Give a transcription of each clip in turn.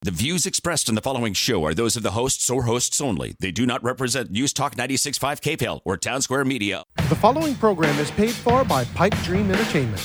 The views expressed in the following show are those of the hosts or hosts only. They do not represent News Talk 96.5 KPEL or Town Square Media. The following program is paid for by Pipe Dream Entertainment.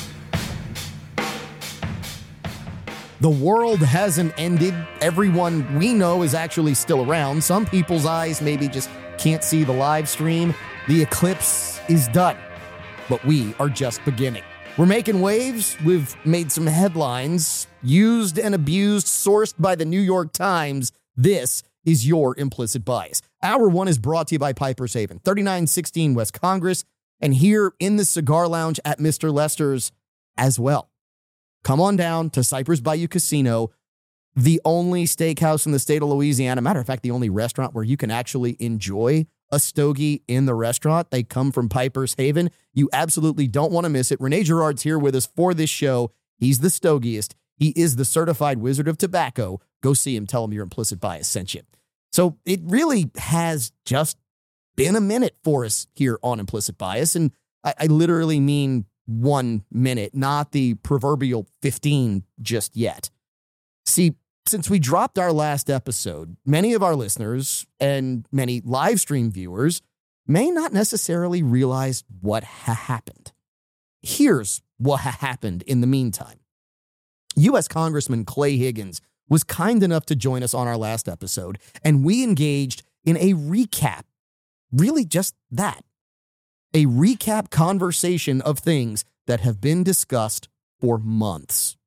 The world hasn't ended. Everyone we know is actually still around. Some people's eyes maybe just can't see the live stream. The eclipse is done, but we are just beginning. We're making waves. We've made some headlines, used and abused, sourced by the New York Times. This is your implicit bias. Hour one is brought to you by Piper's Haven, 3916 West Congress, and here in the Cigar Lounge at Mr. Lester's as well. Come on down to Cypress Bayou Casino, the only steakhouse in the state of Louisiana. Matter of fact, the only restaurant where you can actually enjoy a stogie in the restaurant. They come from Piper's Haven. You absolutely don't want to miss it. Rene Girard's here with us for this show. He's the stogiest. He is the certified wizard of tobacco. Go see him. Tell him your implicit bias sent you. So it really has just been a minute for us here on Implicit Bias. And I literally mean 1 minute, not the proverbial 15 just yet. See, since we dropped our last episode, many of our listeners and many live stream viewers may not necessarily realize what happened. Here's what happened in the meantime. U.S. Congressman Clay Higgins was kind enough to join us on our last episode, and we engaged in a recap. Really just that. A recap conversation of things that have been discussed for months.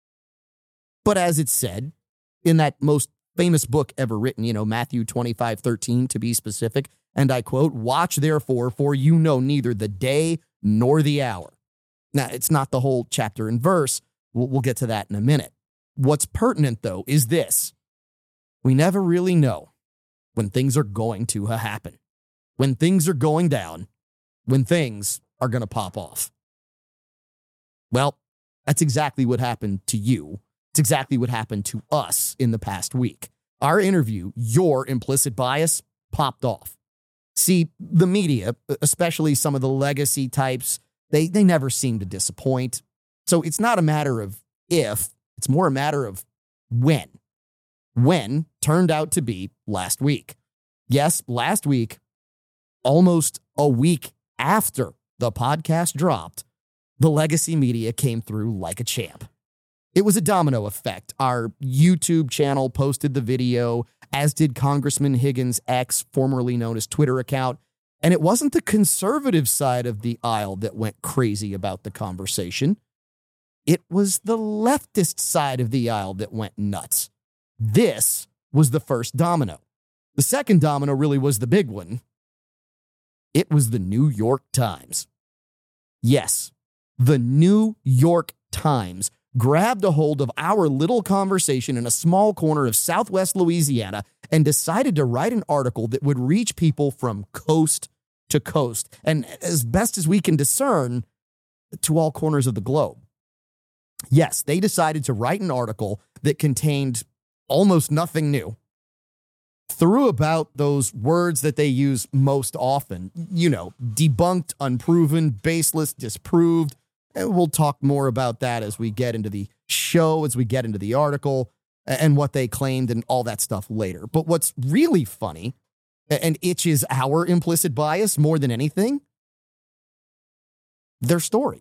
But as it's said, in that most famous book ever written, Matthew 25:13 to be specific, and I quote, "Watch therefore, for you know neither the day nor the hour." Now, it's not the whole chapter and verse. We'll get to that in a minute. What's pertinent, though, is this. We never really know when things are going to happen, when things are going down, when things are going to pop off. Well, that's exactly what happened to you. It's exactly what happened to us in the past week. Our interview, Your Implicit Bias, popped off. See, the media, especially some of the legacy types, they never seem to disappoint. So it's not a matter of if, it's more a matter of when. When turned out to be last week. Yes, last week, almost a week after the podcast dropped, the legacy media came through like a champ. It was a domino effect. Our YouTube channel posted the video, as did Congressman Higgins' X, formerly known as Twitter account. And it wasn't the conservative side of the aisle that went crazy about the conversation. It was the leftist side of the aisle that went nuts. This was the first domino. The second domino really was the big one. It was the New York Times. Yes, the New York Times grabbed a hold of our little conversation in a small corner of Southwest Louisiana and decided to write an article that would reach people from coast to coast, and as best as we can discern, to all corners of the globe. Yes, they decided to write an article that contained almost nothing new. Threw about those words that they use most often, debunked, unproven, baseless, disproved. And we'll talk more about that as we get into the show, as we get into the article, and what they claimed and all that stuff later. But what's really funny, and itches our implicit bias more than anything, their story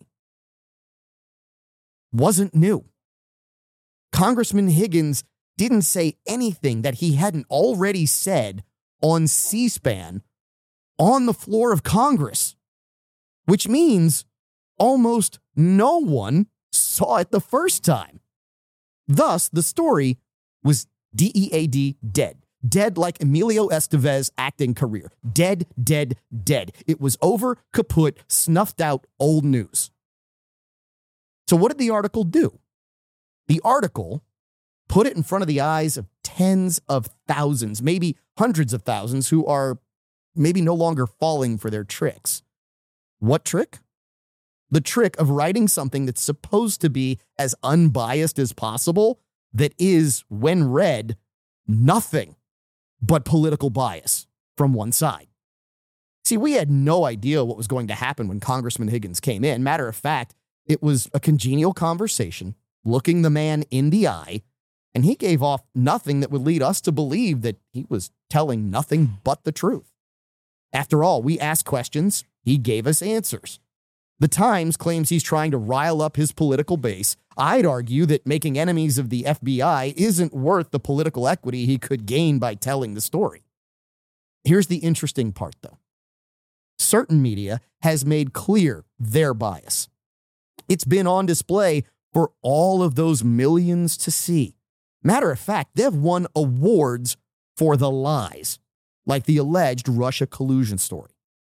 wasn't new. Congressman Higgins didn't say anything that he hadn't already said on C-SPAN on the floor of Congress, which means almost no one saw it the first time. Thus, the story was DEAD dead. Dead like Emilio Estevez's acting career. Dead, dead, dead. It was over, kaput, snuffed out, old news. So what did the article do? The article put it in front of the eyes of tens of thousands, maybe hundreds of thousands, who are maybe no longer falling for their tricks. What trick? The trick of writing something that's supposed to be as unbiased as possible, that is, when read, nothing but political bias from one side. See, we had no idea what was going to happen when Congressman Higgins came in. Matter of fact, it was a congenial conversation, looking the man in the eye And he gave off nothing that would lead us to believe that he was telling nothing but the truth. After all, we asked questions, he gave us answers. The Times claims he's trying to rile up his political base. I'd argue that making enemies of the FBI isn't worth the political equity he could gain by telling the story. Here's the interesting part, though. Certain media has made clear their bias. It's been on display for all of those millions to see. Matter of fact, they've won awards for the lies, like the alleged Russia collusion story.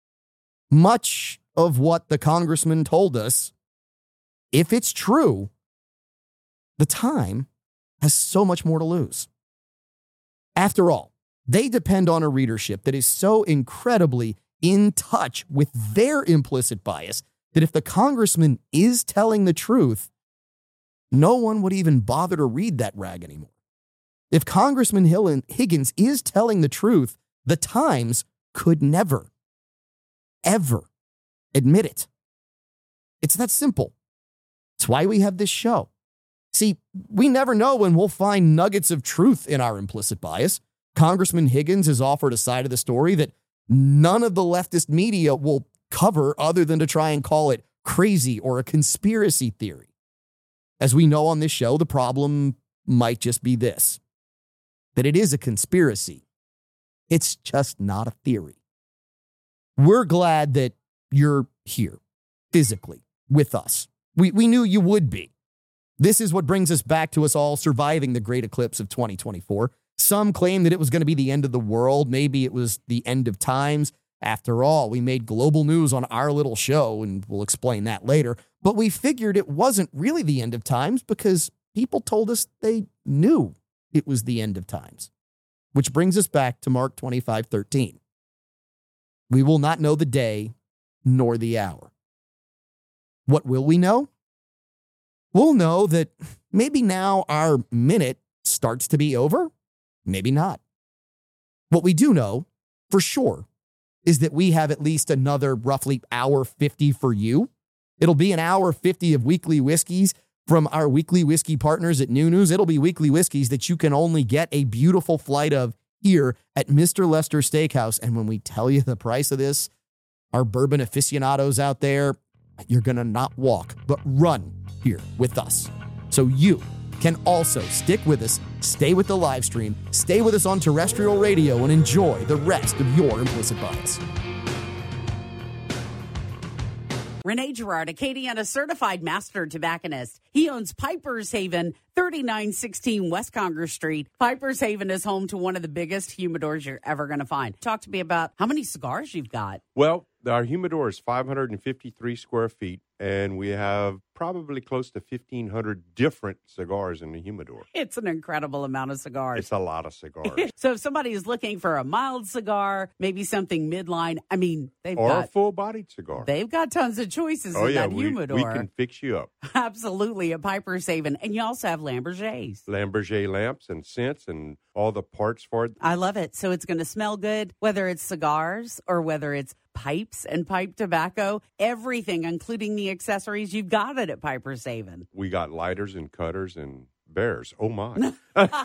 Much of what the congressman told us, if it's true, the Time has so much more to lose. After all, they depend on a readership that is so incredibly in touch with their implicit bias that if the congressman is telling the truth, no one would even bother to read that rag anymore. If Congressman Higgins is telling the truth, the Times could never, ever admit it. It's that simple. It's why we have this show. See, we never know when we'll find nuggets of truth in our implicit bias. Congressman Higgins has offered a side of the story that none of the leftist media will cover other than to try and call it crazy or a conspiracy theory. As we know on this show, the problem might just be this, that it is a conspiracy. It's just not a theory. We're glad that you're here physically with us. We knew you would be. This is what brings us back to us all surviving the great eclipse of 2024. Some claim that it was going to be the end of the world. Maybe it was the end of times. After all, we made global news on our little show, and we'll explain that later. But we figured it wasn't really the end of times because people told us they knew it was the end of times. Which brings us back to Mark 25:13. We will not know the day nor the hour. What will we know? We'll know that maybe now our minute starts to be over. Maybe not. What we do know for sure is that we have at least another roughly hour 50 for you. It'll be an hour 50 of weekly whiskeys from our weekly whiskey partners at New News. It'll be weekly whiskeys that you can only get a beautiful flight of here at Mr. Lester Steakhouse. And when we tell you the price of this, our bourbon aficionados out there, you're going to not walk, but run here with us. So you can also stick with us, stay with the live stream, stay with us on terrestrial radio, and enjoy the rest of your implicit bias. Rene Girard, Acadiana certified master tobacconist. He owns Piper's Haven, 3916 West Congress Street. Piper's Haven is home to one of the biggest humidors you're ever going to find. Talk to me about how many cigars you've got. Well, our humidor is 553 square feet, and we have probably close to 1,500 different cigars in the humidor. It's an incredible amount of cigars. It's a lot of cigars. So if somebody is looking for a mild cigar, maybe something midline, I mean, a full-bodied cigar. They've got tons of choices in that humidor. We can fix you up. Absolutely, at Piper's Haven. And you also have Lamborghese. Lamborghese lamps and scents and all the parts for it. I love it. So it's going to smell good, whether it's cigars or whether it's pipes and pipe tobacco, everything, including the accessories, you've got it at Piper's Haven. We got lighters and cutters and bears. Oh, my.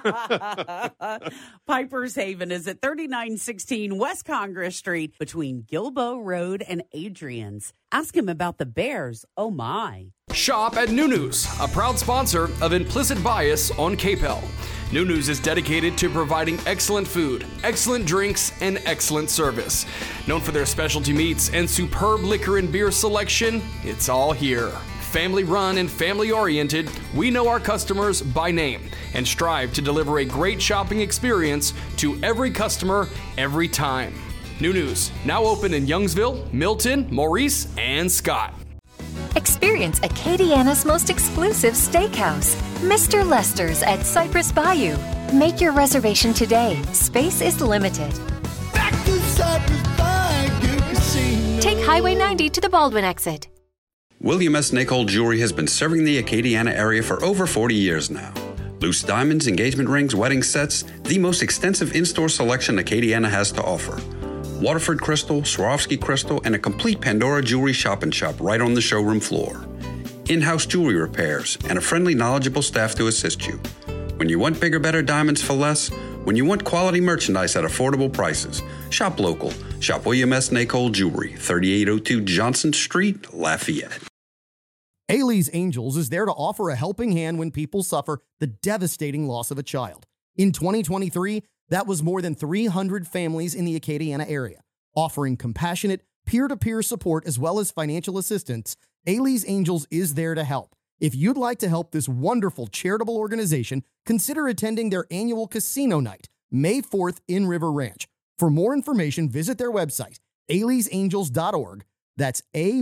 Piper's Haven is at 3916 West Congress Street between Gilboa Road and Adrian's. Ask him about the bears. Oh, my. Shop at New News, a proud sponsor of Implicit Bias on KPEL. New News is dedicated to providing excellent food, excellent drinks, and excellent service. Known for their specialty meats and superb liquor and beer selection, it's all here. Family run and family oriented, we know our customers by name and strive to deliver a great shopping experience to every customer every time. New News, now open in Youngsville, Milton, Maurice, and Scott. Experience Acadiana's most exclusive steakhouse, Mr. Lester's at Cypress Bayou. Make your reservation today. Space is limited. Back to Cypress Bayou Casino. Take Highway 90 to the Baldwin exit. William S. Nicol Jewelry has been serving the Acadiana area for over 40 years now. Loose diamonds, engagement rings, wedding sets, the most extensive in-store selection Acadiana has to offer. Waterford Crystal, Swarovski Crystal, and a complete Pandora jewelry shop-in-shop right on the showroom floor. In-house jewelry repairs and a friendly, knowledgeable staff to assist you. When you want bigger, better diamonds for less, when you want quality merchandise at affordable prices, shop local. Shop William S. Nacole Jewelry, 3802 Johnson Street, Lafayette. Ailey's Angels is there to offer a helping hand when people suffer the devastating loss of a child. In 2023, that was more than 300 families in the Acadiana area. Offering compassionate, peer-to-peer support as well as financial assistance, Ailey's Angels is there to help. If you'd like to help this wonderful charitable organization, consider attending their annual casino night, May 4th in River Ranch. For more information, visit their website, Ailey'sAngels.org. That's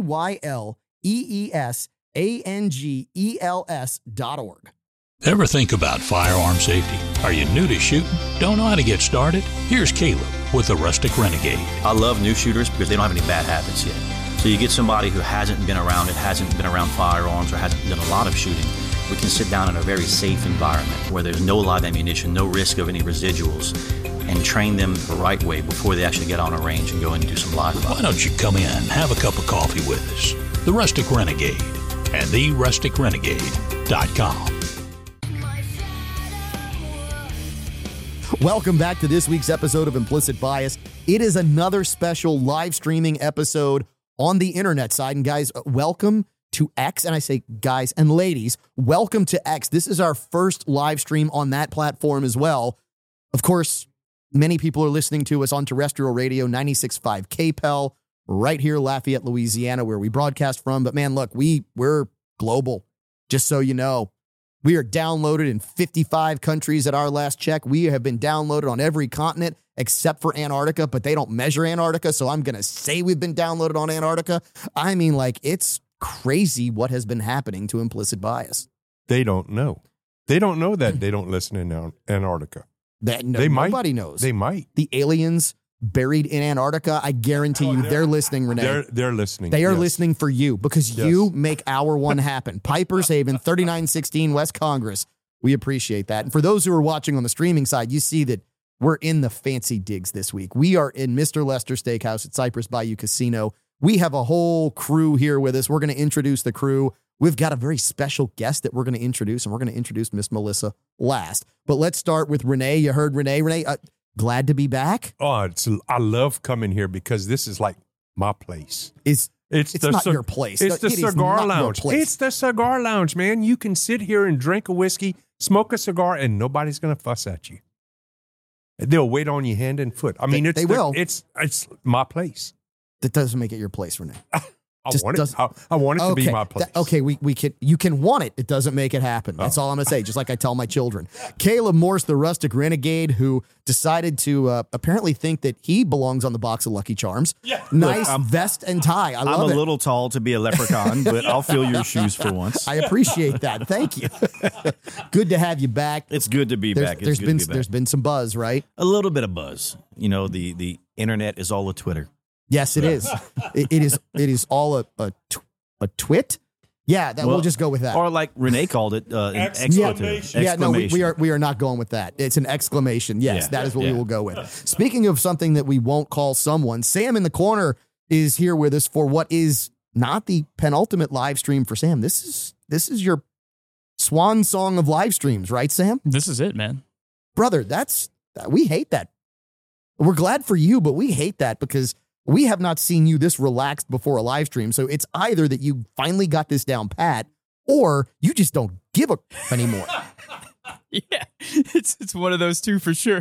AYLEESANGELS.org. Ever think about firearm safety? Are you new to shooting? Don't know how to get started? Here's Caleb with the Rustic Renegade. I love new shooters because they don't have any bad habits yet. So you get somebody who hasn't been around it, hasn't been around firearms, or hasn't done a lot of shooting. We can sit down in a very safe environment where there's no live ammunition, no risk of any residuals, and train them the right way before they actually get on a range and go and do some live fire. Why don't you come in and have a cup of coffee with us? The Rustic Renegade at TheRusticRenegade.com. Welcome back to this week's episode of Implicit Bias. It is another special live streaming episode on the internet side. And guys, welcome to X. And I say guys and ladies, welcome to X. This is our first live stream on that platform as well. Of course, many people are listening to us on terrestrial radio, 96.5 KPEL, right here, Lafayette, Louisiana, where we broadcast from. But man, look, we're global, just so you know. We are downloaded in 55 countries at our last check. We have been downloaded on every continent except for Antarctica, but they don't measure Antarctica, so I'm going to say we've been downloaded on Antarctica. I mean, like, it's crazy what has been happening to Implicit Bias. They don't know. They don't know that they don't listen in Antarctica. Nobody knows. They might. The aliens buried in Antarctica, I guarantee you they're listening, Renee. They're listening. They are listening for you because you make our one happen. Piper's Haven, 3916 West Congress. We appreciate that. And for those who are watching on the streaming side, you see that we're in the fancy digs this week. We are in Mr. Lester Steakhouse at Cypress Bayou Casino. We have a whole crew here with us. We're going to introduce the crew. We've got a very special guest that we're going to introduce, and we're going to introduce Miss Melissa last. But let's start with Renee. You heard Renee. Renee, glad to be back. Oh, I love coming here because this is like my place. It's not your place. It's the cigar lounge. It's the cigar lounge, man. You can sit here and drink a whiskey, smoke a cigar, and nobody's going to fuss at you. They'll wait on you hand and foot. I mean, they will. It's my place. That doesn't make it your place, Renee. I want it to be my place. You can want it. It doesn't make it happen. That's all I'm going to say, just like I tell my children. Caleb Morse, the Rustic Renegade, who decided to apparently think that he belongs on the box of Lucky Charms. Yeah. Nice vest and tie. I love it. I'm a little tall to be a leprechaun, but I'll fill your shoes for once. I appreciate that. Thank you. Good to have you back. It's good to be back. There's been some buzz, right? A little bit of buzz. You know, the internet is all a Twitter. Yes, it is. It is all a twit. Yeah, we'll just go with that. Or like Renee called it, an exclamation. Yeah, no, we are not going with that. It's an exclamation. Yes, that is what we will go with. Speaking of something that we won't call someone, Sam in the corner is here with us for what is not the penultimate live stream for Sam. This is your swan song of live streams, right, Sam? This is it, man. Brother, we hate that. We're glad for you, but we hate that because we have not seen you this relaxed before a live stream. So it's either that you finally got this down pat or you just don't give a anymore. Yeah, it's one of those two for sure.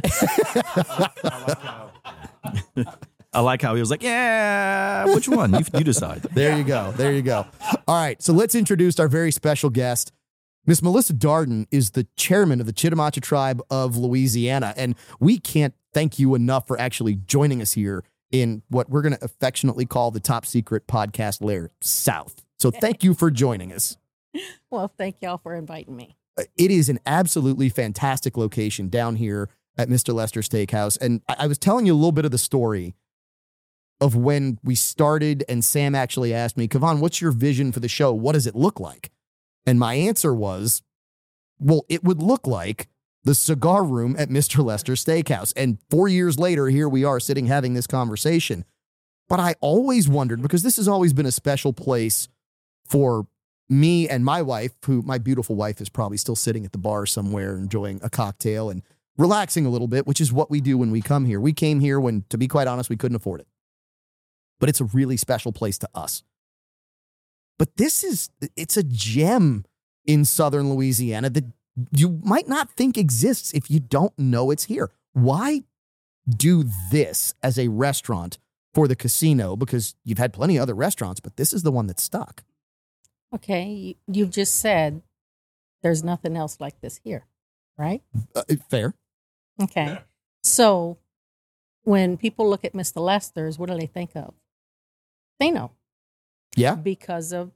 I like how he was like, yeah, which one? You decide. There you go. All right, so let's introduce our very special guest. Miss Melissa Darden is the chairman of the Chitimacha Tribe of Louisiana, and we can't thank you enough for actually joining us here in what we're going to affectionately call the top secret podcast lair south. So thank you for joining us. Well, thank y'all for inviting me. It is an absolutely fantastic location down here at Mr. Lester Steakhouse. And I was telling you a little bit of the story of when we started and Sam actually asked me, Kevon, what's your vision for the show? What does it look like? And my answer was, well, it would look like the cigar room at Mr. Lester Steakhouse. And 4 years later, here we are sitting having this conversation. But I always wondered, because this has always been a special place for me and my wife, who my beautiful wife is probably still sitting at the bar somewhere enjoying a cocktail and relaxing a little bit, which is what we do when we come here. We came here when, to be quite honest, we couldn't afford it. But it's a really special place to us. But it's a gem in southern Louisiana that you might not think exists if you don't know it's here. Why do this as a restaurant for the casino? Because you've had plenty of other restaurants, but this is the one that's stuck. Okay, you've just said there's nothing else like this here, right? Fair. Okay. So when people look at Mr. Lester's, what do they think of? Casino. Yeah. Because of,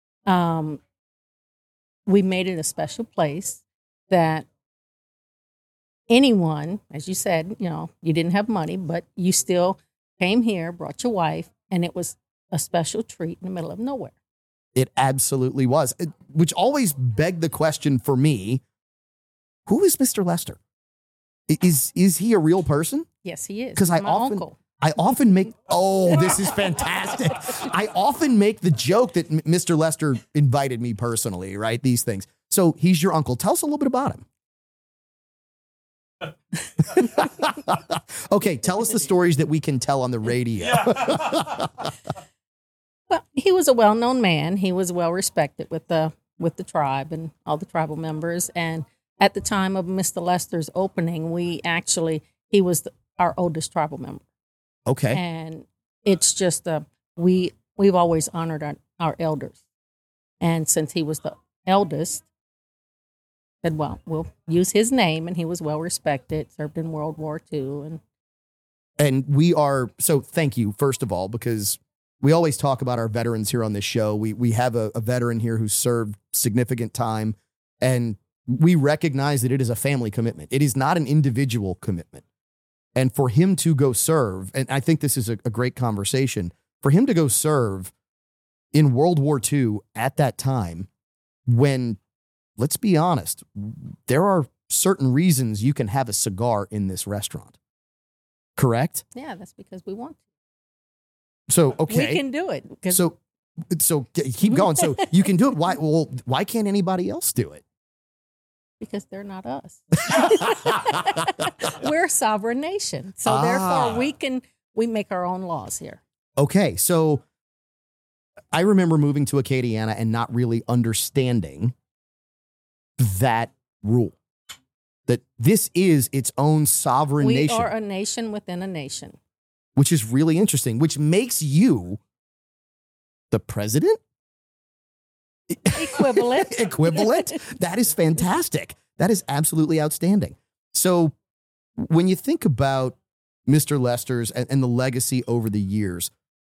we made it a special place that anyone, as you said, you didn't have money, but you still came here, brought your wife, and it was a special treat in the middle of nowhere. It absolutely was, which always begged the question for me, who is Mr. Lester? Is he a real person? Yes, he is. Because I often make, this is fantastic. I often make the joke that Mr. Lester invited me personally, right? These things. So he's your uncle. Tell us a little bit about him. Okay, tell us the stories that we can tell on the radio. Well, he was a well-known man. He was well-respected with the tribe and all the tribal members. And at the time of Mr. Lester's opening, he was our oldest tribal member. Okay. And it's just, we've always honored our elders. And since he was the eldest, said, well, we'll use his name, and he was well-respected, served in World War II. And so thank you, first of all, because we always talk about our veterans here on this show. We have a veteran here who served significant time, and we recognize that it is a family commitment. It is not an individual commitment. And for him to go serve, and I think this is a great conversation, for him to go serve in World War II at that time when, let's be honest, there are certain reasons you can have a cigar in this restaurant. Correct? Yeah, that's because we want to. So, okay. We can do it. So keep going. So you can do it. Why can't anybody else do it? Because they're not us. We're a sovereign nation. So therefore we make our own laws here. Okay. So I remember moving to Acadiana and not really understanding that rule. That this is its own sovereign nation. We are a nation within a nation. Which is really interesting, which makes you the president? Equivalent. Equivalent? That is fantastic. That is absolutely outstanding. So when you think about Mr. Lester's and the legacy over the years,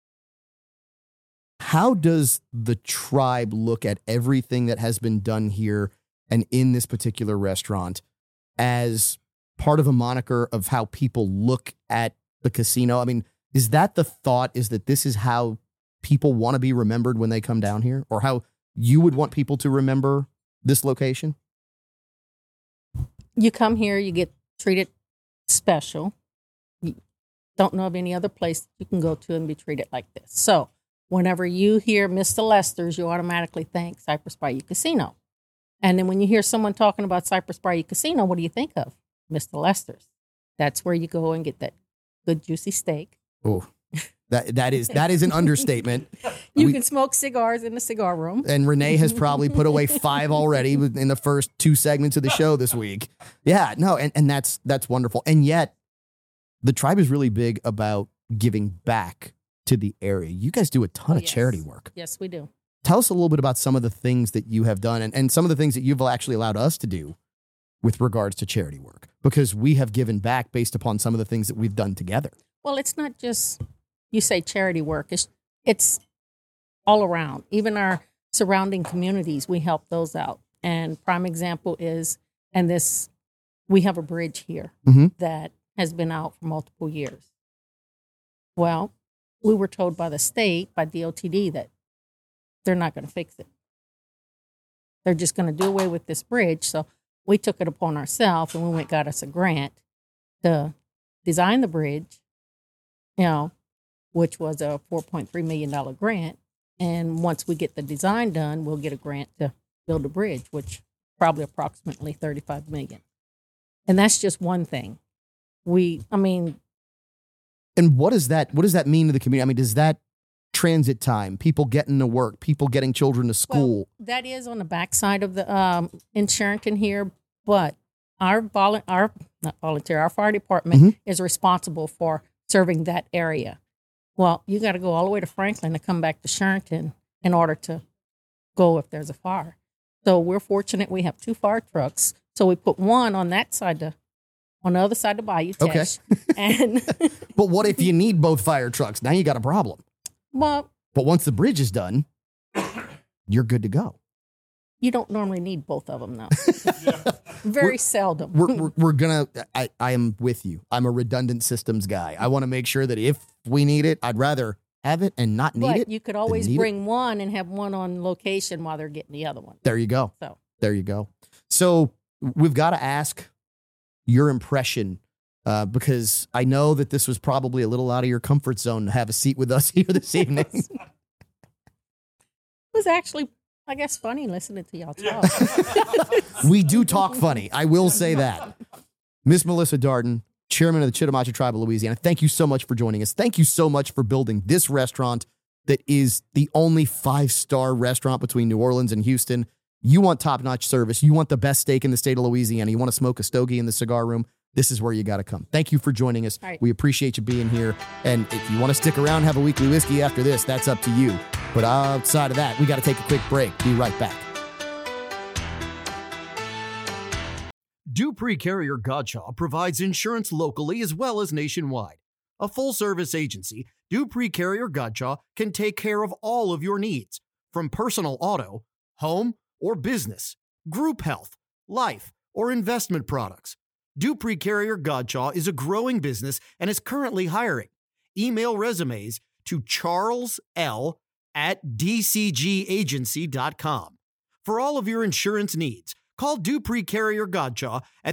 how does the tribe look at everything that has been done here and in this particular restaurant as part of a moniker of how people look at the casino? I mean, is that the thought, is that this is how people want to be remembered when they come down here, or how you would want people to remember this location? You come here, you get treated special. You don't know of any other place that you can go to and be treated like this. So whenever you hear Mr. Lester's, you automatically think Cypress Bayou Casino. And then when you hear someone talking about Cypress Bayou Casino, what do you think of? Mr. Lester's. That's where you go and get that good juicy steak. Oh, that is an understatement. You can smoke cigars in the cigar room. And Renee has probably put away 5 already in the first 2 segments of the show this week. Yeah, no, and that's wonderful. And yet the tribe is really big about giving back to the area. You guys do a ton of charity work. Yes, we do. Tell us a little bit about some of the things that you have done and some of the things that you've actually allowed us to do with regards to charity work, because we have given back based upon some of the things that we've done together. Well, it's not just, you say charity work, it's all around. Even our surrounding communities, we help those out. And prime example is, we have a bridge here that has been out for multiple years. Well, we were told by the state, by DOTD, that they're not going to fix it. They're just going to do away with this bridge. So we took it upon ourselves, and we went got us a grant to design the bridge, which was a $4.3 million grant. And once we get the design done, we'll get a grant to build a bridge, which probably approximately $35 million. And that's just one thing. And what does that mean to the community? I mean, does that transit time, people getting to work, people getting children to school? Well, that is on the backside of the in Sherrington here, but our fire department is responsible for serving that area. Well, you got to go all the way to Franklin to come back to Sherrington in order to go if there's a fire. So we're fortunate we have 2 fire trucks. So we put one on that side on the other side of the bayou. Okay. And but what if you need both fire trucks? Now you got a problem. Well, but once the bridge is done, you're good to go. You don't normally need both of them, though. Very seldom. We're gonna. I am with you. I'm a redundant systems guy. I want to make sure that if we need it, I'd rather have it and not need it. You could always bring one and have one on location while they're getting the other one. There you go. So there you go. So we've got to ask your impression. Because I know that this was probably a little out of your comfort zone to have a seat with us here this evening. It was actually, I guess, funny listening to y'all talk. We do talk funny. I will say that. Miss Melissa Darden, chairman of the Chitimacha Tribe of Louisiana, thank you so much for joining us. Thank you so much for building this restaurant that is the only 5-star restaurant between New Orleans and Houston. You want top-notch service. You want the best steak in the state of Louisiana. You want to smoke a stogie in the cigar room. This is where you got to come. Thank you for joining us. Right. We appreciate you being here. And if you want to stick around, have a weekly whiskey after this, that's up to you. But outside of that, we got to take a quick break. Be right back. Dupree Carrier Godshaw provides insurance locally as well as nationwide. A full-service agency, Dupree Carrier Godshaw can take care of all of your needs, from personal auto, home, or business, group health, life, or investment products. Dupree Carrier Godshaw is a growing business and is currently hiring. Email resumes to charles.l@dcgagency.com. For all of your insurance needs, call Dupree Carrier Godshaw at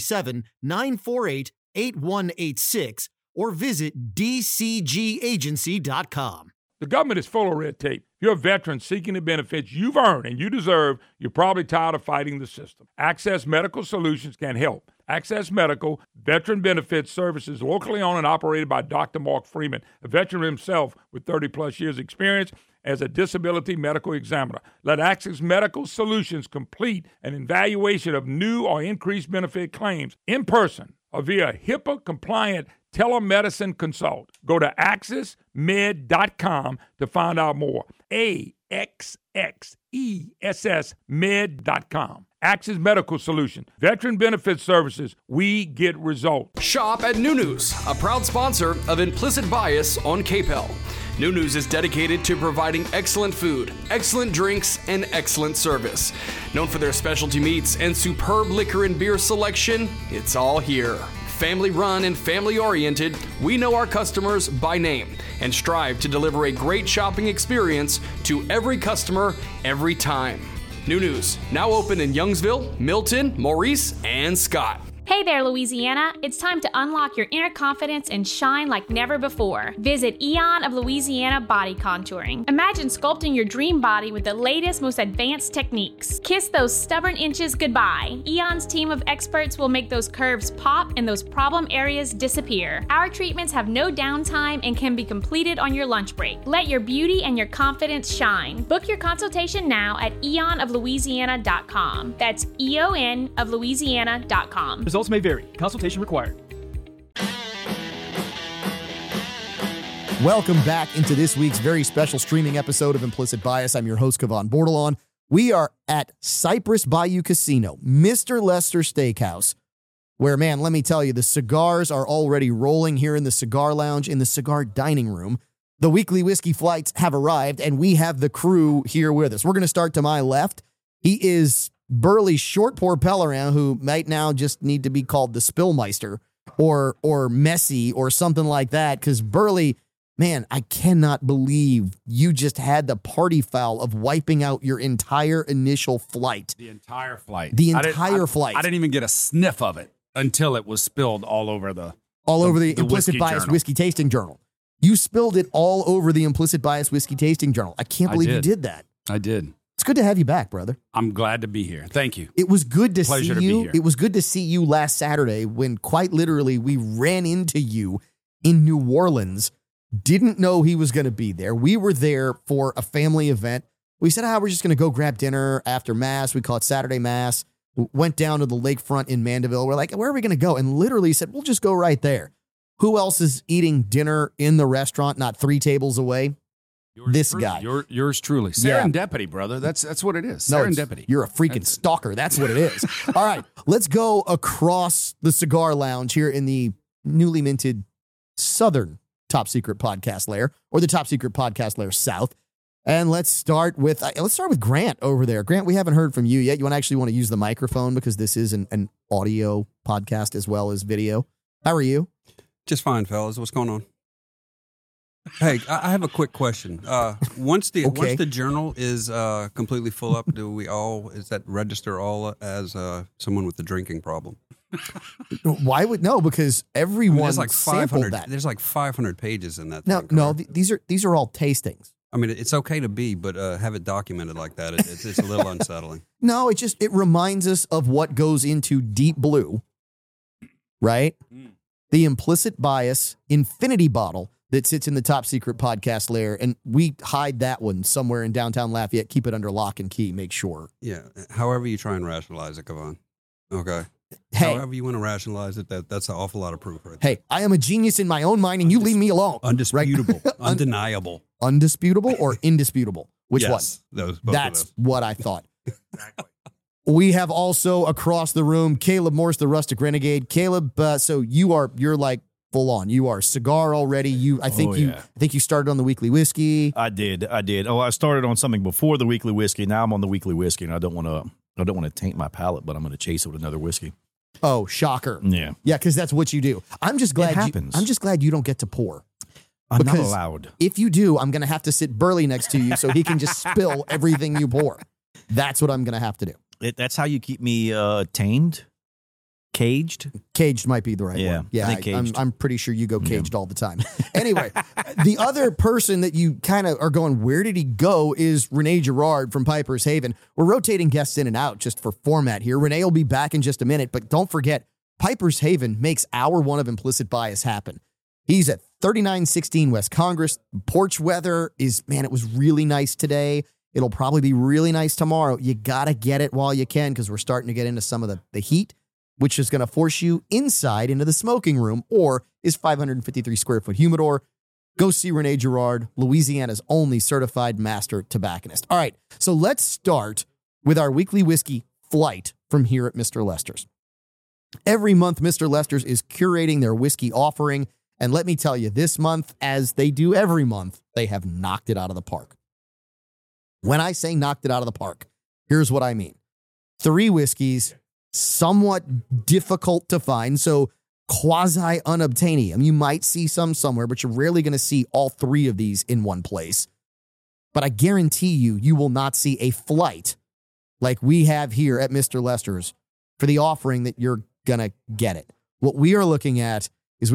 337-948-8186 or visit dcgagency.com. The government is full of red tape. If you're a veteran seeking the benefits you've earned and you deserve, you're probably tired of fighting the system. Access Medical Solutions can help. Access Medical, veteran benefits services locally owned and operated by Dr. Mark Freeman, a veteran himself with 30-plus years experience as a disability medical examiner. Let Access Medical Solutions complete an evaluation of new or increased benefit claims in person or via HIPAA-compliant telemedicine consult. Go to accessmed.com to find out more. AXXESSmed.com. Access Medical Solution. Veteran Benefit Services. We get results. Shop at New News, a proud sponsor of Implicit Bias on KPEL. New News is dedicated to providing excellent food, excellent drinks, and excellent service. Known for their specialty meats and superb liquor and beer selection, it's all here. Family run and family oriented, we know our customers by name and strive to deliver a great shopping experience to every customer every time. New News, now open in Youngsville, Milton, Maurice, and Scott. Hey there, Louisiana. It's time to unlock your inner confidence and shine like never before. Visit Eon of Louisiana Body Contouring. Imagine sculpting your dream body with the latest, most advanced techniques. Kiss those stubborn inches goodbye. Eon's team of experts will make those curves pop and those problem areas disappear. Our treatments have no downtime and can be completed on your lunch break. Let your beauty and your confidence shine. Book your consultation now at eonoflouisiana.com. That's eonoflouisiana.com. Results may vary. Consultation required. Welcome back into this week's very special streaming episode of Implicit Bias. I'm your host, Kevon Bordelon. We are at Cypress Bayou Casino, Mr. Lester Steakhouse, where, man, let me tell you, the cigars are already rolling here in the cigar lounge, in the cigar dining room. The weekly whiskey flights have arrived, and we have the crew here with us. We're going to start to my left. He is burly short pour Pellerin, who might now just need to be called the Spillmeister or Messi or something like that, because Burley, man, I cannot believe you just had the party foul of wiping out your entire initial flight. The entire flight. The entire flight. I didn't even get a sniff of it until it was spilled all over the Implicit Bias Journal. Whiskey Tasting Journal. You spilled it all over the Implicit Bias Whiskey Tasting Journal. I can't believe you did that. I did. It's good to have you back, brother. I'm glad to be here. Thank you. It was good to Pleasure see to you. be here. It was good to see you last Saturday when quite literally we ran into you in New Orleans. Didn't know he was going to be there. We were there for a family event. We said, we're just going to go grab dinner after Mass. We call it Saturday Mass. Went down to the lakefront in Mandeville. We're like, where are we going to go? And literally said, we'll just go right there. Who else is eating dinner in the restaurant, not 3 tables away? This guy. Yours truly. Serendipity, brother. That's what it is. No, Serendipity. You're a freaking stalker. That's what it is. All right, let's go across the cigar lounge here in the newly minted Southern Top Secret Podcast Lair, or the Top Secret Podcast Lair South. And let's start with Grant over there. Grant, we haven't heard from you yet. You actually want to use the microphone because this is an audio podcast as well as video. How are you? Just fine, fellas. What's going on? Hey, I have a quick question. Once the journal is completely full up, is that register all as someone with a drinking problem? Why would no? Because everyone there's like sampled 500. that. There's like 500 pages in that. No. These are all tastings. I mean, it's okay to be, but have it documented like that. It's a little unsettling. No, it reminds us of what goes into Deep Blue, right? The Implicit Bias Infinity bottle that sits in the Top Secret Podcast Lair, and we hide that one somewhere in downtown Lafayette. Keep it under lock and key. Make sure. Yeah. However you try and rationalize it, Kevon. Okay. Hey. However you want to rationalize it, that's an awful lot of proof right there. Hey, I am a genius in my own mind, and you leave me alone. Undisputable. Undeniable. Undisputable or indisputable? Which one? That's what I thought. Exactly. We have also across the room, Caleb Morse, the Rustic Renegade. Caleb, so you're like full on. You are cigar already. I think you started on the weekly whiskey. I did. Oh, I started on something before the weekly whiskey. Now I'm on the weekly whiskey, and I don't want to taint my palate, but I'm going to chase it with another whiskey. Oh, shocker! Yeah, because that's what you do. I'm just glad. I'm just glad you don't get to pour. I'm not allowed. If you do, I'm going to have to sit Burley next to you so he can just spill everything you pour. That's what I'm going to have to do. That's how you keep me tamed. Caged? Caged might be the right one. Yeah, I'm pretty sure you go caged all the time. Anyway, the other person that you kind of are going, where did he go, is Renee Girard from Piper's Haven. We're rotating guests in and out just for format here. Renee will be back in just a minute, but don't forget, Piper's Haven makes hour one of Implicit Bias happen. He's at 3916 West Congress. Porch weather it was really nice today. It'll probably be really nice tomorrow. You got to get it while you can because we're starting to get into some of the heat, which is going to force you inside into the smoking room or his 553 square foot humidor. Go see Renee Girard, Louisiana's only certified master tobacconist. All right, so let's start with our weekly whiskey flight from here at Mr. Lester's. Every month, Mr. Lester's is curating their whiskey offering, and let me tell you, this month, as they do every month, they have knocked it out of the park. When I say knocked it out of the park, here's what I mean. 3 whiskeys, somewhat difficult to find, so quasi-unobtainium. You might see some somewhere, but you're rarely going to see all 3 of these in one place. But I guarantee you will not see a flight like we have here at Mr. Lester's for the offering that you're going to get it. What we are looking at is a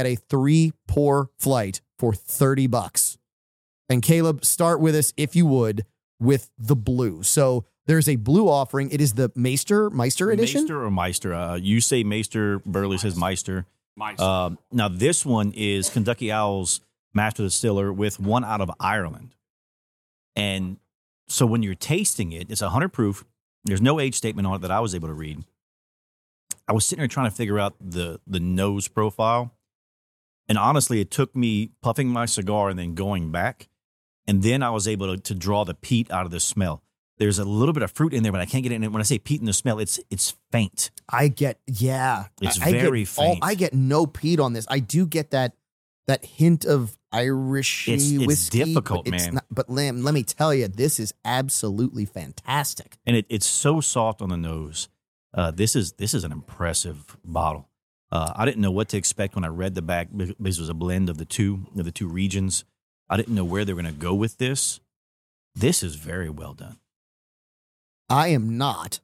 3-pour flight for $30. And Caleb, start with us, if you would, with the blue. So there's a blue offering. It is the Meister edition? Meister or Meister? You say Meister, Burley says Meister. Now, this one is Kentucky Owl's Master Distiller with one out of Ireland. And so when you're tasting it, it's 100 proof. There's no age statement on it that I was able to read. I was sitting there trying to figure out the nose profile. And honestly, it took me puffing my cigar and then going back. And then I was able to draw the peat out of the smell. There's a little bit of fruit in there, but I can't get it in. When I say peat in the smell, it's faint. It's very faint. I get no peat on this. I do get that hint of Irish whiskey. It's difficult, but man. But let me tell you, this is absolutely fantastic. And it's so soft on the nose. This is an impressive bottle. I didn't know what to expect when I read the back because it was a blend of the two regions. I didn't know where they were going to go with this. This is very well done. I am not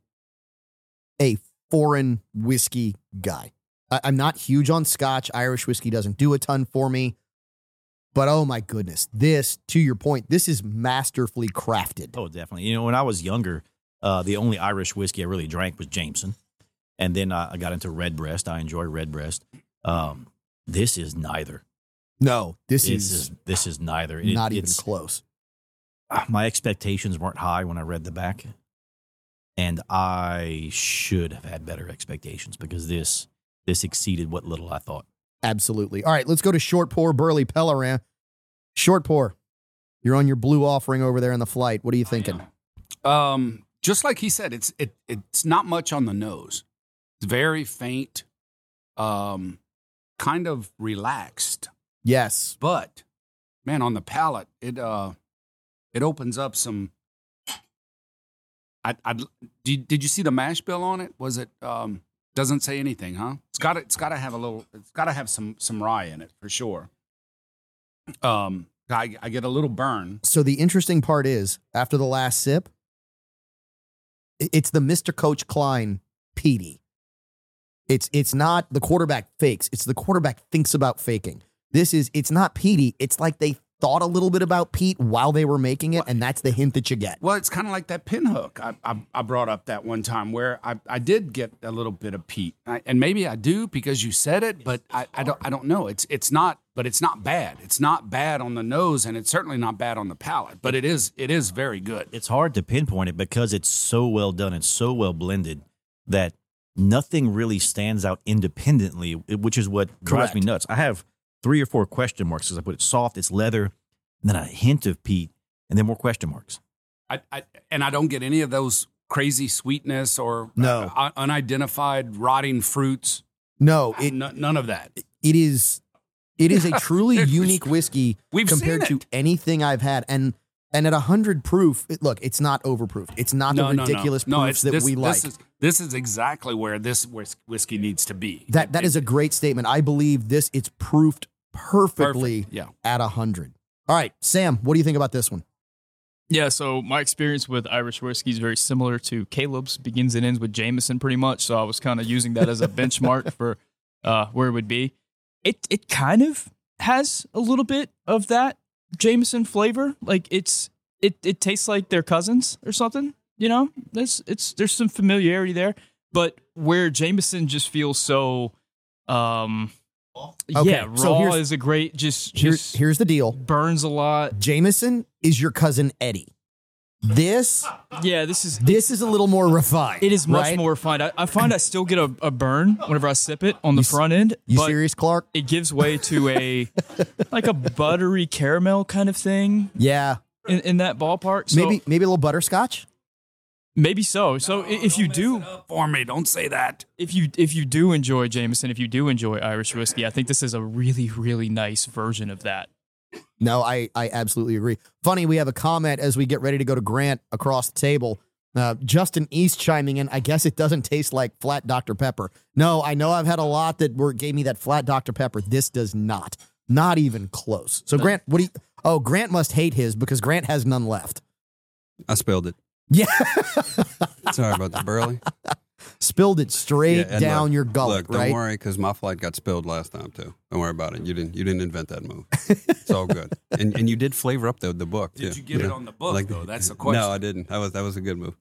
a foreign whiskey guy. I'm not huge on Scotch. Irish whiskey doesn't do a ton for me. But oh my goodness, this, to your point, this is masterfully crafted. Oh, definitely. You know, when I was younger, the only Irish whiskey I really drank was Jameson. And then I got into Redbreast. I enjoy Redbreast. This is neither. No, this is neither. Not even close. My expectations weren't high when I read the back. And I should have had better expectations because this exceeded what little I thought. Absolutely. All right, let's go to Short Pour Burley Pellerin. Short Pour, you're on your blue offering over there in the flight. What are you thinking? Just like he said, it's not much on the nose. It's very faint, kind of relaxed. Yes, but man, on the palate, it opens up some. Did you see the mash bill on it? Was it? Doesn't say anything, huh? It's got to have a little. It's got to have some rye in it for sure. I get a little burn. So the interesting part is, after the last sip, it's the Mr. Coach Klein peaty. It's not the quarterback fakes. It's the quarterback thinks about faking. It's not peaty. It's like they thought a little bit about Pete while they were making it, and that's the hint that you get. Well, it's kind of like that pinhook I brought up that one time where I did get a little bit of Pete, and maybe I do because you said it, but I don't know. It's not bad. It's not bad on the nose, and it's certainly not bad on the palate. But it is very good. It's hard to pinpoint it because it's so well done and so well blended that nothing really stands out independently, which is what drives me nuts. I have 3 or 4 question marks because I put it soft, it's leather, and then a hint of peat, and then more question marks. I don't get any of those crazy sweetness or unidentified rotting fruits. No, none of that. It is a truly unique whiskey compared to anything I've had, and at 100 proof, look, it's not overproof. It's not the ridiculous proofs that we like. This is exactly where this whiskey needs to be. That is a great statement. I believe it's proofed perfectly at 100. All right, Sam, what do you think about this one? Yeah, so my experience with Irish whiskey is very similar to Caleb's. Begins and ends with Jameson pretty much, so I was kind of using that as a benchmark for where it would be. It kind of has a little bit of that Jameson flavor. Like it tastes like they're cousins or something, you know? There's some familiarity there, but where Jameson just feels so raw is a great here's the deal. Burns a lot. Jameson is your cousin Eddie. This is a little more refined. It is much more refined. I find I still get a burn whenever I sip it on the front end. You serious, Clark? It gives way to a like a buttery caramel kind of thing. Yeah, in that ballpark. So, maybe a little butterscotch. Maybe so. So if you do, for me, don't say that. If you do enjoy Jameson, if you do enjoy Irish whiskey, I think this is a really, really nice version of that. No, I absolutely agree. Funny, we have a comment as we get ready to go to Grant across the table. Justin East chiming in. I guess it doesn't taste like flat Dr. Pepper. No, I know I've had a lot that gave me that flat Dr. Pepper. This does not. Not even close. So Grant, Grant must hate his because Grant has none left. I spilled it. Yeah. Sorry about that, Burley. Spilled it straight down your gullet, don't right? Don't worry, because my flight got spilled last time too. Don't worry about it. You didn't invent that move. It's all good. And you did flavor up the book too. Did you get it on the book though? That's the question. No, I didn't. That was a good move.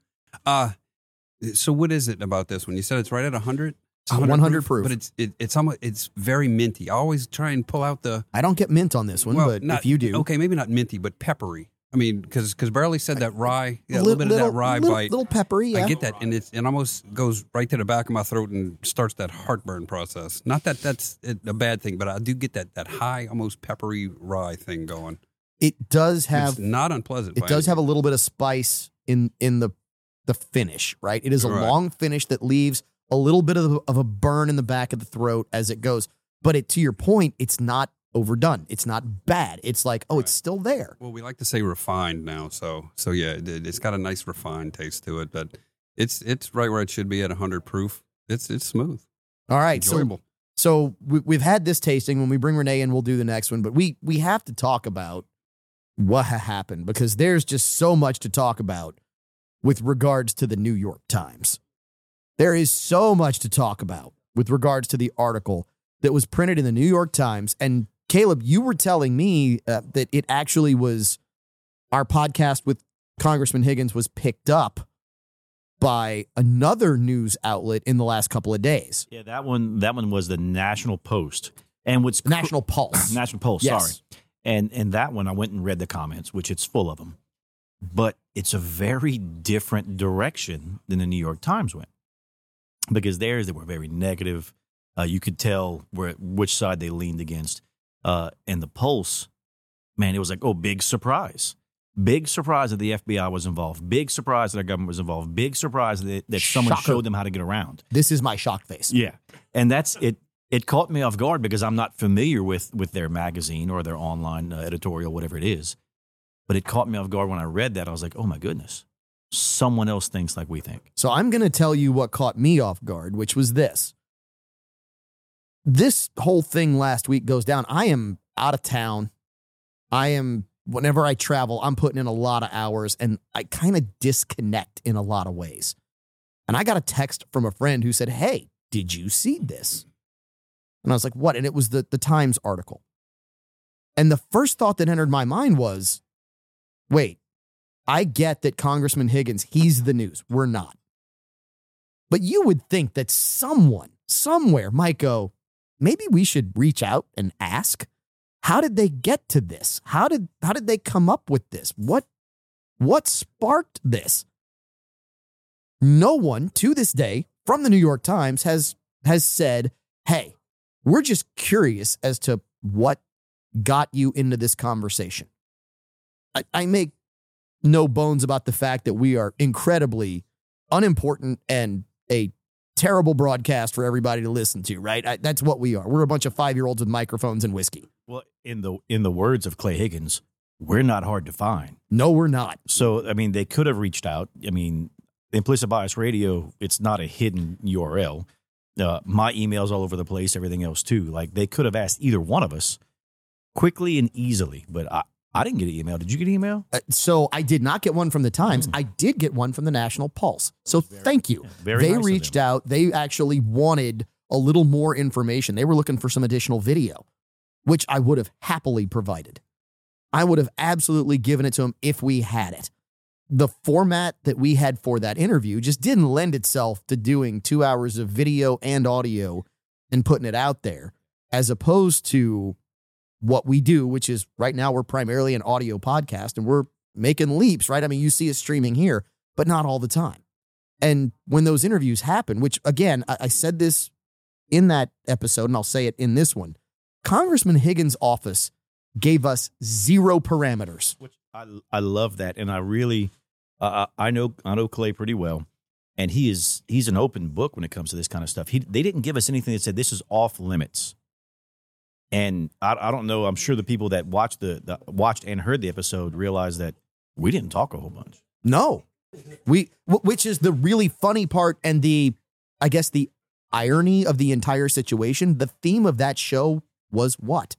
So what is it about this one? You said it's right at 100. 100 proof. But it's very minty. I always try and pull out the. I don't get mint on this one, but if you do, okay, maybe not minty, but peppery. I mean, because Burley said that rye, a little bit of that rye bite. Little peppery, yeah. I get that, and it almost goes right to the back of my throat and starts that heartburn process. Not that that's a bad thing, but I do get that high, almost peppery rye thing going. It does have... It's not unpleasant. It does have a little bit of spice in the finish, right? It is a long finish that leaves a little bit of a burn in the back of the throat as it goes. But to your point, it's not overdone. It's not bad. It's like, it's still there. Well, we like to say refined now, so yeah, it's got a nice refined taste to it, but it's right where it should be at 100 proof. It's smooth. All right, enjoyable. So we've had this tasting. When we bring Renee in, we'll do the next one, but we have to talk about what happened because there's just so much to talk about with regards to the New York Times. There is so much to talk about with regards to the article that was printed in the New York Times, and Caleb, you were telling me that it actually was our podcast with Congressman Higgins was picked up by another news outlet in the last couple of days. Yeah, that one was the National Post. And what's National Pulse. National Pulse, Yes. sorry. And that one, I went and read the comments, which it's full of them. But it's a very different direction than the New York Times went. Because theirs, they were very negative. You could tell which side they leaned against. And the Pulse, man, it was like, oh, big surprise. Big surprise that the FBI was involved. Big surprise that our government was involved. Big surprise that someone Shocker. showed them how to get around. This is my shock face. Yeah. And that's it. It caught me off guard because I'm not familiar with their magazine or their online editorial, whatever it is. But it caught me off guard when I read that. I was like, oh, my goodness. Someone else thinks like we think. So I'm going to tell you what caught me off guard, which was this. This whole thing last week goes down. I am out of town. Whenever I travel, I'm putting in a lot of hours and I kind of disconnect in a lot of ways. And I got a text from a friend who said, hey, did you see this? And I was like, what? And it was the Times article. And the first thought that entered my mind was, wait, I get that Congressman Higgins, he's the news. We're not. But you would think that someone, somewhere might go, maybe we should reach out and ask. How did they get to this? How did they come up with this? What sparked this? No one to this day from the New York Times has said, hey, we're just curious as to what got you into this conversation. I make no bones about the fact that we are incredibly unimportant and a terrible broadcast for everybody to listen to, right? That's what we are. We're a bunch of 5-year-olds with microphones and whiskey. Well, in the words of Clay Higgins, we're not hard to find. No, we're not. So, I mean, they could have reached out. I mean, Implicit Bias Radio, it's not a hidden URL. My email's all over the place, everything else too. Like, they could have asked either one of us quickly and easily, but I didn't get an email. Did you get an email? So I did not get one from the Times. I did get one from the National Pulse. So thank you. Very they nice reached out. They actually wanted a little more information. They were looking for some additional video, which I would have happily provided. I would have absolutely given it to them if we had it. The format that we had for that interview just didn't lend itself to doing 2 hours of video and audio and putting it out there, as opposed to what we do, which is right now we're primarily an audio podcast and we're making leaps, right? I mean, you see us streaming here, but not all the time. And when those interviews happen, which again, I said this in that episode and I'll say it in this one, Congressman Higgins' office gave us 0 parameters. Which I love that. And I really, I know Clay pretty well. And he's an open book when it comes to this kind of stuff. They didn't give us anything that said this is off limits. And I don't know. I'm sure the people that watched watched and heard the episode realized that we didn't talk a whole bunch. No, which is the really funny part and I guess the irony of the entire situation. The theme of that show was what?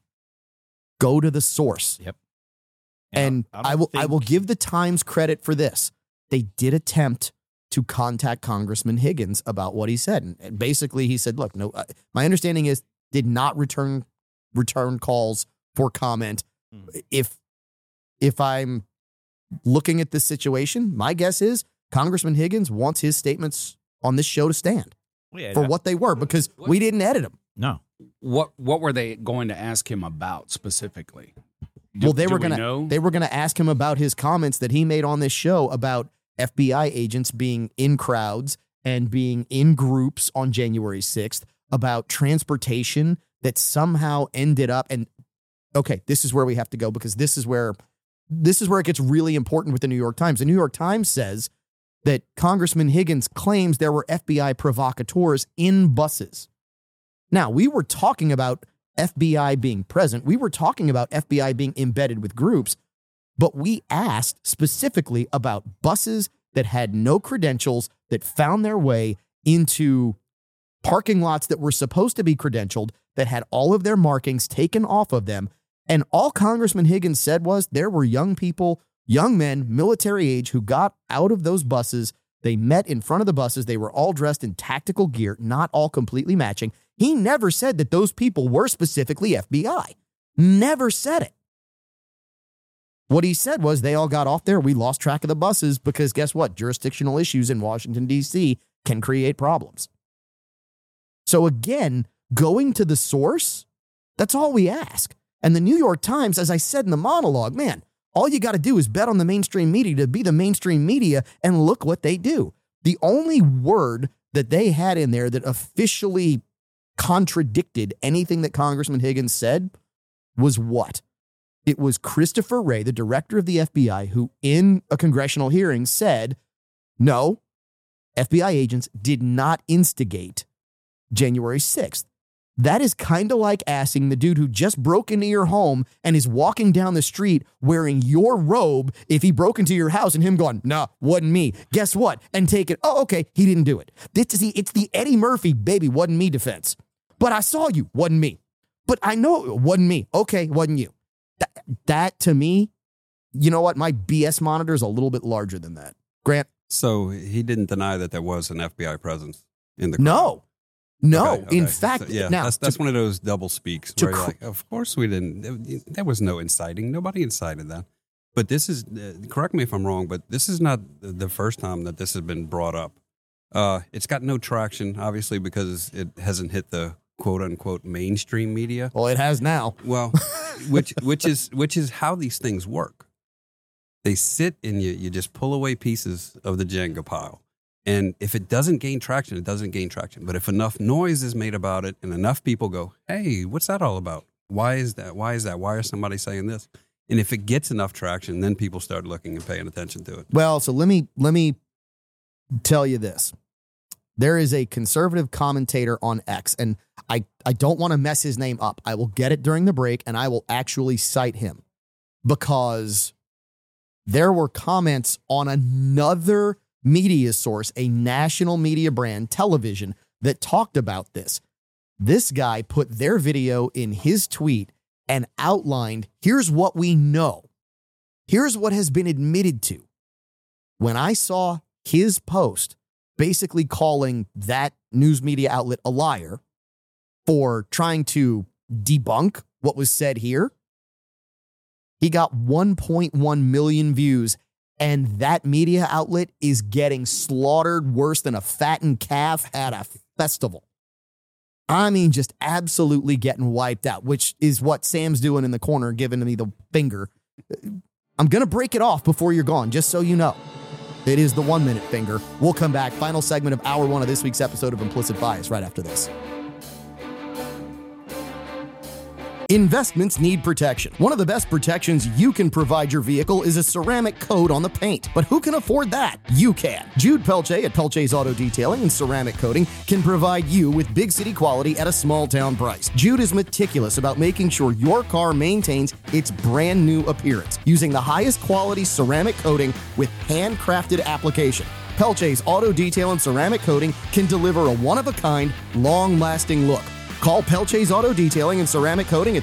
Go to the source. Yep. And I will give the Times credit for this. They did attempt to contact Congressman Higgins about what he said, and basically he said, "Look, no, my understanding is did not return calls for comment. If I'm looking at this situation, my guess is Congressman Higgins wants his statements on this show to stand for what they were, because we didn't edit them. No. What were they going to ask him about specifically? They were going to ask him about his comments that he made on this show about FBI agents being in crowds and being in groups on January 6th, about transportation that somehow ended up, and okay, this is where we have to go, because this is where it gets really important with the New York Times. The New York Times says that Congressman Higgins claims there were FBI provocateurs in buses. Now, we were talking about FBI being present. We were talking about FBI being embedded with groups, but we asked specifically about buses that had no credentials that found their way into parking lots that were supposed to be credentialed, that had all of their markings taken off of them. And all Congressman Higgins said was there were young people, young men, military age, who got out of those buses. They met in front of the buses. They were all dressed in tactical gear, not all completely matching. He never said that those people were specifically FBI. Never said it. What he said was they all got off there. We lost track of the buses because guess what? Jurisdictional issues in Washington, D.C. can create problems. So again, going to the source, that's all we ask. And the New York Times, as I said in the monologue, man, all you got to do is bet on the mainstream media to be the mainstream media, and look what they do. The only word that they had in there that officially contradicted anything that Congressman Higgins said was what? It was Christopher Wray, the director of the FBI, who in a congressional hearing said, no, FBI agents did not instigate January 6th. That is kind of like asking the dude who just broke into your home and is walking down the street wearing your robe if he broke into your house and him going, nah, wasn't me. Guess what? And take it. Oh, okay, he didn't do it. It's the Eddie Murphy, baby, wasn't me defense. But I saw you, wasn't me. But I know it wasn't me. Okay, wasn't you. That to me, you know what? My BS monitor is a little bit larger than that. Grant? So he didn't deny that there was an FBI presence in the crowd? No. Okay. In fact, so, now that's one of those double speaks where you're like, of course we didn't. There was no inciting. Nobody incited that. But this is, correct me if I'm wrong, but this is not the first time that this has been brought up. It's got no traction, obviously, because it hasn't hit the quote unquote mainstream media. Well, it has now. Well, which is how these things work. They sit and you just pull away pieces of the Jenga pile. And if it doesn't gain traction, it doesn't gain traction. But if enough noise is made about it and enough people go, hey, what's that all about? Why is that? Why is that? Why is somebody saying this? And if it gets enough traction, then people start looking and paying attention to it. Well, so let me tell you this. There is a conservative commentator on X, and I don't want to mess his name up. I will get it during the break, and I will actually cite him because there were comments on another media source, a national media brand, television, that talked about this. This guy put their video in his tweet and outlined, here's what we know. Here's what has been admitted to. When I saw his post basically calling that news media outlet a liar for trying to debunk what was said here, he got 1.1 million views. And that media outlet is getting slaughtered worse than a fattened calf at a festival. I mean, just absolutely getting wiped out, which is what Sam's doing in the corner, giving me the finger. I'm going to break it off before you're gone, just so you know. It is the 1 minute finger. We'll come back. Final segment of hour one of this week's episode of Implicit Bias right after this. Investments need protection. One of the best protections you can provide your vehicle is a ceramic coat on the paint. But who can afford that? You can. Jude Pelche at Pelche's Auto Detailing and Ceramic Coating can provide you with big city quality at a small town price. Jude is meticulous about making sure your car maintains its brand new appearance using the highest quality ceramic coating with handcrafted application. Pelche's Auto Detail and Ceramic Coating can deliver a one-of-a-kind, long-lasting look. Call Pelche's Auto Detailing and Ceramic Coating at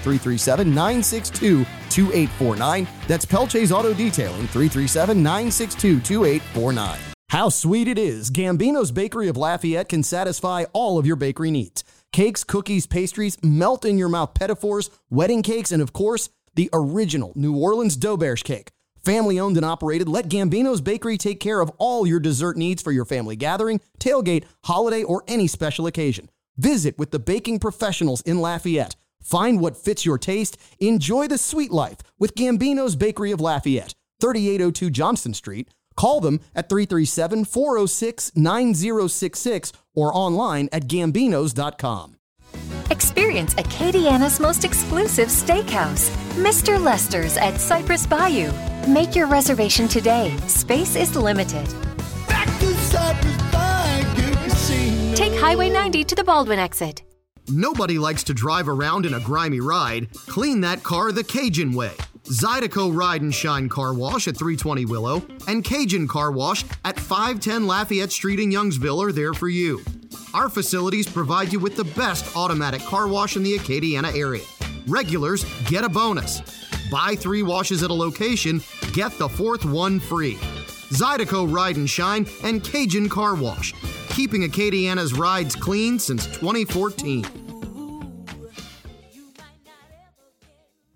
337-962-2849. That's Pelche's Auto Detailing, 337-962-2849. How sweet it is! Gambino's Bakery of Lafayette can satisfy all of your bakery needs. Cakes, cookies, pastries, melt-in-your-mouth petitfours, wedding cakes, and of course, the original New Orleans Dauberge cake. Family owned and operated, let Gambino's Bakery take care of all your dessert needs for your family gathering, tailgate, holiday, or any special occasion. Visit with the baking professionals in Lafayette. Find what fits your taste. Enjoy the sweet life with Gambino's Bakery of Lafayette, 3802 Johnston Street. Call them at 337-406-9066 or online at gambinos.com. Experience Acadiana's most exclusive steakhouse, Mr. Lester's at Cypress Bayou. Make your reservation today. Space is limited. Back to Cypress Bayou Casino. Take Highway 90 to the Baldwin exit. Nobody likes to drive around in a grimy ride. Clean that car the Cajun way. Zydeco Ride and Shine Car Wash at 320 Willow and Cajun Car Wash at 510 Lafayette Street in Youngsville are there for you. Our facilities provide you with the best automatic car wash in the Acadiana area. Regulars get a bonus. Buy 3 washes at a location, get the 4th one free. Zydeco Ride and Shine and Cajun Car Wash, keeping Acadiana's rides clean since 2014.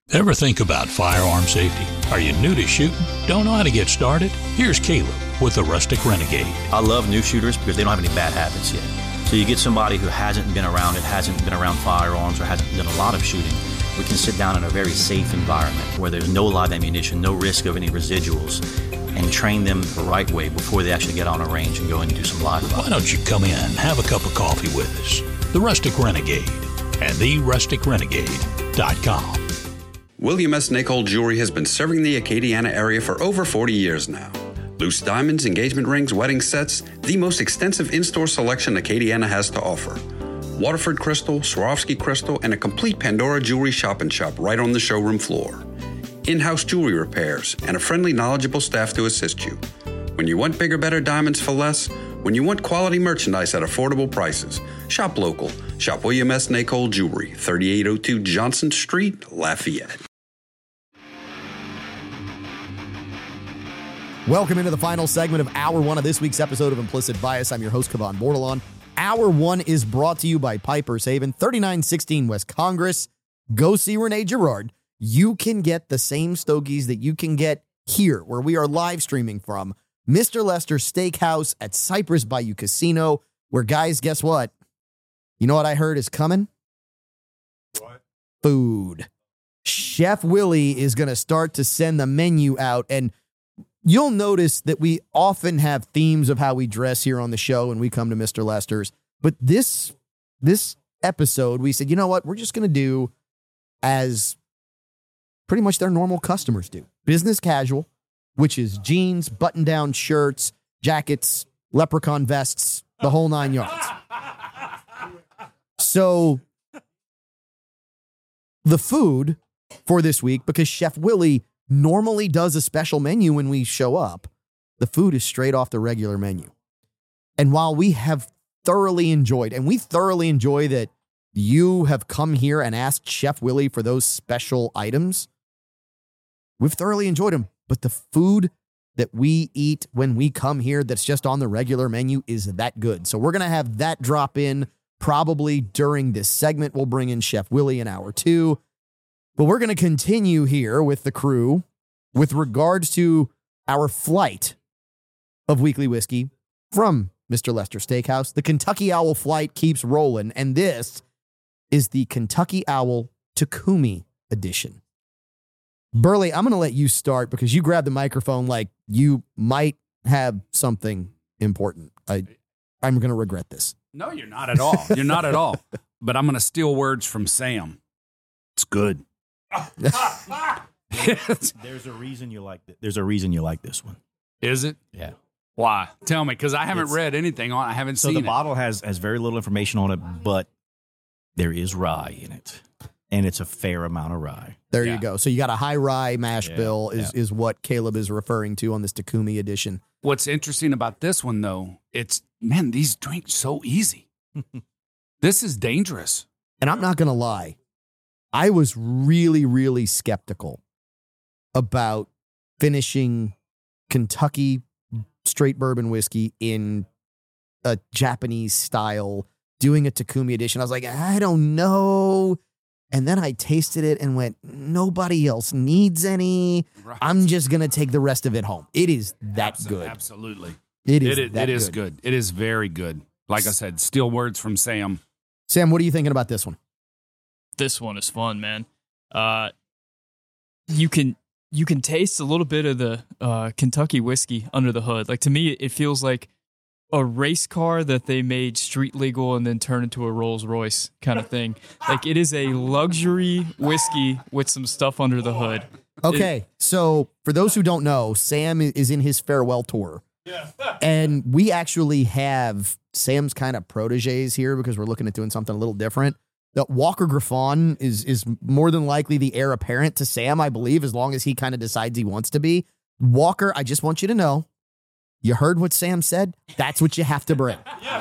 Ever think about firearm safety? Are you new to shooting? Don't know how to get started? Here's Caleb with the Rustic Renegade. I love new shooters because they don't have any bad habits yet. So you get somebody who hasn't been around it, hasn't been around firearms, or hasn't done a lot of shooting. We can sit down in a very safe environment where there's no live ammunition, no risk of any residuals, and train them the right way before they actually get on a range and go and do some live fire. Why don't you come in and have a cup of coffee with us? The Rustic Renegade and therusticrenegade.com. William S. Nicol Jewelry has been serving the Acadiana area for over 40 years now. Loose diamonds, engagement rings, wedding sets, the most extensive in-store selection Acadiana has to offer. Waterford crystal, Swarovski crystal, and a complete Pandora jewelry shop right on the showroom floor. In-house jewelry repairs, and a friendly, knowledgeable staff to assist you. When you want bigger, better diamonds for less, when you want quality merchandise at affordable prices, shop local. Shop William S. Nicol Jewelry, 3802 Johnson Street, Lafayette. Welcome into the final segment of Hour 1 of this week's episode of Implicit Bias. I'm your host, Kavan Bordelon. Hour 1 is brought to you by Piper's Haven, 3916 West Congress. Go see Rene Girard. You can get the same stogies that you can get here, where we are live streaming from. Mr. Lester Steakhouse at Cypress Bayou Casino, where, guys, guess what? You know what I heard is coming? What? Food. Chef Willie is going to start to send the menu out, and you'll notice that we often have themes of how we dress here on the show when we come to Mr. Lester's. But this episode, we said, you know what? We're just going to do as pretty much their normal customers do. Business casual, which is jeans, button-down shirts, jackets, leprechaun vests, the whole 9 yards. So the food for this week, because Chef Willie normally does a special menu when we show up, the food is straight off the regular menu. And while we have thoroughly enjoyed, and we thoroughly enjoy that you have come here and asked Chef Willie for those special items, we've thoroughly enjoyed them. But the food that we eat when we come here that's just on the regular menu is that good. So we're going to have that drop in probably during this segment. We'll bring in Chef Willie in hour 2. But we're going to continue here with the crew with regards to our flight of weekly whiskey from Mr. Lester Steakhouse. The Kentucky Owl flight keeps rolling, and this is the Kentucky Owl Takumi edition. Burley, I'm going to let you start because you grabbed the microphone like you might have something important. I'm going to regret this. No, you're not at all. You're not at all. But I'm going to steal words from Sam. It's good. There's a reason you like it. There's a reason you like this one. Is it? Yeah. Why? Tell me, because I haven't read anything on it. I haven't seen it. So the bottle has very little information on it, but there is rye in it. And it's a fair amount of rye. There you go. So you got a high rye mash bill is what Caleb is referring to on this Takumi edition. What's interesting about this one, though, man, these drinks so easy. This is dangerous. And I'm not going to lie. I was really, really skeptical about finishing Kentucky straight bourbon whiskey in a Japanese style, doing a Takumi edition. I was like, I don't know. And then I tasted it and went, nobody else needs any. Right. I'm just going to take the rest of it home. It is that good. Absolutely. It is good. It is very good. Like I said, steal words from Sam. Sam, what are you thinking about this one? This one is fun, man. You can taste a little bit of the Kentucky whiskey under the hood. Like, to me, it feels like a race car that they made street legal and then turned into a Rolls Royce kind of thing. Like, it is a luxury whiskey with some stuff under the hood. Okay, so for those who don't know, Sam is in his farewell tour. And we actually have Sam's kind of proteges here because we're looking at doing something a little different. That Walker Griffon is more than likely the heir apparent to Sam, I believe, as long as he kind of decides he wants to be. Walker, I just want you to know, you heard what Sam said? That's what you have to bring.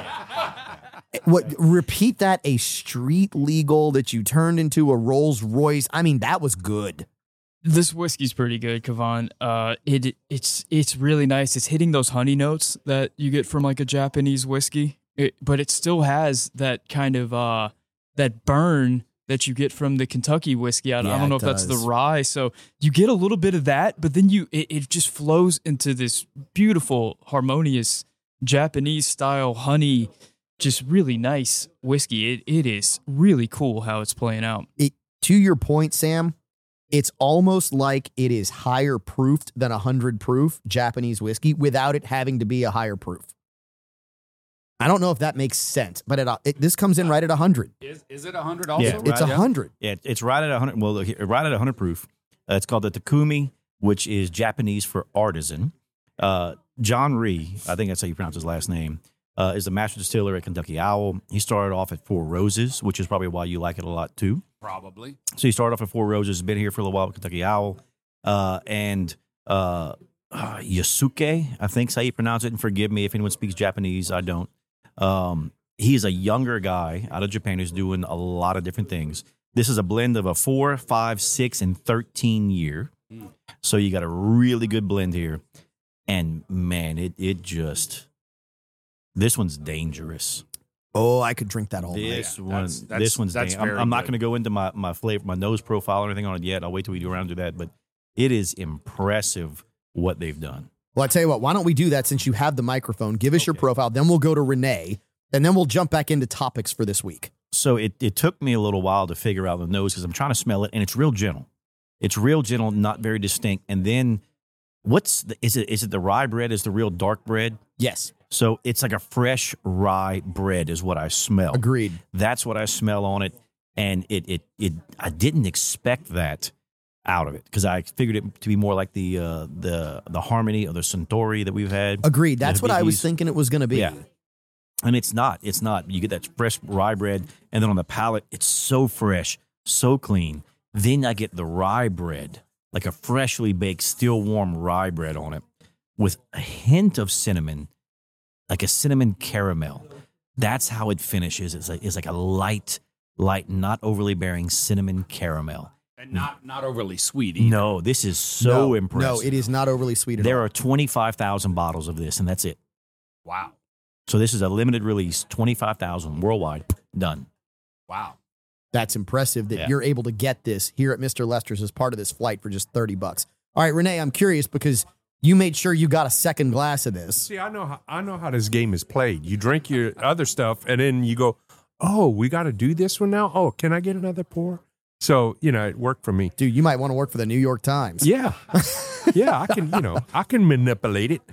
Repeat that, a street legal that you turned into a Rolls Royce. I mean, that was good. This whiskey's pretty good, Kavan. It's really nice. It's hitting those honey notes that you get from like a Japanese whiskey, but it still has that kind of that burn that you get from the Kentucky whiskey. I Yeah, don't know it if that's the does. rye. So you get a little bit of that, but then it just flows into this beautiful, harmonious Japanese style honey, just really nice whiskey. It is really cool how it's playing out. To your point, Sam, it's almost like it is higher proofed than 100 proof Japanese whiskey without it having to be a higher proof. I don't know if that makes sense, but this comes in right at 100. Is it 100 also? Yeah, It's 100. Yeah, it's right at 100. Well, right at 100 proof. It's called the Takumi, which is Japanese for artisan. John Rhee, I think that's how you pronounce his last name, is the master distiller at Kentucky Owl. He started off at Four Roses, which is probably why you like it a lot too. Probably. So he started off at Four Roses, been here for a little while with Kentucky Owl. And Yasuke, I think is how you pronounce it. And forgive me if anyone speaks Japanese, I don't. He's a younger guy out of Japan who's doing a lot of different things. This is a blend of a 4, 5, 6, and 13 year. So you got a really good blend here. And man, it just, this one's dangerous. Oh, I could drink that all night. This one's dangerous. I'm not going to go into my flavor, my nose profile or anything on it yet. I'll wait till we do around to that. But it is impressive what they've done. Well, I tell you what, why don't we do that since you have the microphone? Give us your profile, then we'll go to Renee, and then we'll jump back into topics for this week. So it took me a little while to figure out the nose because I'm trying to smell it, and it's real gentle. It's real gentle, not very distinct. And then is it the rye bread is the real dark bread? Yes. So it's like a fresh rye bread is what I smell. Agreed. That's what I smell on it. And I didn't expect that out of it because I figured it to be more like the Harmony or the Suntory that we've had. Agreed. That's what I was thinking it was going to be. Yeah. And it's not. It's not. You get that fresh rye bread, and then on the palate, it's so fresh, so clean. Then I get the rye bread, like a freshly baked, still warm rye bread on it, with a hint of cinnamon, like a cinnamon caramel. That's how it finishes. It's like a light, not overly bearing cinnamon caramel. And not overly sweet either. No, this is so impressive. No, it is not overly sweet at all. There are 25,000 bottles of this, and that's it. Wow. So this is a limited release, 25,000 worldwide, done. Wow. That's impressive that you're able to get this here at Mr. Lester's as part of this flight for just $30. All right, Renee, I'm curious because you made sure you got a second glass of this. See, I know how this game is played. You drink your other stuff, and then you go, "Oh, we got to do this one now. Oh, can I get another pour?" So it worked for me. Dude, you might want to work for the New York Times. Yeah, yeah, I can manipulate it.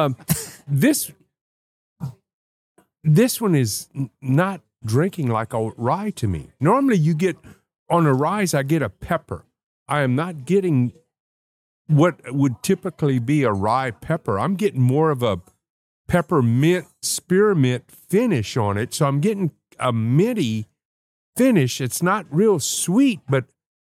This one is not drinking like a rye to me. Normally you get, on a rye, I get a pepper. I am not getting what would typically be a rye pepper. I'm getting more of a peppermint, spearmint finish on it. So I'm getting a minty finish. It's not real sweet, but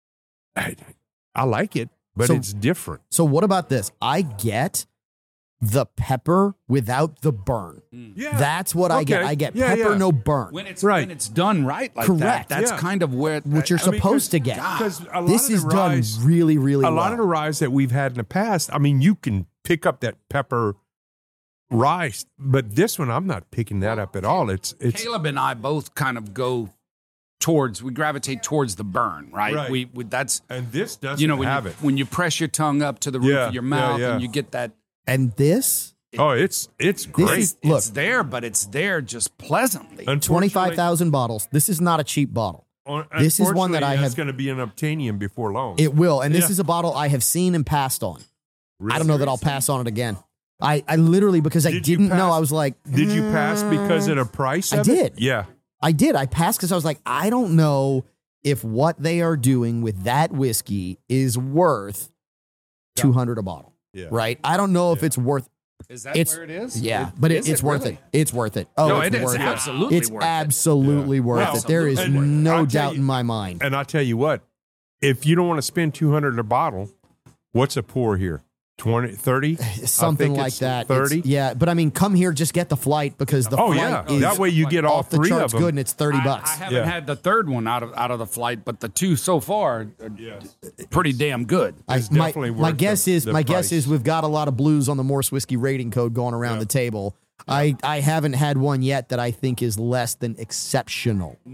I like it, but it's different. So what about this? I get the pepper without the burn. Yeah. That's what I get. I get pepper, no burn. When it's done right like Correct. that, that's kind of what you're supposed to get. Because a lot this of the is ryes, done really, really well. A lot of the ryes that we've had in the past, you can pick up that pepper rice, but this one I'm not picking that up at all. It's Caleb and I both kind of go we gravitate towards the burn, right? We that's and this doesn't have it. When you press your tongue up to the roof of your mouth and you get that. And this? Oh, it's great. It's there, but it's there just pleasantly. 25,000 bottles. This is not a cheap bottle. This is one that I have. It's going to be an Obtainium before long. It will, and this is a bottle I have seen and passed on. Really? I don't know that I'll pass on it again. I literally, because I didn't know, I was like, did you pass because of the price of it? I did. Yeah. I did. I passed because I was like, I don't know if what they are doing with that whiskey is worth $200 a bottle. Yeah. Right? I don't know if it's worth. Is that where it is? Yeah, but it's worth it. It's worth it. Oh, no, it's worth absolutely it. It's worth absolutely worth it. There is no doubt in my mind. And I'll tell you what, if you don't want to spend $200 a bottle, what's a pour here? 20, 30? Something like that. 30? Yeah, but come here, just get the flight because the flight is that way you get all the three charts of them. good and it's $30. I haven't had the third one out of the flight, but the two so far are pretty damn good. My guess is we've got a lot of blues on the Morse Whiskey rating code going around the table. I haven't had one yet that I think is less than exceptional. No.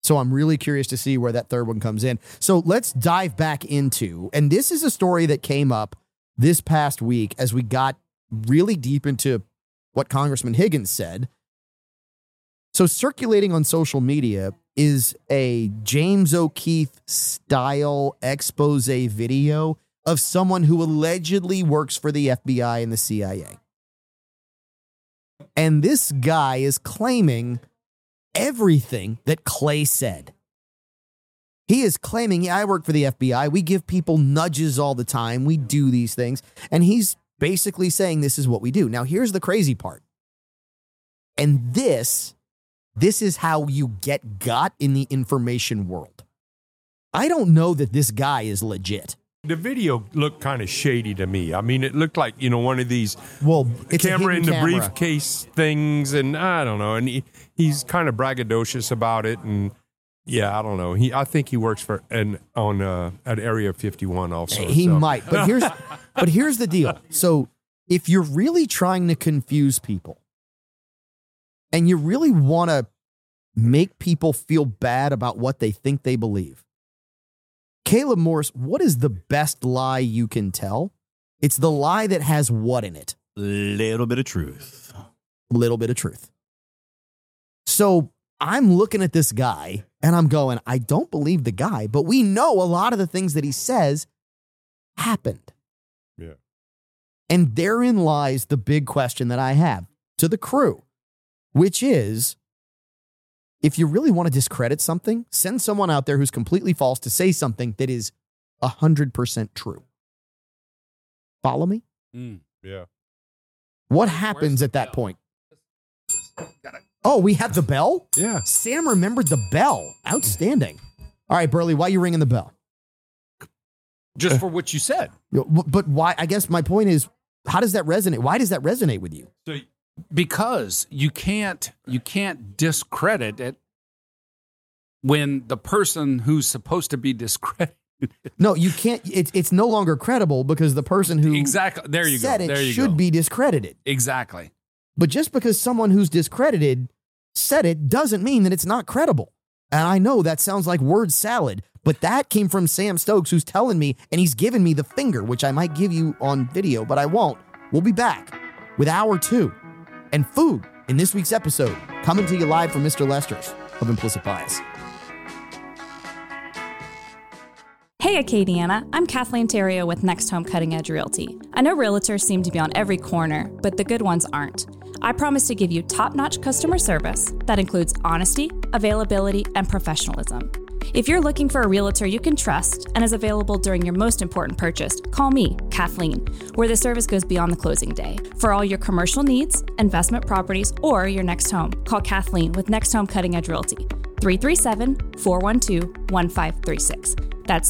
So I'm really curious to see where that third one comes in. So let's dive back into, and this is a story that came up this past week as we got really deep into what Congressman Higgins said. So circulating on social media is a James O'Keefe style expose video of someone who allegedly works for the FBI and the CIA. And this guy is claiming everything that Clay said. He is claiming, yeah, I work for the FBI. We give people nudges all the time. We do these things. And he's basically saying this is what we do. Now, here's the crazy part. And this is how you get got in the information world. I don't know that this guy is legit. The video looked kind of shady to me. I mean, it looked like, one of these it's camera in the camera. briefcase things, and I don't know. And he's kind of braggadocious about it, and yeah, I don't know. I think he works for at Area 51 also. He might, but here's the deal. So if you're really trying to confuse people, and you really want to make people feel bad about what they think they believe, Caleb Morris, what is the best lie you can tell? It's the lie that has what in it? Little bit of truth. Little bit of truth. So I'm looking at this guy and I'm going, I don't believe the guy, but we know a lot of the things that he says happened. Yeah. And therein lies the big question that I have to the crew, which is, if you really want to discredit something, send someone out there who's completely false to say something that is 100% true. Follow me? Yeah. What happens at that point? Oh, we have the bell? Yeah. Sam remembered the bell. Outstanding. All right, Burley, why are you ringing the bell? Just for what you said. But why? I guess my point is, how does that resonate? Why does that resonate with you? Because you can't discredit it when the person who's supposed to be discredited. No, you can't. It's no longer credible because the person who said it should be discredited. Exactly. But just because someone who's discredited said it doesn't mean that it's not credible. And I know that sounds like word salad, but that came from Sam Stokes, who's telling me, and he's giving me the finger, which I might give you on video, but I won't. We'll be back with Hour 2 and food in this week's episode, coming to you live from Mr. Lester's of Implicit Bias. Hey Acadiana, I'm Kathleen Terrio with Next Home Cutting Edge Realty. I know realtors seem to be on every corner, but the good ones aren't. I promise to give you top-notch customer service that includes honesty, availability, and professionalism. If you're looking for a realtor you can trust and is available during your most important purchase, call me, Kathleen, where the service goes beyond the closing day. For all your commercial needs, investment properties, or your next home, call Kathleen with Next Home Cutting Edge Realty, 337-412-1536. That's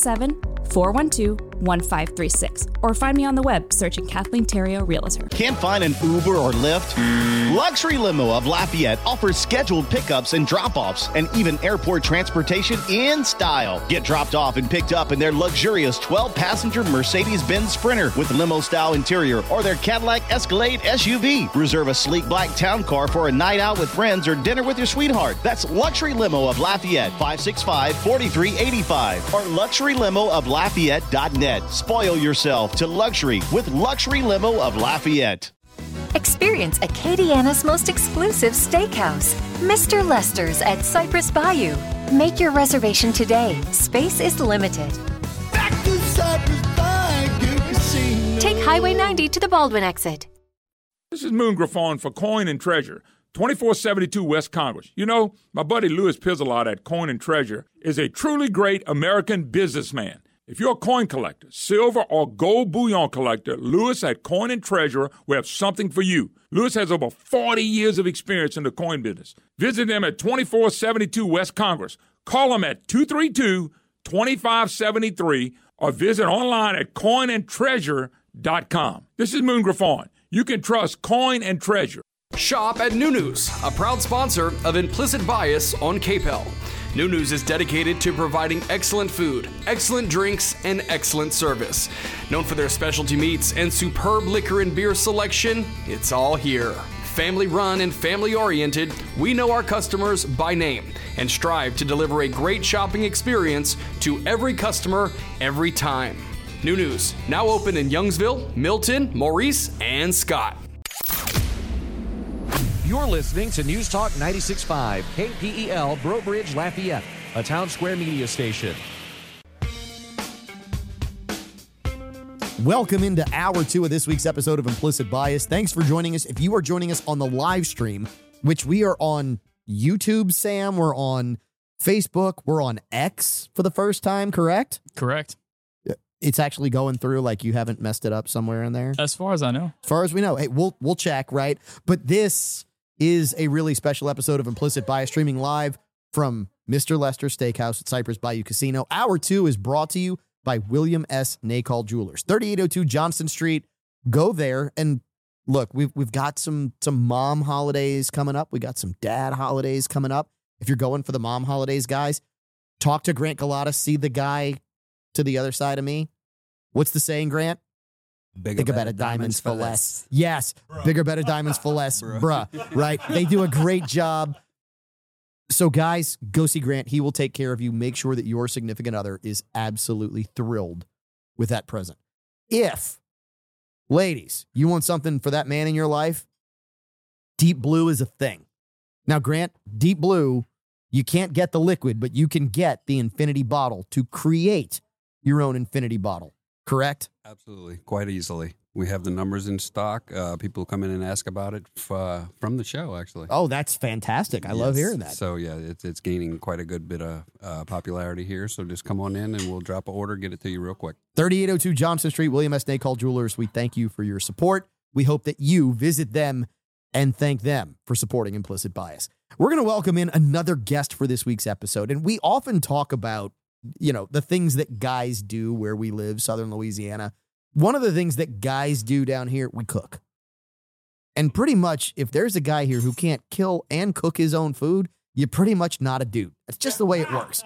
337-412-1536. Or find me on the web searching Kathleen Terrio Realtor. Can't find an Uber or Lyft? Luxury Limo of Lafayette offers scheduled pickups and drop-offs and even airport transportation in style. Get dropped off and picked up in their luxurious 12-passenger Mercedes-Benz Sprinter with limo-style interior or their Cadillac Escalade SUV. Reserve a sleek black town car for a night out with friends or dinner with your sweetheart. That's Luxury Limo of Lafayette, 565-4385 or luxurylimooflafayette.net. Spoil yourself to luxury with Luxury Limo of Lafayette. Experience Acadiana's most exclusive steakhouse, Mr. Lester's at Cypress Bayou. Make your reservation today. Space is limited. Back to Cypress Bayou Casino. Take Highway 90 to the Baldwin exit. This is Moon Griffon for Coin and Treasure, 2472 West Congress. You know, my buddy Louis Pizzolot at Coin and Treasure is a truly great American businessman. If you're a coin collector, silver or gold bullion collector, Louis at Coin and Treasure will have something for you. Louis has over 40 years of experience in the coin business. Visit them at 2472 West Congress. Call them at 232-2573 or visit online at coinandtreasure.com. This is Moon Griffon. You can trust Coin and Treasure. Shop at New News, a proud sponsor of Implicit Bias on KPEL. New News is dedicated to providing excellent food, excellent drinks, and excellent service. Known for their specialty meats and superb liquor and beer selection, it's all here. Family run and family oriented, we know our customers by name and strive to deliver a great shopping experience to every customer every time. New News, now open in Youngsville, Milton, Maurice, and Scott. You're listening to News Talk 96.5, KPEL, Breaux Bridge, Lafayette, a Town Square media station. Welcome into hour 2 of this week's episode of Implicit Bias. Thanks for joining us. If you are joining us on the live stream, which we are on YouTube, Sam, we're on Facebook, we're on X for the first time, correct? Correct. It's actually going through, like you haven't messed it up somewhere in there? As far as I know. As far as we know. Hey, we'll check, right? But this is a really special episode of Implicit Bias, streaming live from Mr. Lester's Steakhouse at Cypress Bayou Casino. Hour 2 is brought to you by William S. Nacall Jewelers, 3802 Johnston Street. Go there and look, we've got some mom holidays coming up. We got some dad holidays coming up. If you're going for the mom holidays, guys, talk to Grant Galata, see the guy to the other side of me. What's the saying, Grant? Bigger, better diamonds for less. Yes, bruh. Bigger, better diamonds for less, bruh. Right? They do a great job. So, guys, go see Grant. He will take care of you. Make sure that your significant other is absolutely thrilled with that present. If, ladies, you want something for that man in your life, Deep Blue is a thing. Now, Grant, Deep Blue, you can't get the liquid, but you can get the infinity bottle to create your own infinity bottle. Correct? Absolutely. Quite easily. We have the numbers in stock. People come in and ask about it from the show, actually. Oh, that's fantastic. I love hearing that. So, yeah, it's gaining quite a good bit of popularity here. So just come on in and we'll drop an order, get it to you real quick. 3802 Johnston Street, William S. Nacall Jewelers. We thank you for your support. We hope that you visit them and thank them for supporting Implicit Bias. We're going to welcome in another guest for this week's episode. And we often talk about, the things that guys do where we live, Southern Louisiana. One of the things that guys do down here, we cook. And pretty much, if there's a guy here who can't kill and cook his own food, you're pretty much not a dude. That's just the way it works.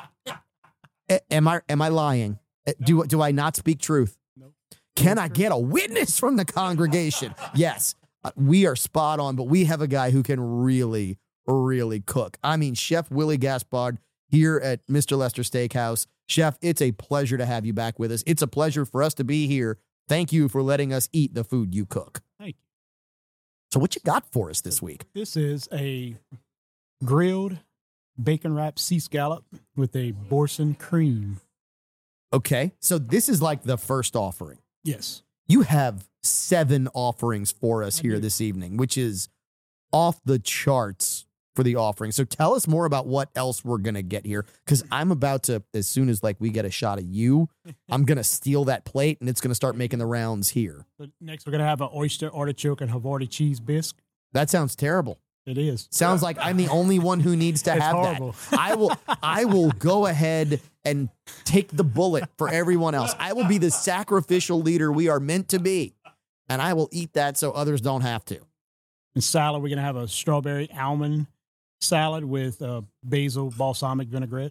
Am I lying? Do I not speak truth? No. Can I get a witness from the congregation? Yes, we are spot on, but we have a guy who can really, really cook. I mean, Chef Willie Gaspard here at Mr. Lester Steakhouse. Chef, it's a pleasure to have you back with us. It's a pleasure for us to be here. Thank you for letting us eat the food you cook. Thank you. So what you got for us this week? This is a grilled bacon-wrapped sea scallop with a Boursin cream. Okay, so this is like the first offering. Yes. You have 7 offerings for us here this evening, which is off the charts for the offering. So tell us more about what else we're going to get here, because I'm about to, as soon as we get a shot of you, I'm going to steal that plate and it's going to start making the rounds here. But next, we're going to have an oyster artichoke and Havarti cheese bisque. That sounds terrible. It is. Sounds like I'm the only one who needs to have horrible. That. I will go ahead and take the bullet for everyone else. I will be the sacrificial leader we are meant to be, and I will eat that so others don't have to. In salad, we're going to have a strawberry almond salad with basil balsamic vinaigrette.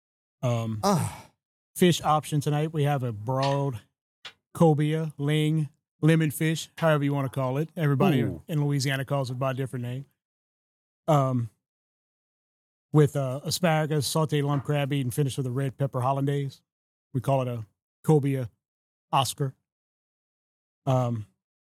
Fish option tonight, we have a broiled cobia, ling, lemon fish, however you want to call it. Everybody in Louisiana calls it by a different name. With asparagus, sauteed lump crab meat, and finished with a red pepper hollandaise. We call it a cobia Oscar. The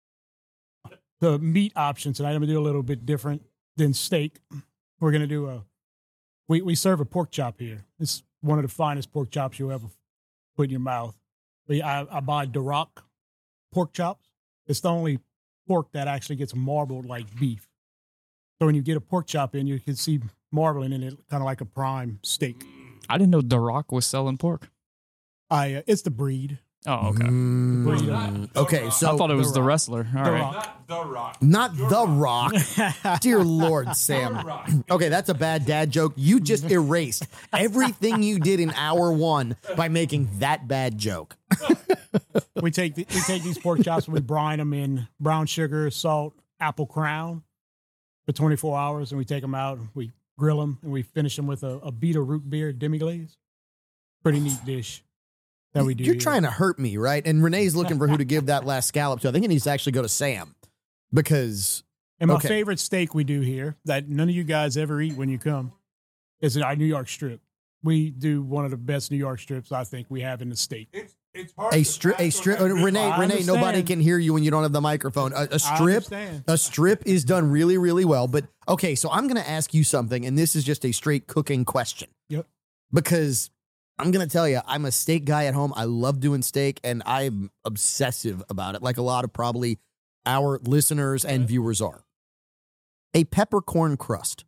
meat option tonight, I'm going to do a little bit different than steak. We're going to do we serve a pork chop here. It's one of the finest pork chops you'll ever put in your mouth. I buy Duroc pork chops. It's the only pork that actually gets marbled like beef. So when you get a pork chop in, you can see marbling in it, kind of like a prime steak. I didn't know Duroc was selling pork. It's the breed. Oh, okay. Okay, so I thought it was the wrestler. All right. Not The Rock. Dear Lord, Sam. Okay, that's a bad dad joke. You just erased everything you did in hour 1 by making that bad joke. We take these pork chops and we brine them in brown sugar, salt, apple crown for 24 hours, and we take them out. We grill them and we finish them with a Beta root beer demi-glaze. Pretty neat dish. That we do. You're trying to hurt me, right? And Renee's looking for who to give that last scallop to. I think it needs to actually go to Sam, because And my Okay. favorite steak we do here that none of you guys ever eat when you come is our New York strip. We do one of the best New York strips I think we have in the state. A strip. Renee. Nobody can hear you when you don't have the microphone. A strip is done really, really well. But okay, so I'm going to ask you something, and this is just a straight cooking question. Yep. Because I'm going to tell you, I'm a steak guy at home. I love doing steak, and I'm obsessive about it, like a lot of probably our listeners and viewers are. A peppercorn crust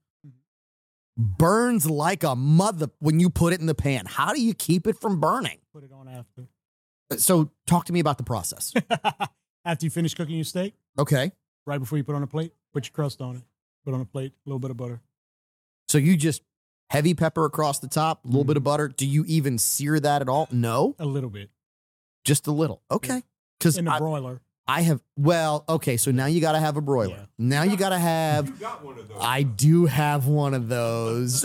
burns like a mother when you put it in the pan. How do you keep it from burning? Put it on after. So talk to me about the process. After you finish cooking your steak, Okay. right before you put it on a plate, put your crust on it. Put it on a plate, a little bit of butter. So you just heavy pepper across the top, a little bit of butter. Do you even sear that at all? No? A little bit. Just a little. Okay. Because In the broiler. I have, well, okay, so now you got to have a broiler. Now you got to have, I do have one of those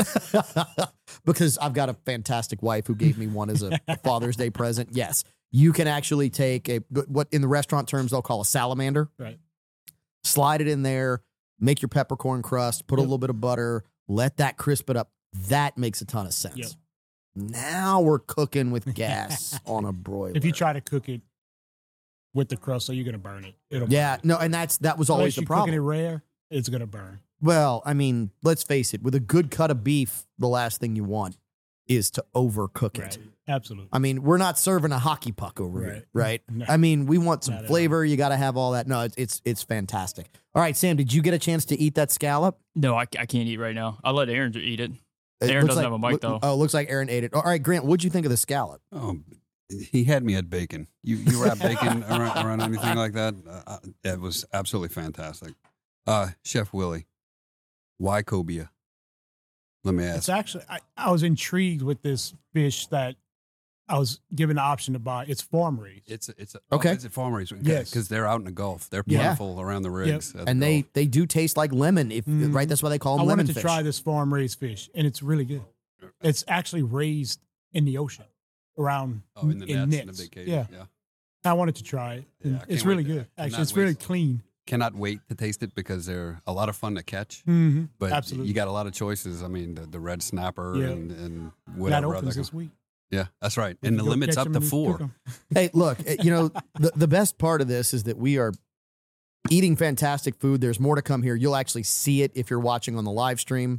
because I've got a fantastic wife who gave me one as a Father's Day present. Yes, you can actually take what in the restaurant terms they'll call a salamander. Right. Slide it in there, make your peppercorn crust, put a little bit of butter, let that crisp it up. That makes a ton of sense. Yep. Now we're cooking with gas on a broiler. If you try to cook it with the crust, so you're going to burn it. It'll Yeah, no, and that was always Unless the you're problem. cooking it rare, it's going to burn. Well, I mean, let's face it. With a good cut of beef, the last thing you want is to overcook it. Absolutely. I mean, we're not serving a hockey puck over here, right? No. I mean, we want some Not at flavor. You got to have all that. No, it's fantastic. All right, Sam, did you get a chance to eat that scallop? No, I can't eat right now. I'll let Aaron eat it. It Aaron looks doesn't like- have a mic, though. Oh, it looks like Aaron ate it. All right, Grant, what'd you think of the scallop? Oh, he had me at bacon. You wrap bacon around anything like that? It was absolutely fantastic. Chef Willie, why cobia? Let me ask. It's actually, I was intrigued with this fish that I was given the option to buy. It's farm raised. It's Okay. It's a farm raised. Yes. Because they're out in the Gulf. They're Yeah. plentiful around the rigs. at the And Gulf. they do taste like lemon, right? That's why they call I them lemon wanted to fish. try this farm raised fish, and it's really good. It's actually raised in the ocean around in the nets, in the nets. big cage, Yeah. yeah. I wanted to try it. And Yeah, I it's can't really wait to- good. Actually, cannot it's really wait. clean. Cannot wait to taste it because they're a lot of fun to catch. Mhm. But Absolutely. you got a lot of choices. I mean, the red snapper Yeah. and whatever. That opens other- this week. Yeah, that's right. We And can the go limit's catch up 'em to and 4. cook 'em. Hey, look, the best part of this is that we are eating fantastic food. There's more to come here. You'll actually see it if you're watching on the live stream.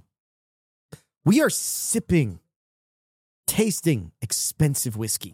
We are sipping, tasting expensive whiskey.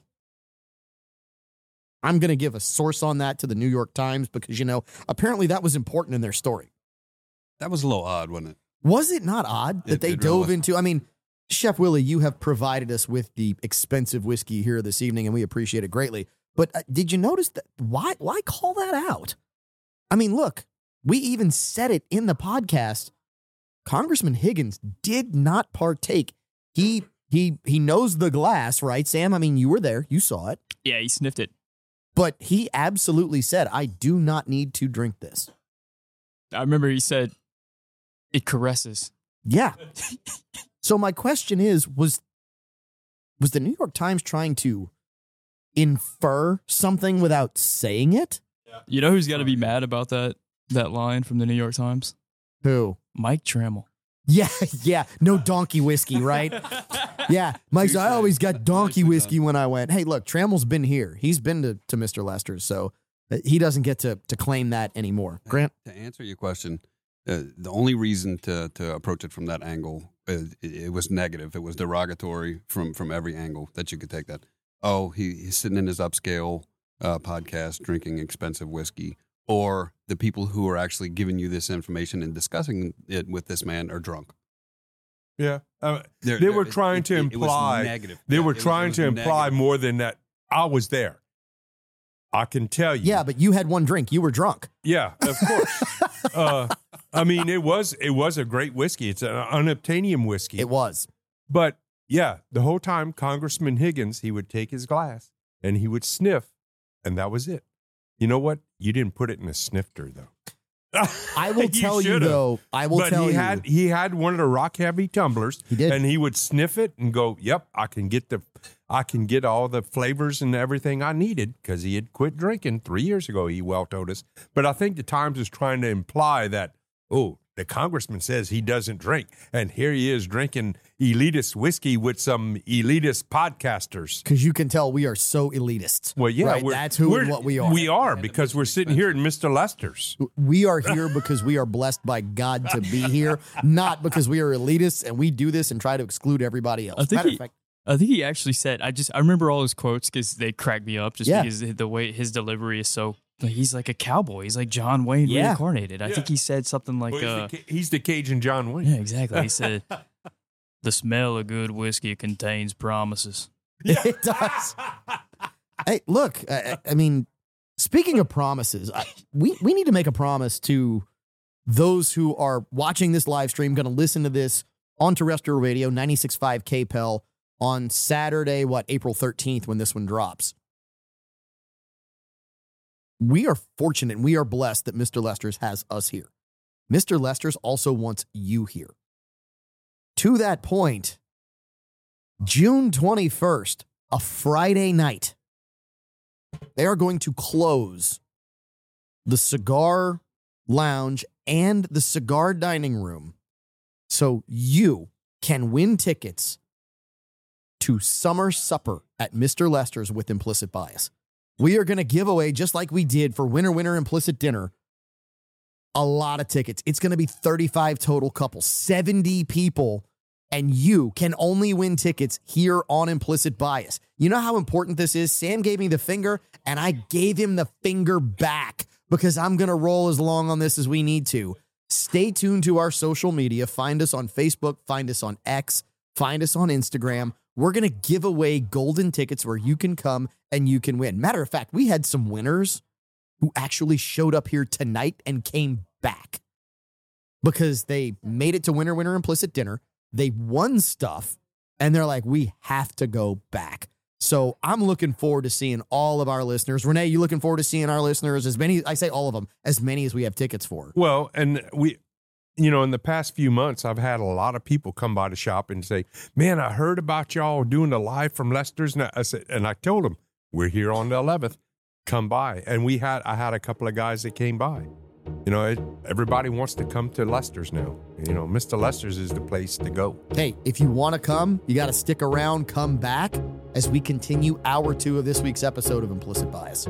I'm going to give a source on that to the New York Times because, apparently that was important in their story. That was a little odd, wasn't it? Was it not odd that It they really dove was. into? I mean, Chef Willie, you have provided us with the expensive whiskey here this evening, and we appreciate it greatly. But did you notice that? Why call that out? I mean, look, we even said it in the podcast. Congressman Higgins did not partake. He knows the glass, right, Sam? I mean, you were there. You saw it. Yeah, he sniffed it. But he absolutely said, I do not need to drink this. I remember he said, it caresses. Yeah. So my question is, was the New York Times trying to infer something without saying it? You know who's got to be mad about that line from the New York Times? Who? Mike Trammell. Yeah. No donkey whiskey, right? Yeah. Mike's, I always got donkey whiskey when I went. Hey, look, Trammell's been here. He's been to Mr. Lester's, so he doesn't get to claim that anymore. Grant? To answer your question, the only reason to approach it from that angle, it was negative. It was derogatory from every angle that you could take that. Oh, he's sitting in his upscale podcast drinking expensive whiskey. Or the people who are actually giving you this information and discussing it with this man are drunk. Yeah. They were trying to imply. It was negative. They were it trying was to imply negative. more than that. I was there. I can tell you. Yeah, but you had one drink. You were drunk. Yeah, of course. I mean, it was a great whiskey. It's an unobtainium whiskey. It was. But yeah, the whole time, Congressman Higgins, he would take his glass and he would sniff, and that was it. You know what? You didn't put it in a snifter, though. I will tell you, should've. though. I will but tell you. He had one of the rock heavy tumblers. He did. And he would sniff it and go, yep, I can get all the flavors and everything I needed because he had quit drinking 3 years ago, he well told us. But I think the Times is trying to imply that, oh, the congressman says he doesn't drink, and here he is drinking elitist whiskey with some elitist podcasters. Because you can tell we are so elitist. Well, yeah, right? That's who and what we are. We are, because we're sitting here at Mr. Lester's. We are here because we are blessed by God to be here, not because we are elitists and we do this and try to exclude everybody else. I think he actually said, I remember all his quotes because they crack me up because the way his delivery is so, he's like a cowboy. He's like John Wayne reincarnated. I think he said something like, he's the Cajun John Wayne. Yeah, exactly. He said, the smell of good whiskey contains promises. It does. Hey, look, I mean, speaking of promises, we need to make a promise to those who are watching this live stream, going to listen to this on terrestrial radio, 96.5 KPEL, on Saturday, April 13th, when this one drops. We are fortunate and we are blessed that Mr. Lester's has us here. Mr. Lester's also wants you here. To that point, June 21st, a Friday night, they are going to close the cigar lounge and the cigar dining room so you can win tickets to Summer Supper at Mr. Lester's with Implicit Bias. We are going to give away, just like we did for Winter Implicit Dinner, a lot of tickets. It's going to be 35 total couples, 70 people, and you can only win tickets here on Implicit Bias. You know how important this is? Sam gave me the finger, and I gave him the finger back because I'm going to roll as long on this as we need to. Stay tuned to our social media. Find us on Facebook, find us on X, find us on Instagram. We're going to give away golden tickets where you can come and you can win. Matter of fact, we had some winners who actually showed up here tonight and came back because they made it to Winter Implicit Dinner. They won stuff, and they're like, we have to go back. So I'm looking forward to seeing all of our listeners. Renee, you looking forward to seeing our listeners? As many, I say all of them, as many as we have tickets for. Well, and in the past few months, I've had a lot of people come by the shop and say, man, I heard about y'all doing the live from Lester's. And I told them, we're here on the 11th. Come by. And I had a couple of guys that came by. Everybody wants to come to Lester's now. Mr. Lester's is the place to go. Hey, if you want to come, you got to stick around, come back as we continue hour 2 of this week's episode of Implicit Bias.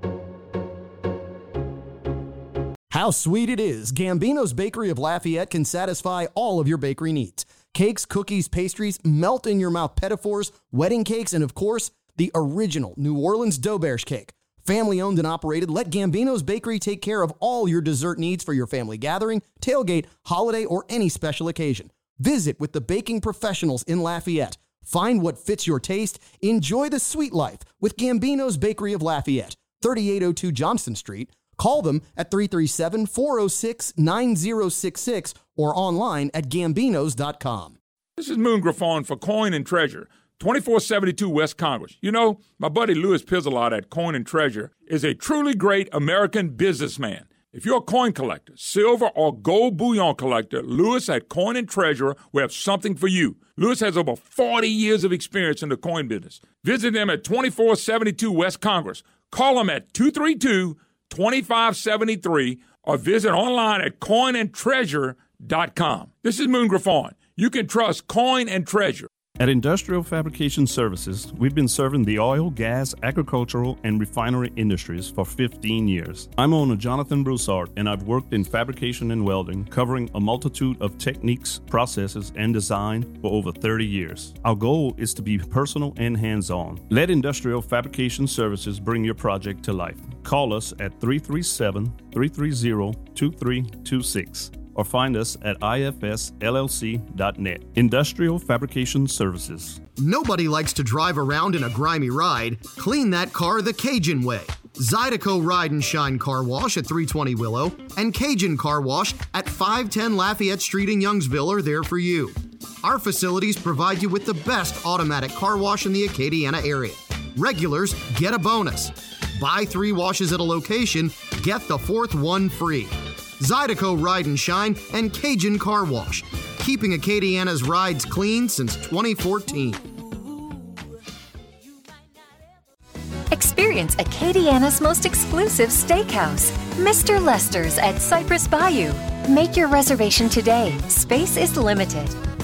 How sweet it is. Gambino's Bakery of Lafayette can satisfy all of your bakery needs. Cakes, cookies, pastries, melt-in-your-mouth petitfours, wedding cakes, and of course, the original New Orleans Dauberge cake. Family owned and operated, let Gambino's Bakery take care of all your dessert needs for your family gathering, tailgate, holiday, or any special occasion. Visit with the baking professionals in Lafayette. Find what fits your taste. Enjoy the sweet life with Gambino's Bakery of Lafayette, 3802 Johnston Street. Call them at 337-406-9066 or online at gambinos.com. This is Moon Griffon for Coin and Treasure, 2472 West Congress. My buddy Louis Pizzolot at Coin and Treasure is a truly great American businessman. If you're a coin collector, silver or gold bullion collector, Louis at Coin and Treasure will have something for you. Louis has over 40 years of experience in the coin business. Visit them at 2472 West Congress. Call them at 232-2573 or visit online at coinandtreasure.com. This is Moon Griffon. You can trust Coin and Treasure. At Industrial Fabrication Services, we've been serving the oil, gas, agricultural, and refinery industries for 15 years. I'm owner Jonathan Broussard, and I've worked in fabrication and welding, covering a multitude of techniques, processes, and design for over 30 years. Our goal is to be personal and hands-on. Let Industrial Fabrication Services bring your project to life. Call us at 337-330-2326. or find us at ifsllc.net. Industrial Fabrication Services. Nobody likes to drive around in a grimy ride. Clean that car the Cajun way. Zydeco Ride and Shine Car Wash at 320 Willow and Cajun Car Wash at 510 Lafayette Street in Youngsville are there for you. Our facilities provide you with the best automatic car wash in the Acadiana area. Regulars get a bonus. Buy 3 washes at a location, get the 4th one free. Zydeco Ride and Shine and Cajun Car Wash, keeping Acadiana's rides clean since 2014. Experience Acadiana's most exclusive steakhouse, Mr. Lester's at Cypress Bayou. Make your reservation today. Space is limited.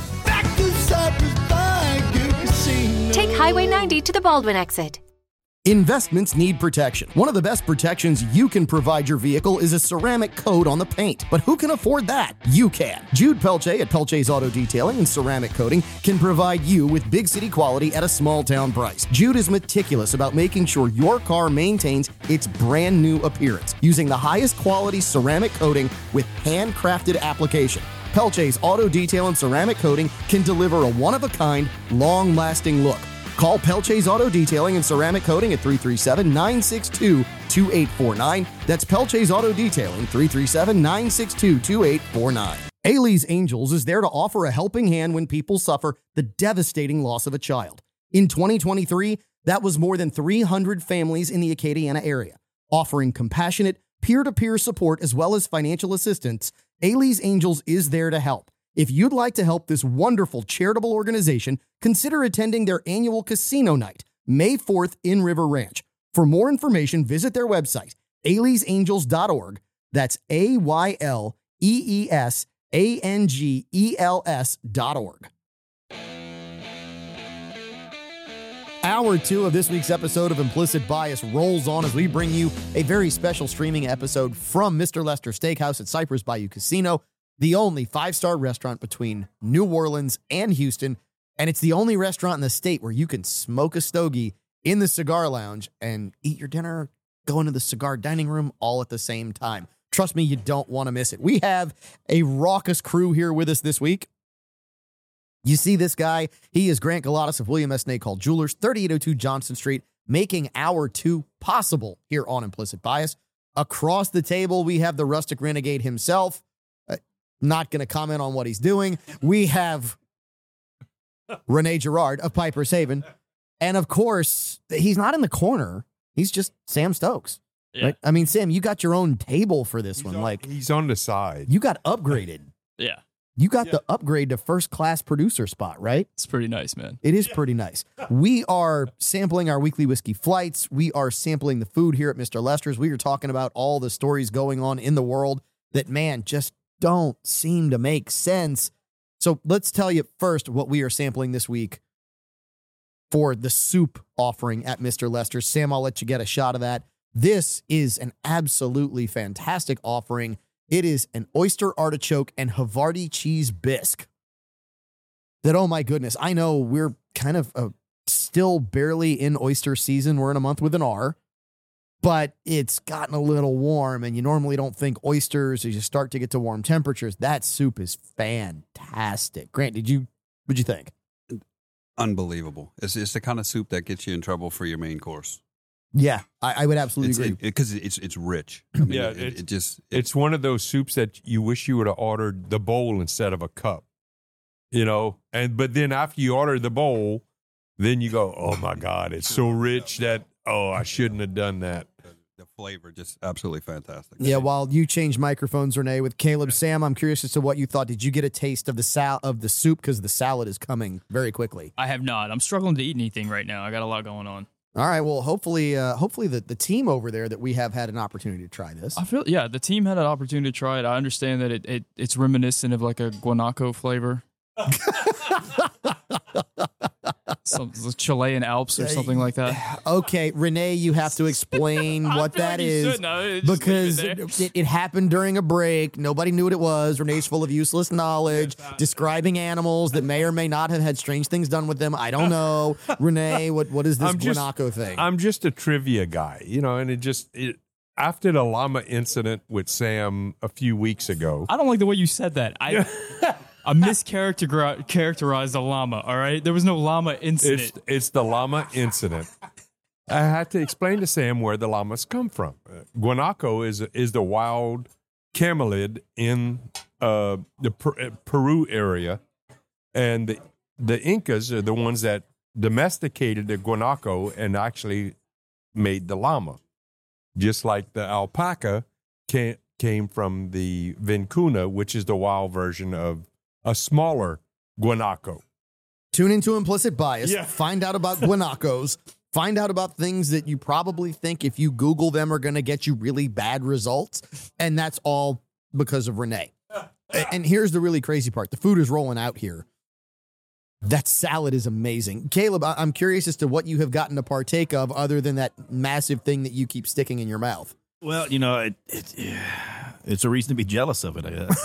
Take Highway 90 to the Baldwin exit. Investments need protection. One of the best protections you can provide your vehicle is a ceramic coat on the paint. But who can afford that? You can. Jude Pelche at Pelche's Auto Detailing and Ceramic Coating can provide you with big city quality at a small town price. Jude is meticulous about making sure your car maintains its brand new appearance using the highest quality ceramic coating with handcrafted application. Pelche's Auto Detail and Ceramic Coating can deliver a one-of-a-kind, long-lasting look. Call Pelche's Auto Detailing and Ceramic Coating at 337-962-2849. That's Pelche's Auto Detailing, 337-962-2849. Ailey's Angels is there to offer a helping hand when people suffer the devastating loss of a child. In 2023, that was more than 300 families in the Acadiana area. Offering compassionate, peer-to-peer support as well as financial assistance, Ailey's Angels is there to help. If you'd like to help this wonderful charitable organization, consider attending their annual casino night, May 4th in River Ranch. For more information, visit their website, Ailey'sAngels.org. That's AYLEESANGELS.org. Hour 2 of this week's episode of Implicit Bias rolls on as we bring you a very special streaming episode from Mr. Lester Steakhouse at Cypress Bayou Casino, the only 5-star restaurant between New Orleans and Houston, and it's the only restaurant in the state where you can smoke a stogie in the cigar lounge and eat your dinner, go into the cigar dining room all at the same time. Trust me, you don't want to miss it. We have a raucous crew here with us this week. You see this guy, he is Grant Galatas of William S. Nacol Jewelers, 3802 Johnson Street, making Hour 2 possible here on Implicit Bias. Across the table, we have the rustic renegade himself. Not going to comment on what he's doing. We have Rene Girard of Piper's Haven. And of course, he's not in the corner. He's just Sam Stokes. Yeah. Right? I mean, Sam, you got your own table for this one. He's on the side. You got upgraded. Yeah. You got the upgrade to first-class producer spot, right? It's pretty nice, man. It is pretty nice. We are sampling our weekly whiskey flights. We are sampling the food here at Mr. Lester's. We are talking about all the stories going on in the world that, man, just don't seem to make sense. So let's tell you first what we are sampling this week for the soup offering at Mr. Lester's. Sam, I'll let you get a shot of that. This is an absolutely fantastic offering. It is an oyster artichoke and Havarti cheese bisque. That, oh my goodness, I know we're kind of still barely in oyster season. We're in a month with an R. But it's gotten a little warm, and you normally don't think oysters as you start to get to warm temperatures. That soup is fantastic. Grant, what'd you think? Unbelievable. It's the kind of soup that gets you in trouble for your main course. Yeah, I would absolutely agree. Because it's rich. I mean, yeah, it's one of those soups that you wish you would have ordered the bowl instead of a cup. You know, but then after you order the bowl, then you go, oh my God, it's so rich that, oh, I shouldn't have done that. The flavor just absolutely fantastic. Yeah, while you change microphones, Renee, with Caleb, Sam, I'm curious as to what you thought. Did you get a taste of the soup? Because the salad is coming very quickly. I have not. I'm struggling to eat anything right now. I got a lot going on. All right, well, hopefully the team over there that we have had an opportunity to try this. I feel, yeah, the team had an opportunity to try it. I understand that it's reminiscent of like a guanaco flavor. Some Chilean Alps or something like that. Okay, Renee, you have to explain what that is because it happened during a break. Nobody knew what it was. Renee's full of useless knowledge, describing animals that may or may not have had strange things done with them. I don't know. Renee, what is this guanaco thing? I'm just a trivia guy, you know, and after the llama incident with Sam a few weeks ago. I don't like the way you said that. I mischaracterized the llama, all right? There was no llama incident. It's the llama incident. I had to explain to Sam where the llamas come from. Guanaco is the wild camelid in the Peru area, and the Incas are the ones that domesticated the guanaco and actually made the llama. Just like the alpaca came from the vincuna, which is the wild version of a smaller guanaco. Tune into Implicit Bias. Yeah. Find out about guanacos. Find out about things that you probably think if you Google them are going to get you really bad results. And that's all because of Renee. And here's the really crazy part. The food is rolling out here. That salad is amazing. Caleb, I'm curious as to what you have gotten to partake of other than that massive thing that you keep sticking in your mouth. Well, it's a reason to be jealous of it.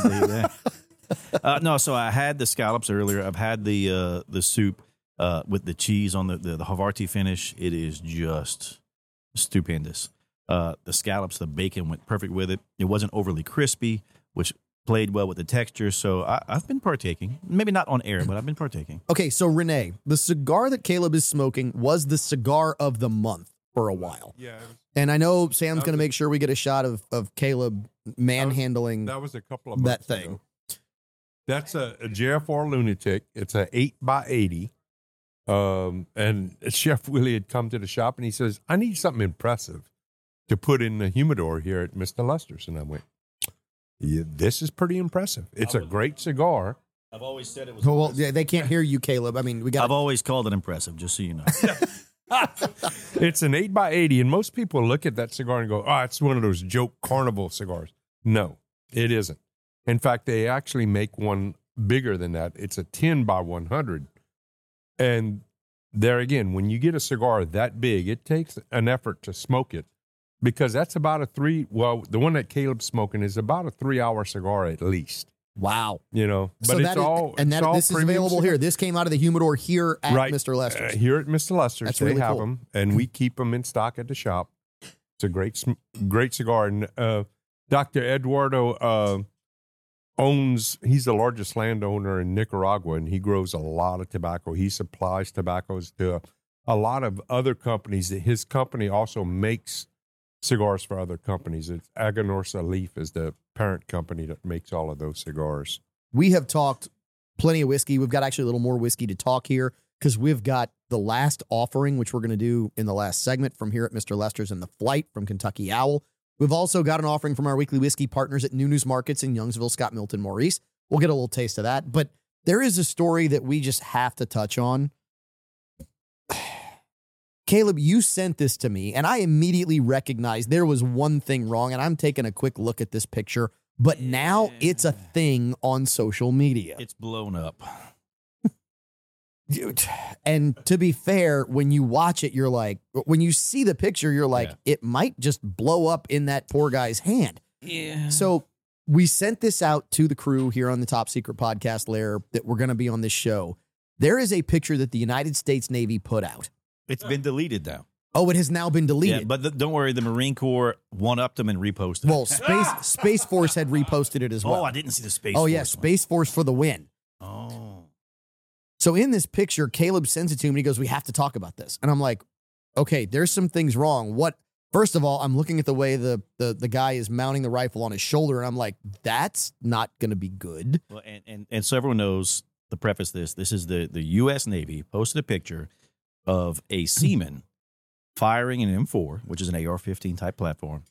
No, so I had the scallops earlier. I've had the soup with the cheese on the Havarti finish. It is just stupendous. The scallops, the bacon went perfect with it. It wasn't overly crispy, which played well with the texture. So I've been partaking. Maybe not on air, but I've been partaking. Okay, so Renee, the cigar that Caleb is smoking was the cigar of the month for a while. Yeah. And I know Sam's going to make sure we get a shot of Caleb manhandling that was a couple of that months thing. ago. That's a JFR Lunatic. It's a 8x80. And Chef Willie had come to the shop and he says, I need something impressive to put in the humidor here at Mr. Lester's. And I went, yeah, this is pretty impressive. It's a great cigar. I've always said it was. Well, yeah, they can't hear you, Caleb. I mean, I've always called it impressive, just so you know. It's an 8x80, and most people look at that cigar and go, oh, it's one of those joke carnival cigars. No, it isn't. In fact, they actually make one bigger than that. It's a 10x100. And there again, when you get a cigar that big, it takes an effort to smoke it because that's about the one that Caleb's smoking is about a 3-hour cigar at least. Wow. But so this is available here. This came out of the humidor here at Mr. Lester's. Here at Mr. Lester's, That's they really have cool. them, and we keep them in stock at the shop. It's a great cigar. And Dr. Eduardo he's the largest landowner in Nicaragua, and he grows a lot of tobacco. He supplies tobaccos to a lot of other companies. His company also makes cigars for other companies. It's Aganorsa Leaf is the parent company that makes all of those cigars. We have talked plenty of whiskey. We've got actually a little more whiskey to talk here because we've got the last offering, which we're going to do in the last segment from here at Mr. Lester's and the Flight from Kentucky Owl. We've also got an offering from our weekly whiskey partners at New News Markets in Youngsville, Scott, Milton, Maurice. We'll get a little taste of that. But there is a story that we just have to touch on. Caleb, you sent this to me, and I immediately recognized there was one thing wrong, and I'm taking a quick look at this picture, but now it's a thing on social media. It's blown up. Dude. And to be fair, when you watch it, you're like, when you see the picture, you're like, it might just blow up in that poor guy's hand. Yeah. So we sent this out to the crew here on the Top Secret Podcast Lair that we're going to be on this show. There is a picture that the United States Navy put out. It's been deleted now. Oh, it has now been deleted. Yeah, but don't worry, the Marine Corps one-upped them and reposted it. Well, Space Force had reposted it as well. Oh, I didn't see the Space Force. Oh, yeah, Space Force for the win. Oh. So in this picture, Caleb sends it to me and he goes, we have to talk about this. And I'm like, okay, there's some things wrong. What? First of all, I'm looking at the way the guy is mounting the rifle on his shoulder, and I'm like, that's not going to be good. Well, and so everyone knows, to preface this is the U.S. Navy posted a picture of a seaman firing an M4, which is an AR-15 type platform,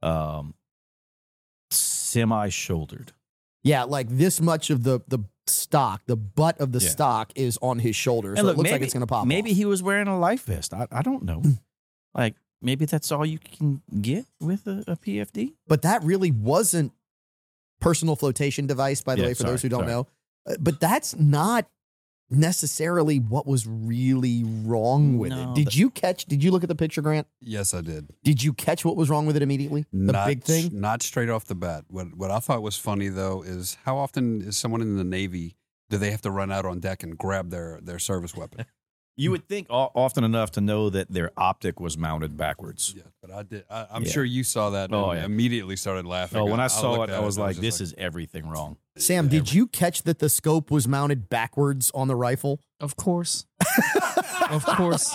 semi-shouldered. Yeah, like this much of the stock, the butt of the stock is on his shoulder, so look, it looks like it's going to pop Maybe off. he was wearing a life vest. I don't know. Like, maybe that's all you can get with a PFD? But that really wasn't personal flotation device, by the way, for those who don't know. But that's not necessarily what was really wrong with it. Did you look at the picture, Grant? Yes, I did. Did you catch what was wrong with it immediately? The big thing? Not straight off the bat. What I thought was funny, though, is how often is someone in the Navy, do they have to run out on deck and grab their service weapon? You would think often enough to know that their optic was mounted backwards. Yeah, but I did. I'm sure you saw that and immediately started laughing. Oh, when I saw it, I was like, this is everything wrong. Sam, did you catch that the scope was mounted backwards on the rifle? Of course. Of course.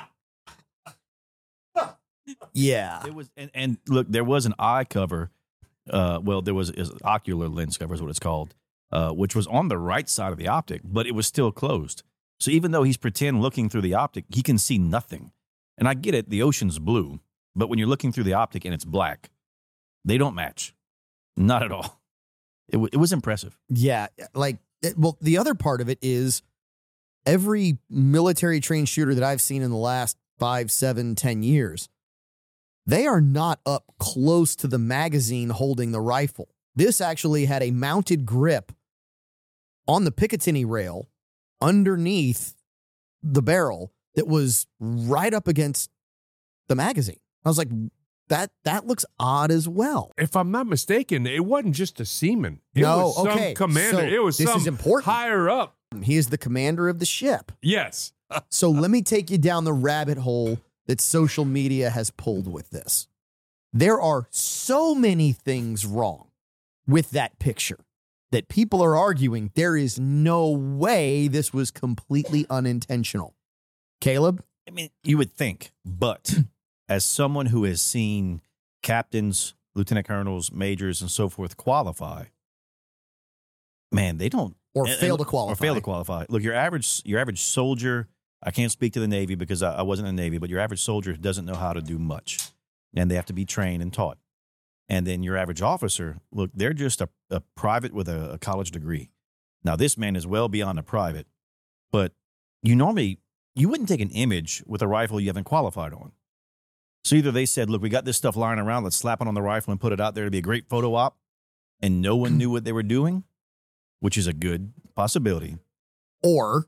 Yeah. It was, and look, there was an eye cover. There was ocular lens cover is what it's called, which was on the right side of the optic, but it was still closed. So even though he's pretend looking through the optic, he can see nothing. And I get it, the ocean's blue, but when you're looking through the optic and it's black, they don't match. Not at all. It was impressive. Yeah. The other part of it is every military trained shooter that I've seen in the last 5, 7, 10 years, they are not up close to the magazine holding the rifle. This actually had a mounted grip on the Picatinny rail underneath the barrel that was right up against the magazine. I was like, that looks odd as well. If I'm not mistaken, it wasn't just a seaman. It was some commander. So it was this some is important. higher up. He is the commander of the ship. Yes. So let me take you down the rabbit hole that social media has pulled with this. There are so many things wrong with that picture that people are arguing there is no way this was completely unintentional. Caleb? I mean, you would think, but as someone who has seen captains, lieutenant colonels, majors, and so forth qualify, man, they don't. Or fail to qualify. Or fail to qualify. Look, your average soldier, I can't speak to the Navy because I wasn't in the Navy, but your average soldier doesn't know how to do much. And they have to be trained and taught. And then your average officer, look, they're just a private with a college degree. Now, this man is well beyond a private, but you wouldn't take an image with a rifle you haven't qualified on. So either they said, look, we got this stuff lying around, let's slap it on the rifle and put it out there to be a great photo op, and no one knew what they were doing, which is a good possibility. Or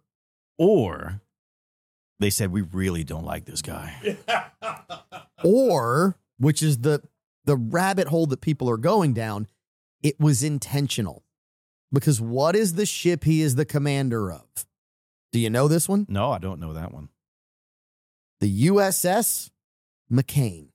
they said, we really don't like this guy. Or, which is the rabbit hole that people are going down, it was intentional. Because what is the ship he is the commander of? Do you know this one? No, I don't know that one. The USS McCain.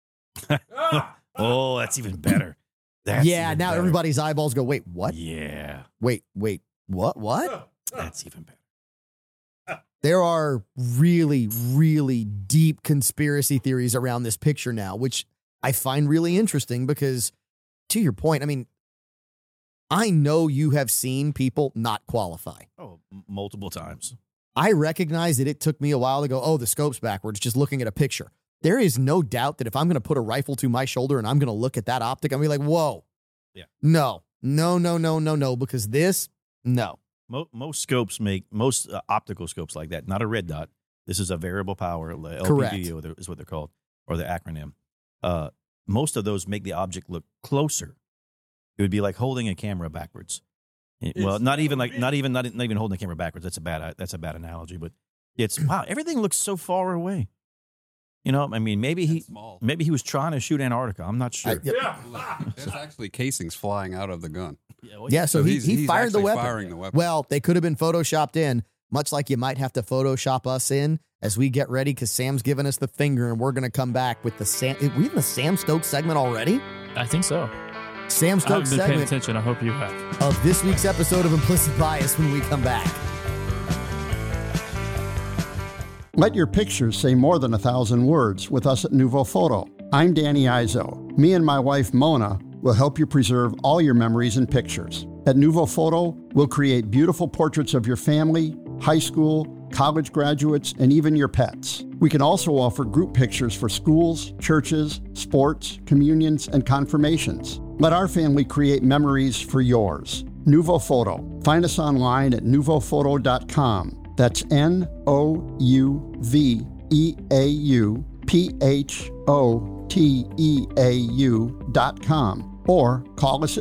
Oh, that's even better. Now better. Everybody's eyeballs go, wait, what? Yeah. Wait, what? That's even better. There are really, really deep conspiracy theories around this picture now, which I find really interesting because, to your point, I mean, I know you have seen people not qualify. Oh, multiple times. I recognize that it took me a while to go, oh, the scope's backwards, just looking at a picture. There is no doubt that if I'm going to put a rifle to my shoulder and I'm going to look at that optic, I'm going to be like, whoa. Yeah. No, because this, no. Most optical scopes like that, not a red dot. This is a variable power, LPD is what they're called, or the acronym. Most of those make the object look closer. It would be like holding a camera backwards. Well, not even holding the camera backwards. That's a bad analogy, but it's wow. Everything looks so far away. You know, I mean, maybe he was trying to shoot Antarctica. I'm not sure. There's actually casings flying out of the gun. So he fired the weapon. Firing the weapon. Well, they could have been photoshopped in, much like you might have to Photoshop us in as we get ready because Sam's giving us the finger and we're going to come back with the Sam. Are we in the Sam Stokes segment already? I think so. Sam Stokes segment. Paying attention. I hope you have. Of this week's episode of Implicit Bias when we come back. Let your pictures say more than 1,000 words with us at Nuvo Photo. I'm Danny Izzo. Me and my wife Mona will help you preserve all your memories and pictures. At Nuvo Photo, we'll create beautiful portraits of your family, high school, college graduates, and even your pets. We can also offer group pictures for schools, churches, sports, communions, and confirmations. Let our family create memories for yours. Nuvo Photo. Find us online at nuvophoto.com. That's NOUVEAUPHOTEAU.com. Or call us at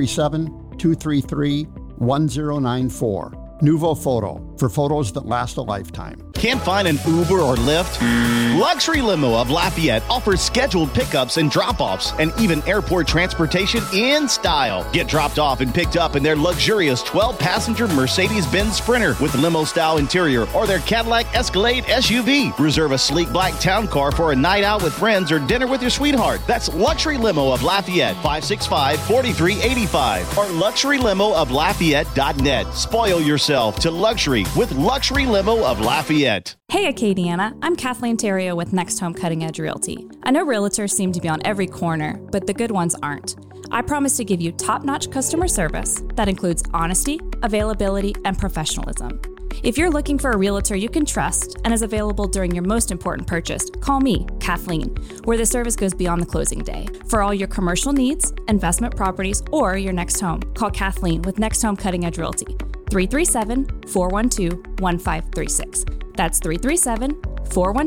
337-233-1094. Nuvo Photo, for photos that last a lifetime. Can't find an Uber or Lyft? Luxury Limo of Lafayette offers scheduled pickups and drop-offs and even airport transportation in style. Get dropped off and picked up in their luxurious 12-passenger Mercedes-Benz Sprinter with limo-style interior or their Cadillac Escalade SUV. Reserve a sleek black town car for a night out with friends or dinner with your sweetheart. That's Luxury Limo of Lafayette, 565-4385 or luxurylimooflafayette.net. Spoil yourself to luxury with Luxury Limo of Lafayette. Hey Acadiana, I'm Kathleen Terrio with Next Home Cutting Edge Realty. I know realtors seem to be on every corner, but the good ones aren't. I promise to give you top-notch customer service that includes honesty, availability, and professionalism. If you're looking for a realtor you can trust and is available during your most important purchase, call me, Kathleen, where the service goes beyond the closing day. For all your commercial needs, investment properties, or your next home, call Kathleen with Next Home Cutting Edge Realty, 337-412-1536. That's 337-412-1536.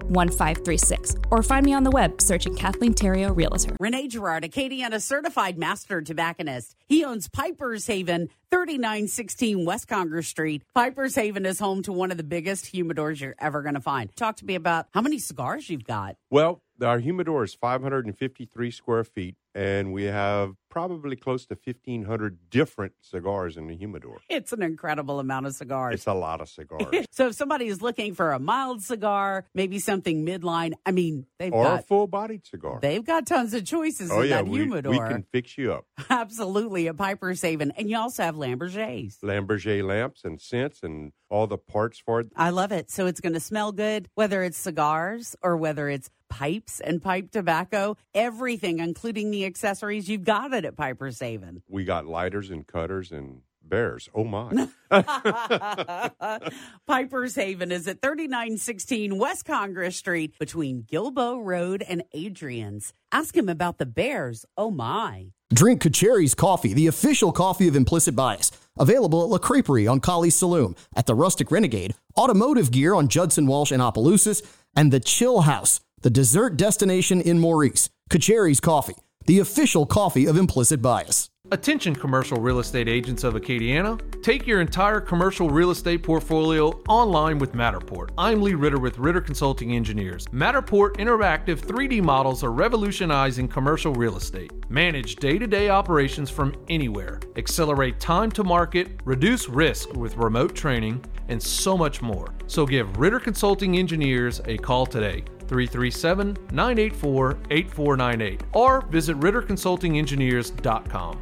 888-281-1536 or find me on the web searching Kathleen Terrio Realtor. Renee Girard, Acadiana certified master tobacconist. He owns Piper's Haven, 3916 West Congress Street. Piper's Haven is home to one of the biggest humidors you're ever going to find. Talk to me about how many cigars you've got. Well, our humidor is 553 square feet, and we have probably close to 1,500 different cigars in the humidor. It's an incredible amount of cigars. It's a lot of cigars. So if somebody is looking for a mild cigar, maybe something midline, I mean, or a full-bodied cigar. They've got tons of choices in that humidor. We can fix you up. Absolutely, at Piper's Haven. And you also have Lamborghese. Lamborghese lamps and scents and all the parts for it. I love it. So it's going to smell good, whether it's cigars or whether it's pipes and pipe tobacco, everything, including the accessories. You've got it at Piper's Haven. We got lighters and cutters and bears. Oh, my. Piper's Haven is at 3916 West Congress Street between Gilboa Road and Adrian's. Ask him about the bears. Oh, my. Drink Kacheri's Coffee, the official coffee of Implicit Bias. Available at La Creperie on Colley's Saloon, at the Rustic Renegade, Automotive Gear on Judson Walsh and Opelousas, and the Chill House, the dessert destination in Maurice. Kacheri's Coffee, the official coffee of Implicit Bias. Attention commercial real estate agents of Acadiana. Take your entire commercial real estate portfolio online with Matterport. I'm Lee Ritter with Ritter Consulting Engineers. Matterport interactive 3D models are revolutionizing commercial real estate. Manage day-to-day operations from anywhere. Accelerate time to market, reduce risk with remote training, and so much more. So give Ritter Consulting Engineers a call today. 337-984-8498 or visit RitterConsultingEngineers.com.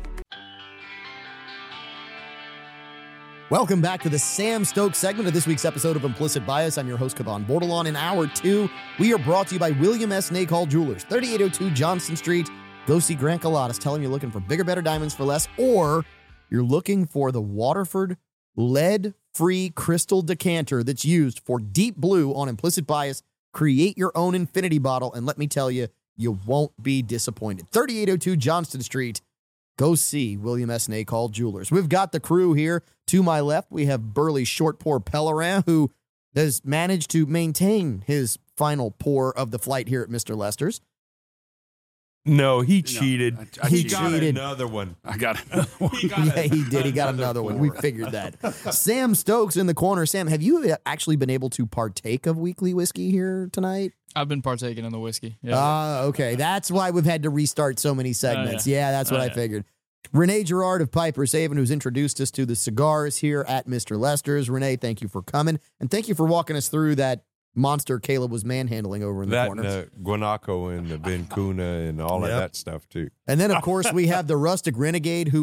Welcome back to the Sam Stokes segment of this week's episode of Implicit Bias. I'm your host, Kavan Bordelon. In Hour 2, we are brought to you by William S. Nacall Jewelers, 3802 Johnston Street. Go see Grant Caladas. Tell him you're looking for bigger, better diamonds for less, or you're looking for the Waterford lead-free crystal decanter that's used for deep blue on Implicit Bias. Create your own infinity bottle, and let me tell you, you won't be disappointed. 3802 Johnston Street. Go see William S. Nacall Jewelers. We've got the crew here. To my left, we have Burley Short Pour Pellerin, who has managed to maintain his final pour of the flight here at Mr. Lester's. No, he cheated. He got cheated. another one. I got another one. Yeah, he did. He got another one. We figured that. Sam Stokes in the corner. Sam, have you actually been able to partake of weekly whiskey here tonight? I've been partaking in the whiskey. Yeah. Okay. That's why we've had to restart so many segments. Yeah, that's what I figured. Renee Girard of Piper's Haven, who's introduced us to the cigars here at Mr. Lester's. Renee, thank you for coming. And thank you for walking us through that monster Caleb was manhandling over in the corner. That Guanaco and the Vincuna and all of that stuff, too. And then, of course, we have the Rustic Renegade, who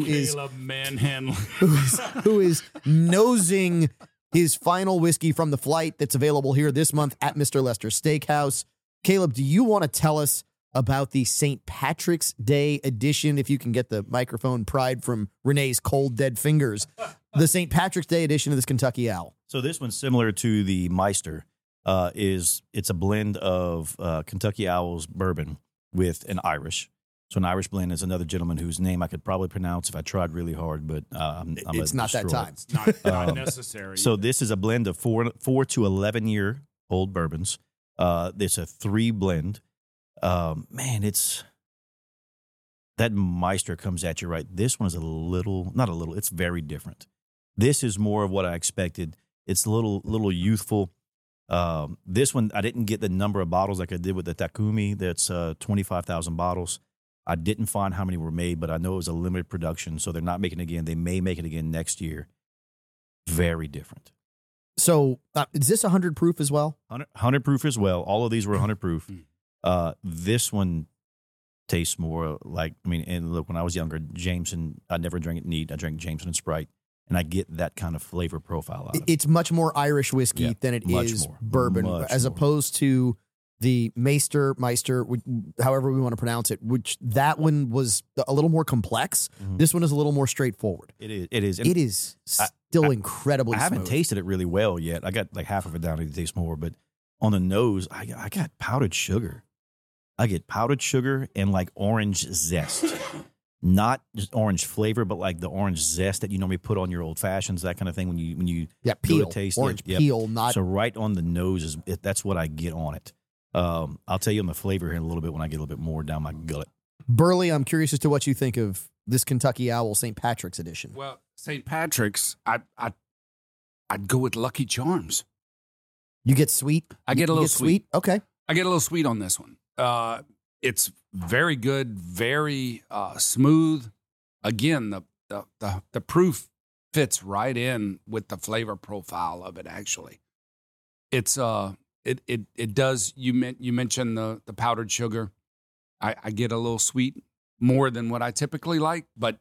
is nosing his final whiskey from the flight that's available here this month at Mr. Lester's Steakhouse. Caleb, do you want to tell us about the St. Patrick's Day edition, if you can get the microphone pried from Renee's cold, dead fingers, the St. Patrick's Day edition of this Kentucky Owl? So this one's similar to the Meister. It's a blend of Kentucky Owl's bourbon with an Irish. So an Irish blend is another gentleman whose name I could probably pronounce if I tried really hard, but it's not that time. It's not necessary. So this is a blend of 4 to 11 year old bourbons. It's a 3 blend. Man, it's that Meister comes at you right. This one is it's very different. This is more of what I expected. It's a little youthful. This one, I didn't get the number of bottles like I did with the Takumi. That's 25,000 bottles. I didn't find how many were made, but I know it was a limited production, so they're not making it again. They may make it again next year. Very different. So is this 100 proof as well? 100 proof as well. All of these were 100 proof. This one tastes more like, and look, when I was younger, Jameson, I never drank it neat. I drank Jameson and Sprite. And I get that kind of flavor profile out of it. It's much more Irish whiskey than it is bourbon, as opposed to the Meister, however we want to pronounce it, which that one was a little more complex. Mm-hmm. This one is a little more straightforward. It is. It is still incredibly smooth. I haven't tasted it really well yet. I got like half of it down. I need to taste more. But on the nose, I got powdered sugar. I get powdered sugar and like orange zest. Not just orange flavor, but like the orange zest that you normally put on your old fashions, that kind of thing. When you peel, do a taste, orange peel, not so right on the nose that's what I get on it. I'll tell you on the flavor here in a little bit when I get a little bit more down my gullet. Burley, I'm curious as to what you think of this Kentucky Owl St. Patrick's edition. Well, St. Patrick's, I'd go with Lucky Charms. You get sweet? I get a little sweet. Okay. I get a little sweet on this one. It's very good, very smooth. Again, the proof fits right in with the flavor profile of it. Actually, it's it does. You mentioned the powdered sugar. I get a little sweet more than what I typically like, but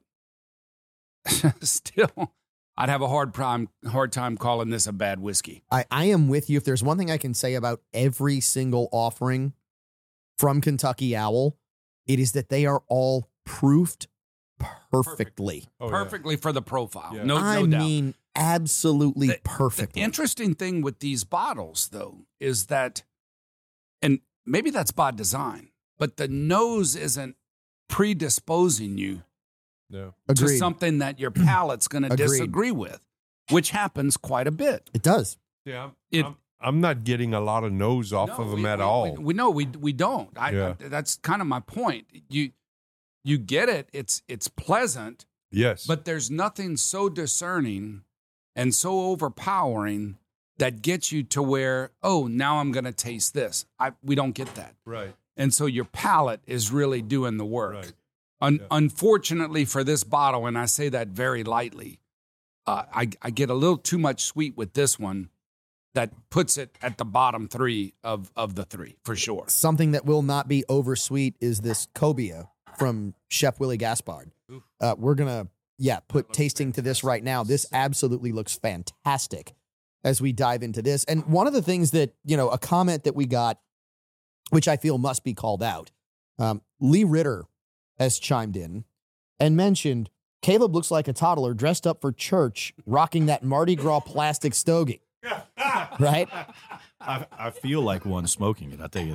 still, I'd have a hard time calling this a bad whiskey. I am with you. If there's one thing I can say about every single offering from Kentucky Owl, it is that they are all proofed perfectly. Perfectly for the profile. Yeah. No I doubt. mean, absolutely perfectly. The interesting thing with these bottles, though, is that, and maybe that's by design, but the nose isn't predisposing you to Agreed. something that your palate's going to Agreed. disagree with, which happens quite a bit. It does. Yeah, I'm not getting a lot of nose off of them at all. We don't. That's kind of my point. You get it. It's pleasant. Yes. But there's nothing so discerning and so overpowering that gets you to where, oh, now I'm going to taste this. We don't get that. Right. And so your palate is really doing the work. Right. Unfortunately for this bottle, and I say that very lightly, I get a little too much sweet with this one. That puts it at the bottom three of the three, for sure. Something that will not be oversweet is this Cobia from Chef Willie Gaspard. We're going to, put tasting to this right now. This absolutely looks fantastic as we dive into this. And one of the things that, a comment that we got, which I feel must be called out, Lee Ritter has chimed in and mentioned, Caleb looks like a toddler dressed up for church, rocking that Mardi Gras plastic stogie. Right? I feel like one smoking it, I'll tell you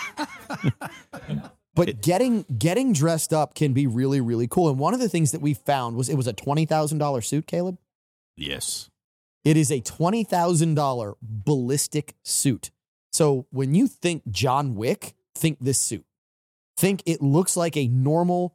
that. But getting dressed up can be really, really cool. And one of the things that we found was it was a $20,000 suit, Caleb? Yes. It is a $20,000 ballistic suit. So when you think John Wick, think this suit. Think it looks like a normal,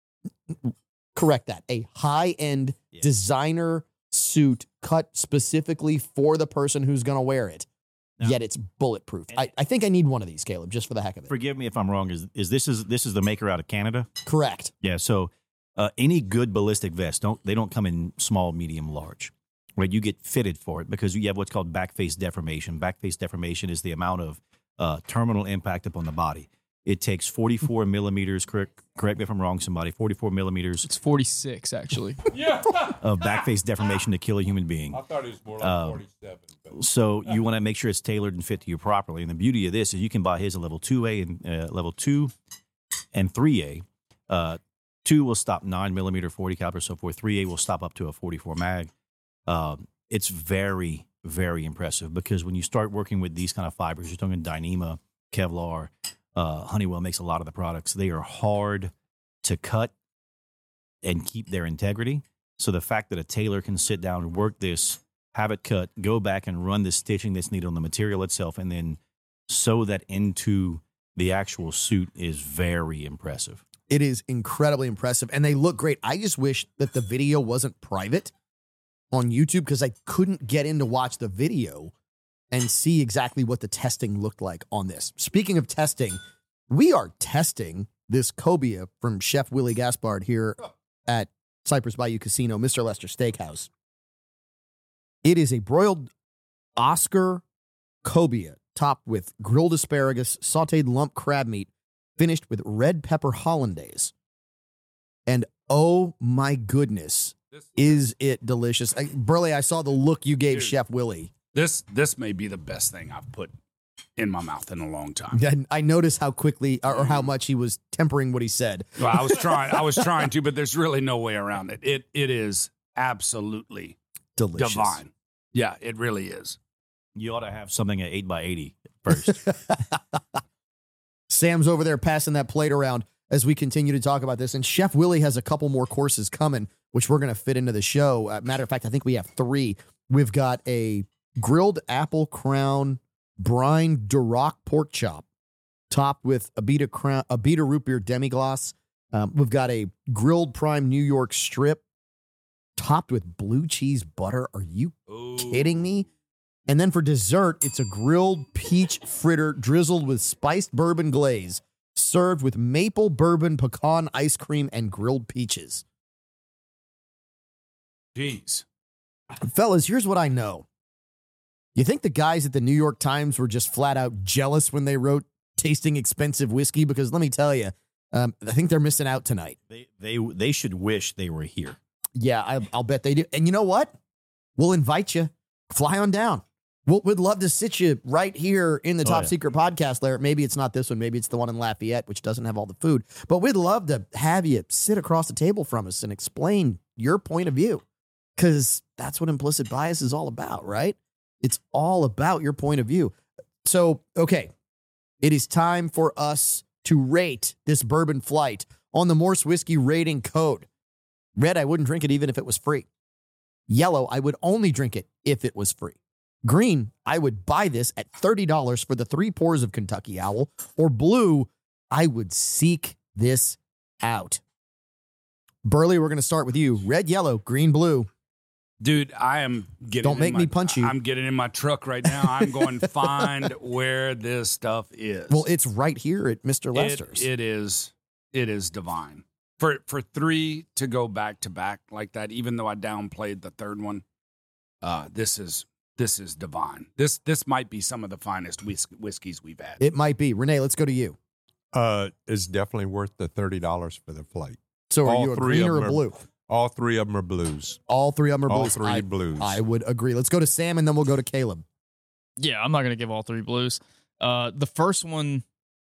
correct that, a high-end designer suit cut specifically for the person who's going to wear it. No. Yet it's bulletproof. I think I need one of these, Caleb, just for the heck of it. Forgive me if I'm wrong. Is this the maker out of Canada? Correct. Yeah. So any good ballistic vest they don't come in small, medium, large. Right? You get fitted for it because you have what's called backface deformation. Backface deformation is the amount of terminal impact upon the body. It takes 44 millimeters. Correct me if I'm wrong, somebody. 44 millimeters. It's 46, actually. Of backface deformation to kill a human being. I thought it was more like 47. But. So you want to make sure it's tailored and fit to you properly. And the beauty of this is you can buy his a level 2A and level 2 and 3A. 2 will stop 9 millimeter 40 caliber, so forth. 3A will stop up to a 44 mag. It's very, very impressive because when you start working with these kind of fibers, you're talking Dyneema, Kevlar. Honeywell makes a lot of the products. They are hard to cut and keep their integrity. So the fact that a tailor can sit down and work this, have it cut, go back and run the stitching that's needed on the material itself, and then sew that into the actual suit is very impressive. It is incredibly impressive, and they look great. I just wish that the video wasn't private on YouTube because I couldn't get in to watch the video and see exactly what the testing looked like on this. Speaking of testing, we are testing this cobia from Chef Willie Gaspard here at Cypress Bayou Casino, Mr. Lester Steakhouse. It is a broiled Oscar cobia topped with grilled asparagus, sauteed lump crab meat, finished with red pepper hollandaise. And oh my goodness, is it delicious. Burley, I saw the look you gave Chef Willie. This may be the best thing I've put in my mouth in a long time. I noticed how quickly or how much he was tempering what he said. Well, I was trying to, but there's really no way around it. It is absolutely delicious. Divine. Yeah, it really is. You ought to have something at 8x80 first. Sam's over there passing that plate around as we continue to talk about this. And Chef Willie has a couple more courses coming, which we're going to fit into the show. Matter of fact, I think we have 3. We've got a grilled apple crown brine Duroc pork chop topped with a Beta root beer demi-glace. We've got a grilled prime New York strip topped with blue cheese butter. Are you kidding me? And then for dessert, it's a grilled peach fritter drizzled with spiced bourbon glaze, served with maple bourbon pecan ice cream and grilled peaches. Jeez. Fellas, here's what I know. You think the guys at the New York Times were just flat out jealous when they wrote tasting expensive whiskey? Because let me tell you, I think they're missing out tonight. They should wish they were here. Yeah, I'll bet they do. And you know what? We'll invite you. Fly on down. We'd love to sit you right here in the Top Secret Podcast lair. Maybe it's not this one. Maybe it's the one in Lafayette, which doesn't have all the food. But we'd love to have you sit across the table from us and explain your point of view. Because that's what Implicit Bias is all about, right? It's all about your point of view. So, okay, it is time for us to rate this bourbon flight on the Morse Whiskey rating code. Red, I wouldn't drink it even if it was free. Yellow, I would only drink it if it was free. Green, I would buy this at $30 for the 3 pours of Kentucky Owl. Or blue, I would seek this out. Burley, we're going to start with you. Red, yellow, green, blue. Dude, I am getting. Don't make me punch you. I'm getting in my truck right now. I'm going to find where this stuff is. Well, it's right here at Mr. Lester's. It is divine. For 3 to go back to back like that, even though I downplayed the third one, this is divine. This might be some of the finest whiskeys we've had. It might be. Renee, let's go to you. It's definitely worth the $30 for the flight. So are you a green or a blue? All 3 of them are blues. All 3 of them are blues. All 3 blues. I would agree. Let's go to Sam, and then we'll go to Caleb. Yeah, I'm not going to give all 3 blues. The first one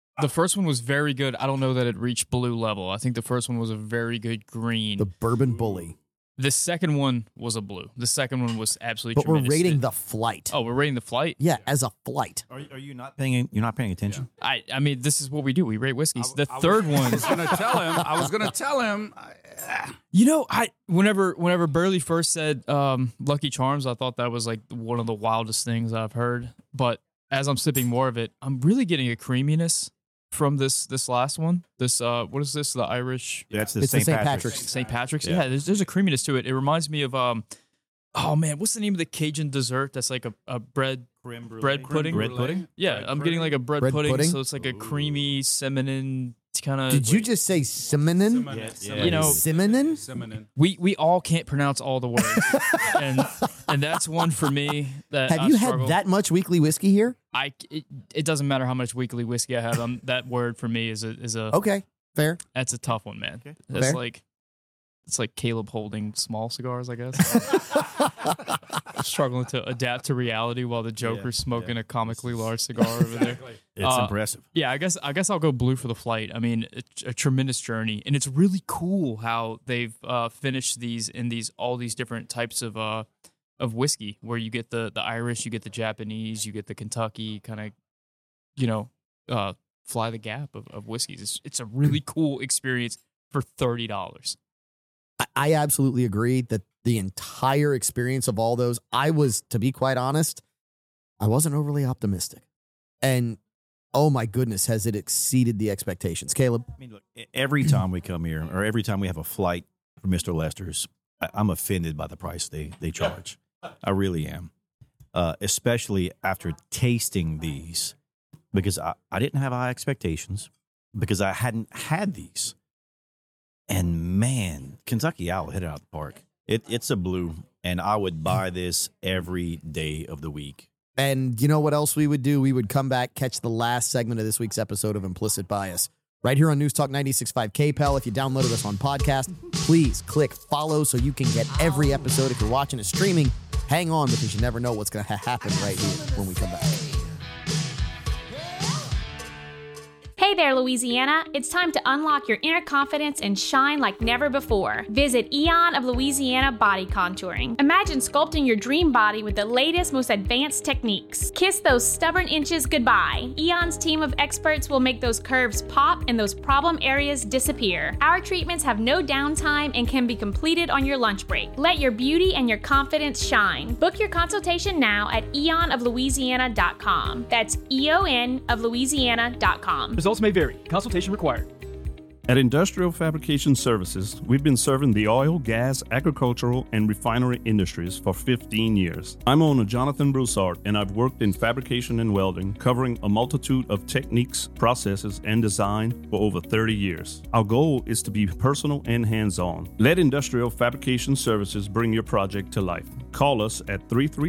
was very good. I don't know that it reached blue level. I think the first one was a very good green. The Bourbon Bully. The second one was a blue. The second one was absolutely But we're tremendous. rating the flight. Oh, we're rating the flight? Yeah, as a flight. Are you not paying? You're not paying attention. I mean, this is what we do. We rate whiskeys. The third one. I was going to tell him. You know, whenever Burley first said Lucky Charms, I thought that was like one of the wildest things I've heard. But as I'm sipping more of it, I'm really getting a creaminess from this last one. This what is this? The Irish? That's the St. Patrick's. St. Patrick's. Yeah, there's a creaminess to it. It reminds me of oh man, what's the name of the Cajun dessert? That's like a bread pudding. Bread pudding. Yeah, I'm getting like a bread pudding. So it's like a creamy cinnamon kind of. Did you just say cinnamon? Yeah. You know, cinnamon. We all can't pronounce all the words, and that's one for me. That Have you had that much weekly whiskey here? It doesn't matter how much weekly whiskey I have. That word for me is a okay, fair. That's a tough one, man. Okay. That's Fair. it's like Caleb holding small cigars, I guess. Struggling to adapt to reality while the Joker's smoking a comically large cigar over there. It's impressive. Yeah, I guess I'll go blue for the flight. I mean, it's a tremendous journey, and it's really cool how they've finished these in all these different types of whiskey, where you get the Irish, you get the Japanese, you get the Kentucky kind of, fly the gap of whiskeys. It's a really cool experience for $30. I absolutely agree that the entire experience of all those, I was, to be quite honest, I wasn't overly optimistic. And oh my goodness, has it exceeded the expectations. Caleb? I mean, look, every time we come here, or every time we have a flight for Mr. Lester's, I'm offended by the price they charge. I really am. Especially after tasting these, because I didn't have high expectations, because I hadn't had these. And man, Kentucky Owl hit it out of the park. It's a blue, and I would buy this every day of the week. And you know what else we would do? We would come back, catch the last segment of this week's episode of Implicit Bias. Right here on News Talk 96.5 KPEL. If you downloaded us on podcast, please click follow so you can get every episode. If you're watching it streaming, hang on, because you never know what's going to happen right here when we come back. Hey, Hey there, Louisiana. It's time to unlock your inner confidence and shine like never before. Visit Eon of Louisiana Body Contouring. Imagine sculpting your dream body with the latest, most advanced techniques. Kiss those stubborn inches goodbye. Eon's team of experts will make those curves pop and those problem areas disappear. Our treatments have no downtime and can be completed on your lunch break. Let your beauty and your confidence shine. Book your consultation now at eonoflouisiana.com. That's eonoflouisiana.com. Results may vary. Consultation required. At Industrial Fabrication Services, we've been serving the oil, gas, agricultural, and refinery industries for 15 years. I'm owner Jonathan Broussard, and I've worked in fabrication and welding, covering a multitude of techniques, processes, and design for over 30 years. Our goal is to be personal and hands-on. Let Industrial Fabrication Services bring your project to life. Call us at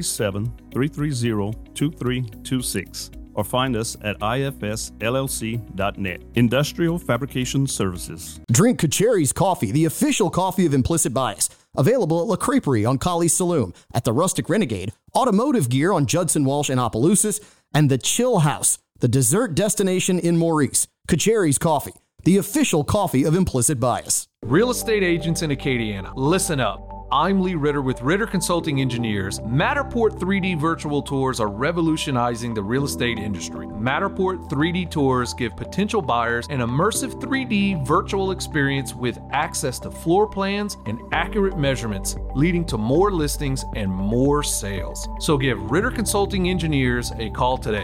337-330-2326. or find us at ifsllc.net. Industrial Fabrication Services. Drink Kacheri's Coffee, the official coffee of Implicit Bias. Available at La Creperie on Colley's Saloon, at the Rustic Renegade, Automotive Gear on Judson Walsh in Opelousas, and the Chill House, the dessert destination in Maurice. Kacheri's Coffee, the official coffee of Implicit Bias. Real estate agents in Acadiana, listen up. I'm Lee Ritter with Ritter Consulting Engineers. Matterport 3D virtual tours are revolutionizing the real estate industry. Matterport 3D tours give potential buyers an immersive 3D virtual experience with access to floor plans and accurate measurements, leading to more listings and more sales. So give Ritter Consulting Engineers a call today,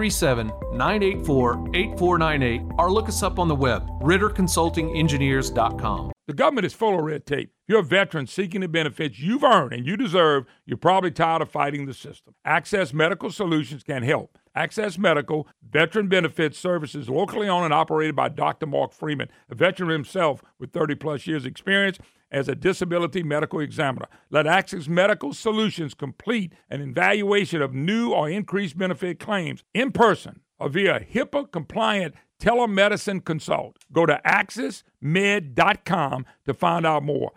337-984-8498, or look us up on the web, ritterconsultingengineers.com. The government is full of red tape. If you're a veteran seeking the benefits you've earned and you deserve, you're probably tired of fighting the system. Access Medical Solutions can help. Access Medical, veteran benefits services locally owned and operated by Dr. Mark Freeman, a veteran himself with 30-plus years experience as a disability medical examiner. Let Access Medical Solutions complete an evaluation of new or increased benefit claims in person or via HIPAA-compliant telemedicine consult. Go to accessmed.com to find out more.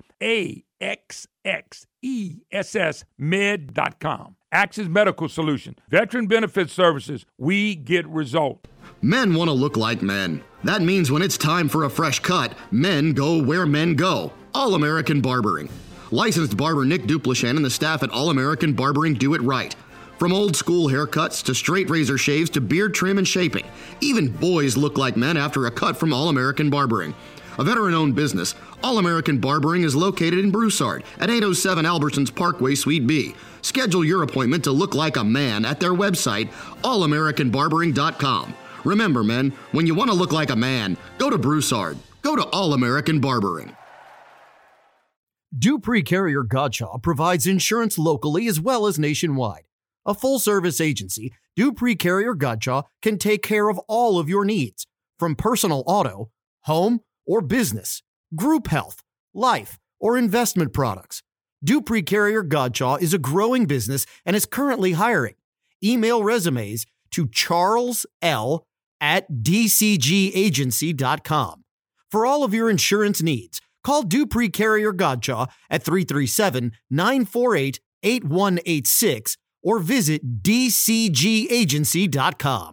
AXXESSmed.com. Access Medical Solutions. Veteran Benefit Services. We get results. Men want to look like men. That means when it's time for a fresh cut, men go where men go. All American Barbering. Licensed barber Nick Duplashan and the staff at All American Barbering do it right. From old school haircuts to straight razor shaves to beard trim and shaping. Even boys look like men after a cut from All American Barbering. A veteran-owned business, All American Barbering is located in Broussard at 807 Albertsons Parkway, Suite B. Schedule your appointment to look like a man at their website, allamericanbarbering.com. Remember, men, when you want to look like a man, go to Broussard. Go to All American Barbering. Dupree Carrier Godshaw provides insurance locally as well as nationwide. A full-service agency, Dupree Carrier Godshaw can take care of all of your needs, from personal auto, home, or business, group health, life, or investment products. Dupree Carrier Godshaw is a growing business and is currently hiring. Email resumes to charles.l@dcgagency.com. For all of your insurance needs, call Dupree Carrier Godshaw at 337-948-8186 or visit dcgagency.com.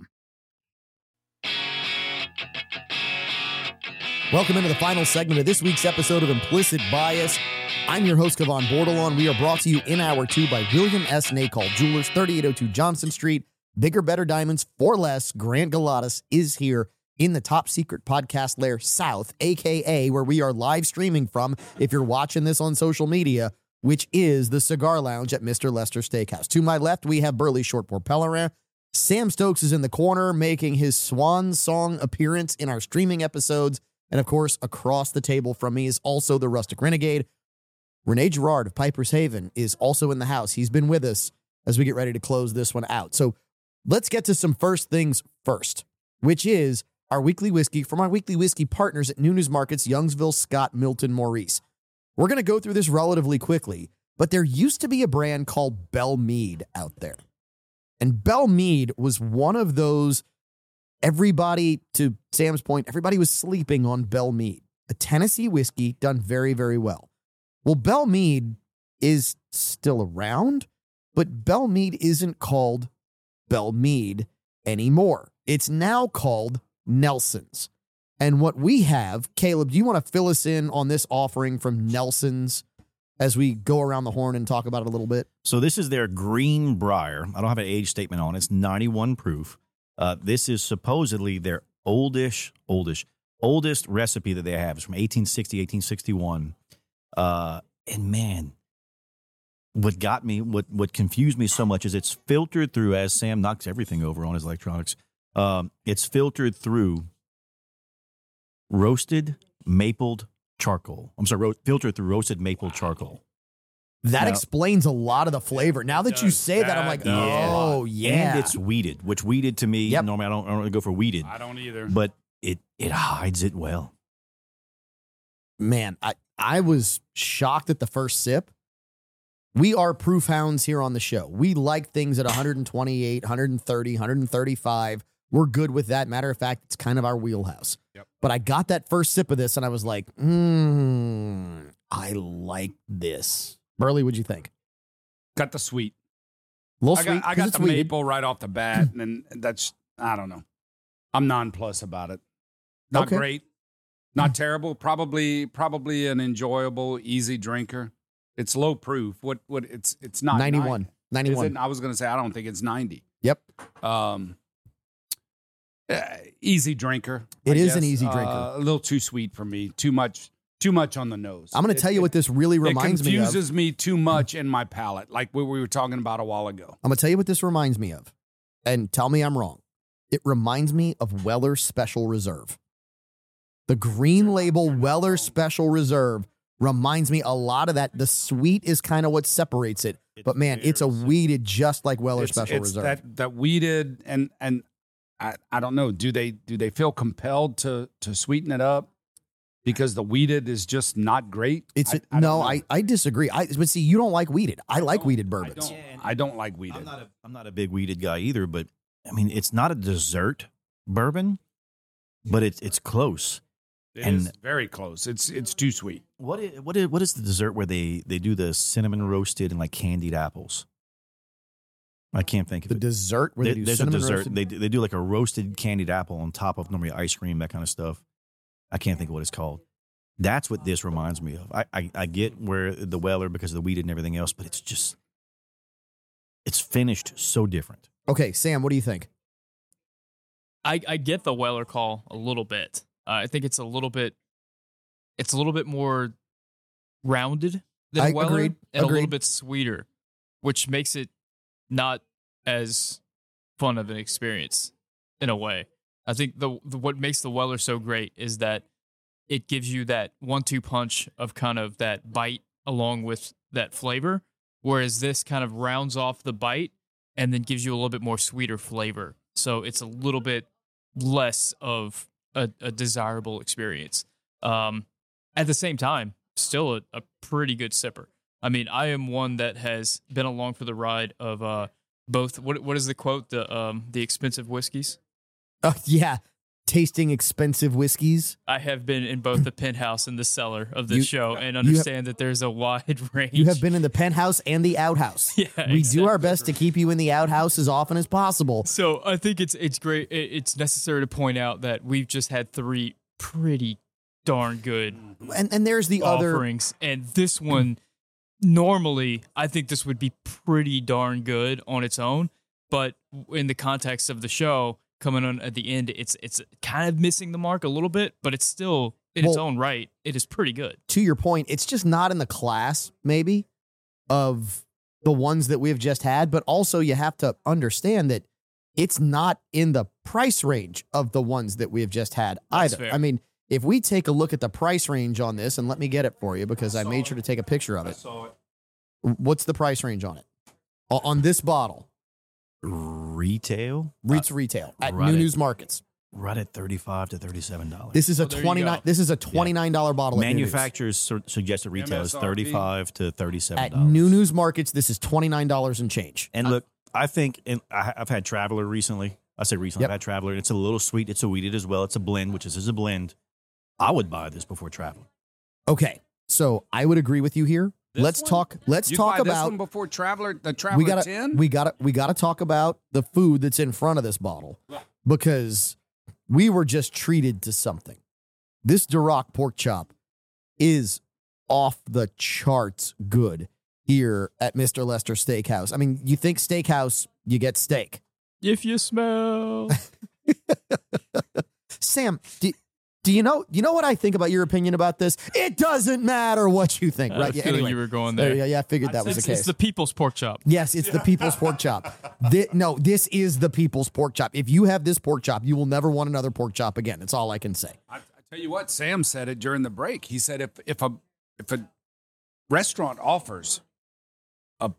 Welcome into the final segment of this week's episode of Implicit Bias. I'm your host, Kevon Bordelon. We are brought to you in Hour 2 by William S. Nacol Jewelers, 3802 Johnson Street. Bigger, better diamonds for less. Grant Galatas is here in the top secret podcast lair south, a.k.a. where we are live streaming from, if you're watching this on social media, which is the Cigar Lounge at Mr. Lester Steakhouse. To my left, we have Burley Shortport Pellerin. Sam Stokes is in the corner, making his swan song appearance in our streaming episodes. And of course, across the table from me is also the Rustic Renegade. Renee Girard of Piper's Haven is also in the house. He's been with us as we get ready to close this one out. So let's get to some first things first, which is our weekly whiskey from our weekly whiskey partners at New News Markets, Youngsville, Scott, Milton, Maurice. We're going to go through this relatively quickly, but there used to be a brand called Belle Meade out there. And Belle Meade was one of those, everybody, to Sam's point, everybody was sleeping on Belle Meade, a Tennessee whiskey done very, very well. Well, Belle Meade is still around, but Belle Meade isn't called Belle Meade anymore. It's now called Nelson's. And what we have, Caleb, do you want to fill us in on this offering from Nelson's as we go around the horn and talk about it a little bit? So this is their Greenbrier. I don't have an age statement on it. It's 91 proof. This is supposedly their oldest recipe that they have. It's from 1860, 1861. And man, what confused me so much is it's filtered through, as Sam knocks everything over on his electronics, it's filtered through roasted mapled charcoal. I'm sorry, filtered through roasted maple charcoal. That explains a lot of the flavor. Now that you say that, I'm like, oh, yeah. And it's weeded, which weeded to me, normally I don't really go for weeded. I don't either. But it hides it well. Man, I was shocked at the first sip. We are proof hounds here on the show. We like things at 128, 130, 135. We're good with that. Matter of fact, it's kind of our wheelhouse. Yep. But I got that first sip of this and I was like, I like this. Burley, what'd you think? Got the sweet. A little sweet. I got the maple right off the bat, and that's, I don't know. I'm nonplussed about it. Not great. Not terrible. Probably an enjoyable, easy drinker. It's low proof. It's not 91. 91. I was going to say, I don't think it's 90. Yep. Easy drinker. It is an easy drinker. A little too sweet for me. Too much on the nose. I'm going to tell you what this really reminds me of. It confuses me too much in my palate, like what we were talking about a while ago. I'm going to tell you what this reminds me of, and tell me I'm wrong. It reminds me of Weller Special Reserve. The green label Weller Special Reserve reminds me a lot of that. The sweet is kind of what separates it. But man, it's a weeded just like Weller Special Reserve. That weeded, and I don't know. Do they feel compelled to sweeten it up because the weeded is just not great? I disagree. But see, you don't like weeded. I like weeded bourbons. I don't like weeded. I'm not a big weeded guy either. But I mean, it's not a dessert bourbon, but it's close. It's very close. It's too sweet. What is the dessert where they do the cinnamon roasted and like candied apples? I can't think of the dessert where they do there's cinnamon a dessert. roasted? They do like a roasted candied apple on top of normally ice cream, that kind of stuff. I can't think of what it's called. That's what this reminds me of. I get where the Weller because of the weeded and everything else, but it's finished so different. Okay, Sam, what do you think? I get the Weller call a little bit. I think it's a little bit more rounded than Weller, agreed. and a little bit sweeter, which makes it not as fun of an experience in a way. I think what makes the Weller so great is that it gives you that 1-2 punch of kind of that bite along with that flavor, whereas this kind of rounds off the bite and then gives you a little bit more sweeter flavor. So it's a little bit less of a desirable experience. At the same time, still a pretty good sipper. I mean, I am one that has been along for the ride of both. What is the quote? The expensive whiskeys. Yeah, tasting expensive whiskeys. I have been in both the penthouse and the cellar of this show, and understand that there's a wide range. You have been in the penthouse and the outhouse. Yeah, we do our best to keep you in the outhouse as often as possible. So I think it's great. It's necessary to point out that we've just had 3 pretty darn good and there's the offerings, and this one. Normally, I think this would be pretty darn good on its own, but in the context of the show coming on at the end, it's kind of missing the mark a little bit, but it's still in its own right. It is pretty good. To your point, it's just not in the class maybe of the ones that we've just had, but also you have to understand that it's not in the price range of the ones that we have just had either. Fair. I mean, if we take a look at the price range on this, and let me get it for you because I made sure to take a picture of it. I saw it. What's the price range on it? On this bottle? Retail? Retail at News Markets. Right at $35 to $37. This is a $29. This is a $29 bottle. Manufacturers suggested retail is $35 to $37. At News Markets, this is $29 and change. And look, I think I've had Traveler recently. I say recently, I've had Traveler. It's a little sweet. It's a weeded as well. It's a blend, which is a blend. I would buy this before Traveler. Okay, so I would agree with you here. Let's talk about this one before Traveler. The Traveler 10. We got to talk about the food that's in front of this bottle because we were just treated to something. This Duroc pork chop is off the charts good here at Mr. Lester Steakhouse. I mean, you think steakhouse, you get steak. If you smell. Sam, do you know what I think about your opinion about this? It doesn't matter what you think, right? I feel Anyway, you were going there. Yeah, I figured that was the case. It's the people's pork chop. Yes, it's the people's pork chop. This is the people's pork chop. If you have this pork chop, you will never want another pork chop again. That's all I can say. I tell you what, Sam said it during the break. He said if a restaurant offers a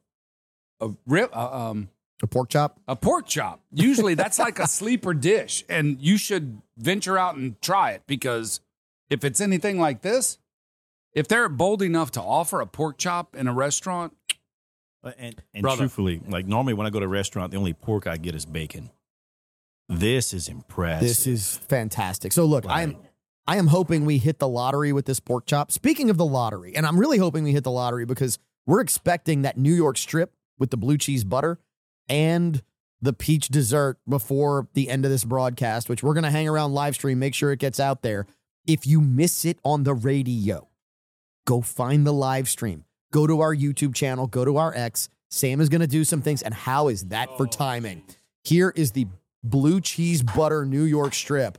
pork chop, usually that's like a sleeper dish, and you should venture out and try it, because if it's anything like this, if they're bold enough to offer a pork chop in a restaurant, and truthfully, like normally when I go to a restaurant, the only pork I get is bacon. This is impressive. This is fantastic. So look, I am hoping we hit the lottery with this pork chop. Speaking of the lottery, and I'm really hoping we hit the lottery because we're expecting that New York strip with the blue cheese butter and the peach dessert before the end of this broadcast, which we're going to hang around live stream, make sure it gets out there. If you miss it on the radio, go find the live stream. Go to our YouTube channel, go to our X. Sam is going to do some things, and how is that for timing? Here is the blue cheese butter New York strip.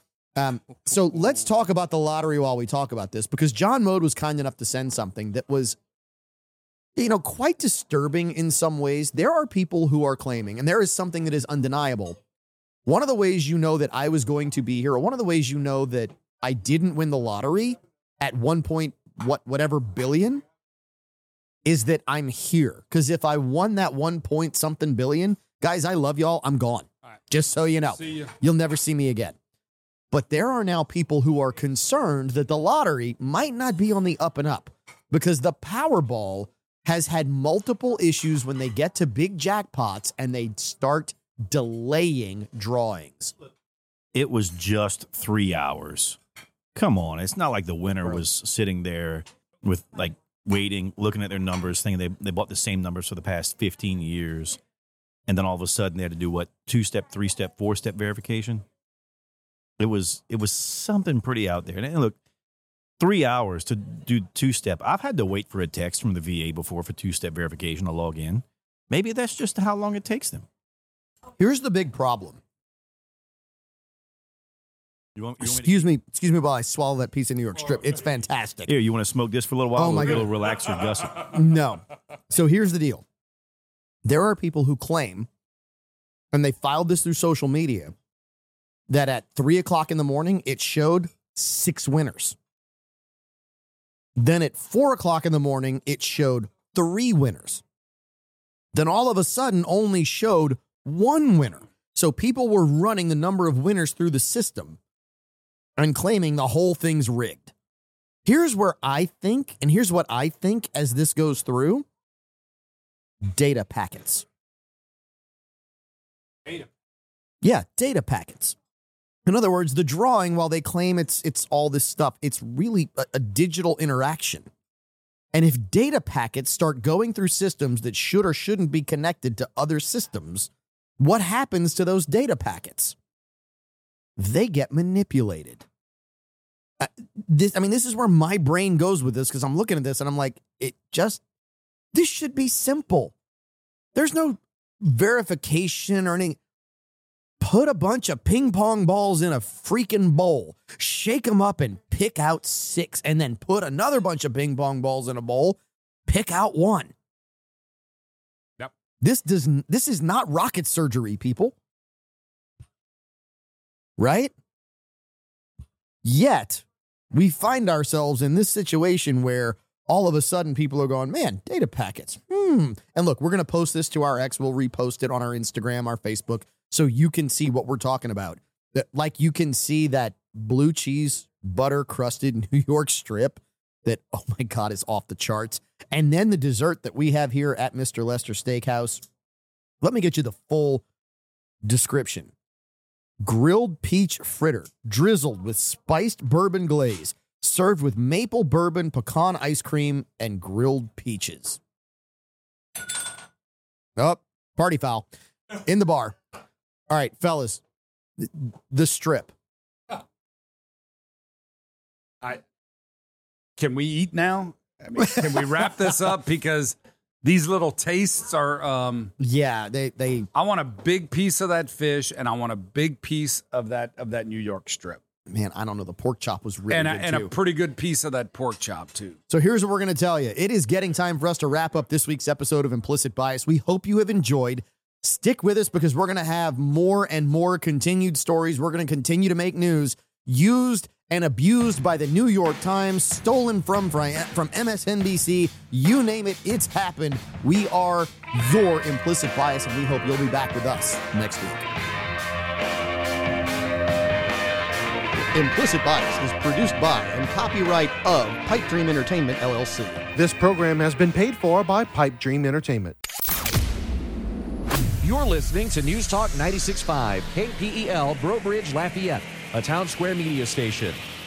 So let's talk about the lottery while we talk about this, because John Mode was kind enough to send something that was, quite disturbing in some ways. There are people who are claiming, and there is something that is undeniable. One of the ways you know that I was going to be here, or one of the ways you know that I didn't win the lottery at 1 billion, is that I'm here. Because if I won that 1 something billion, guys, I love y'all. I'm gone. Just so you know. You'll never see me again. But there are now people who are concerned that the lottery might not be on the up and up, because the Powerball has had multiple issues when they get to big jackpots and they start delaying drawings. It was just 3 hours. Come on. It's not like the winner was sitting there with waiting, looking at their numbers, thinking they bought the same numbers for the past 15 years. And then all of a sudden they had to do 2-step, 3-step, 4-step verification. It was something pretty out there. And look, 3 hours to do 2-step. I've had to wait for a text from the VA before for 2-step verification to log in. Maybe that's just how long it takes them. Here's the big problem. Excuse me while I swallow that piece of New York strip. It's fantastic. Here, you want to smoke this for a little while? Oh my God. It'll relax your gusset. No. So here's the deal. There are people who claim, and they filed this through social media, that at 3 o'clock in the morning, it showed 6 winners. Then at 4 o'clock in the morning, it showed 3 winners. Then all of a sudden only showed 1 winner. So people were running the number of winners through the system and claiming the whole thing's rigged. Here's where I think, and here's what I think as this goes through: data packets. Yeah, data packets. In other words, the drawing, while they claim it's all this stuff, it's really a digital interaction. And if data packets start going through systems that should or shouldn't be connected to other systems, what happens to those data packets? They get manipulated. This is where my brain goes with this, because I'm looking at this and I'm like, this should be simple. There's no verification or anything. Put a bunch of ping pong balls in a freaking bowl, shake them up and pick out 6, and then put another bunch of ping pong balls in a bowl, pick out 1. Yep. This is not rocket surgery, people. Right? Yet, we find ourselves in this situation where all of a sudden people are going, man, data packets. And look, we're going to post this to our X. We'll repost it on our Instagram, our Facebook, so you can see what we're talking about. Like, you can see that blue cheese butter crusted New York strip that, oh my God, is off the charts. And then the dessert that we have here at Mr. Lester Steakhouse. Let me get you the full description. Grilled peach fritter, drizzled with spiced bourbon glaze, served with maple bourbon, pecan ice cream, and grilled peaches. Oh, party foul in the bar. All right, fellas, the strip. Can we eat now? I mean, can we wrap this up? Because these little tastes are. They. I want a big piece of that fish, and I want a big piece of that New York strip. Man, I don't know. The pork chop was really good and too. a pretty good piece of that pork chop too. So here's what we're going to tell you. It is getting time for us to wrap up this week's episode of Implicit Bias. We hope you have enjoyed. Stick with us because we're going to have more and more continued stories. We're going to continue to make news used and abused by the New York Times, stolen from MSNBC. You name it, it's happened. We are your Implicit Bias, and we hope you'll be back with us next week. Implicit Bias is produced by and copyright of Pipe Dream Entertainment, LLC. This program has been paid for by Pipe Dream Entertainment. You're listening to News Talk 96.5, KPEL, Breaux Bridge, Lafayette, a Town Square media station.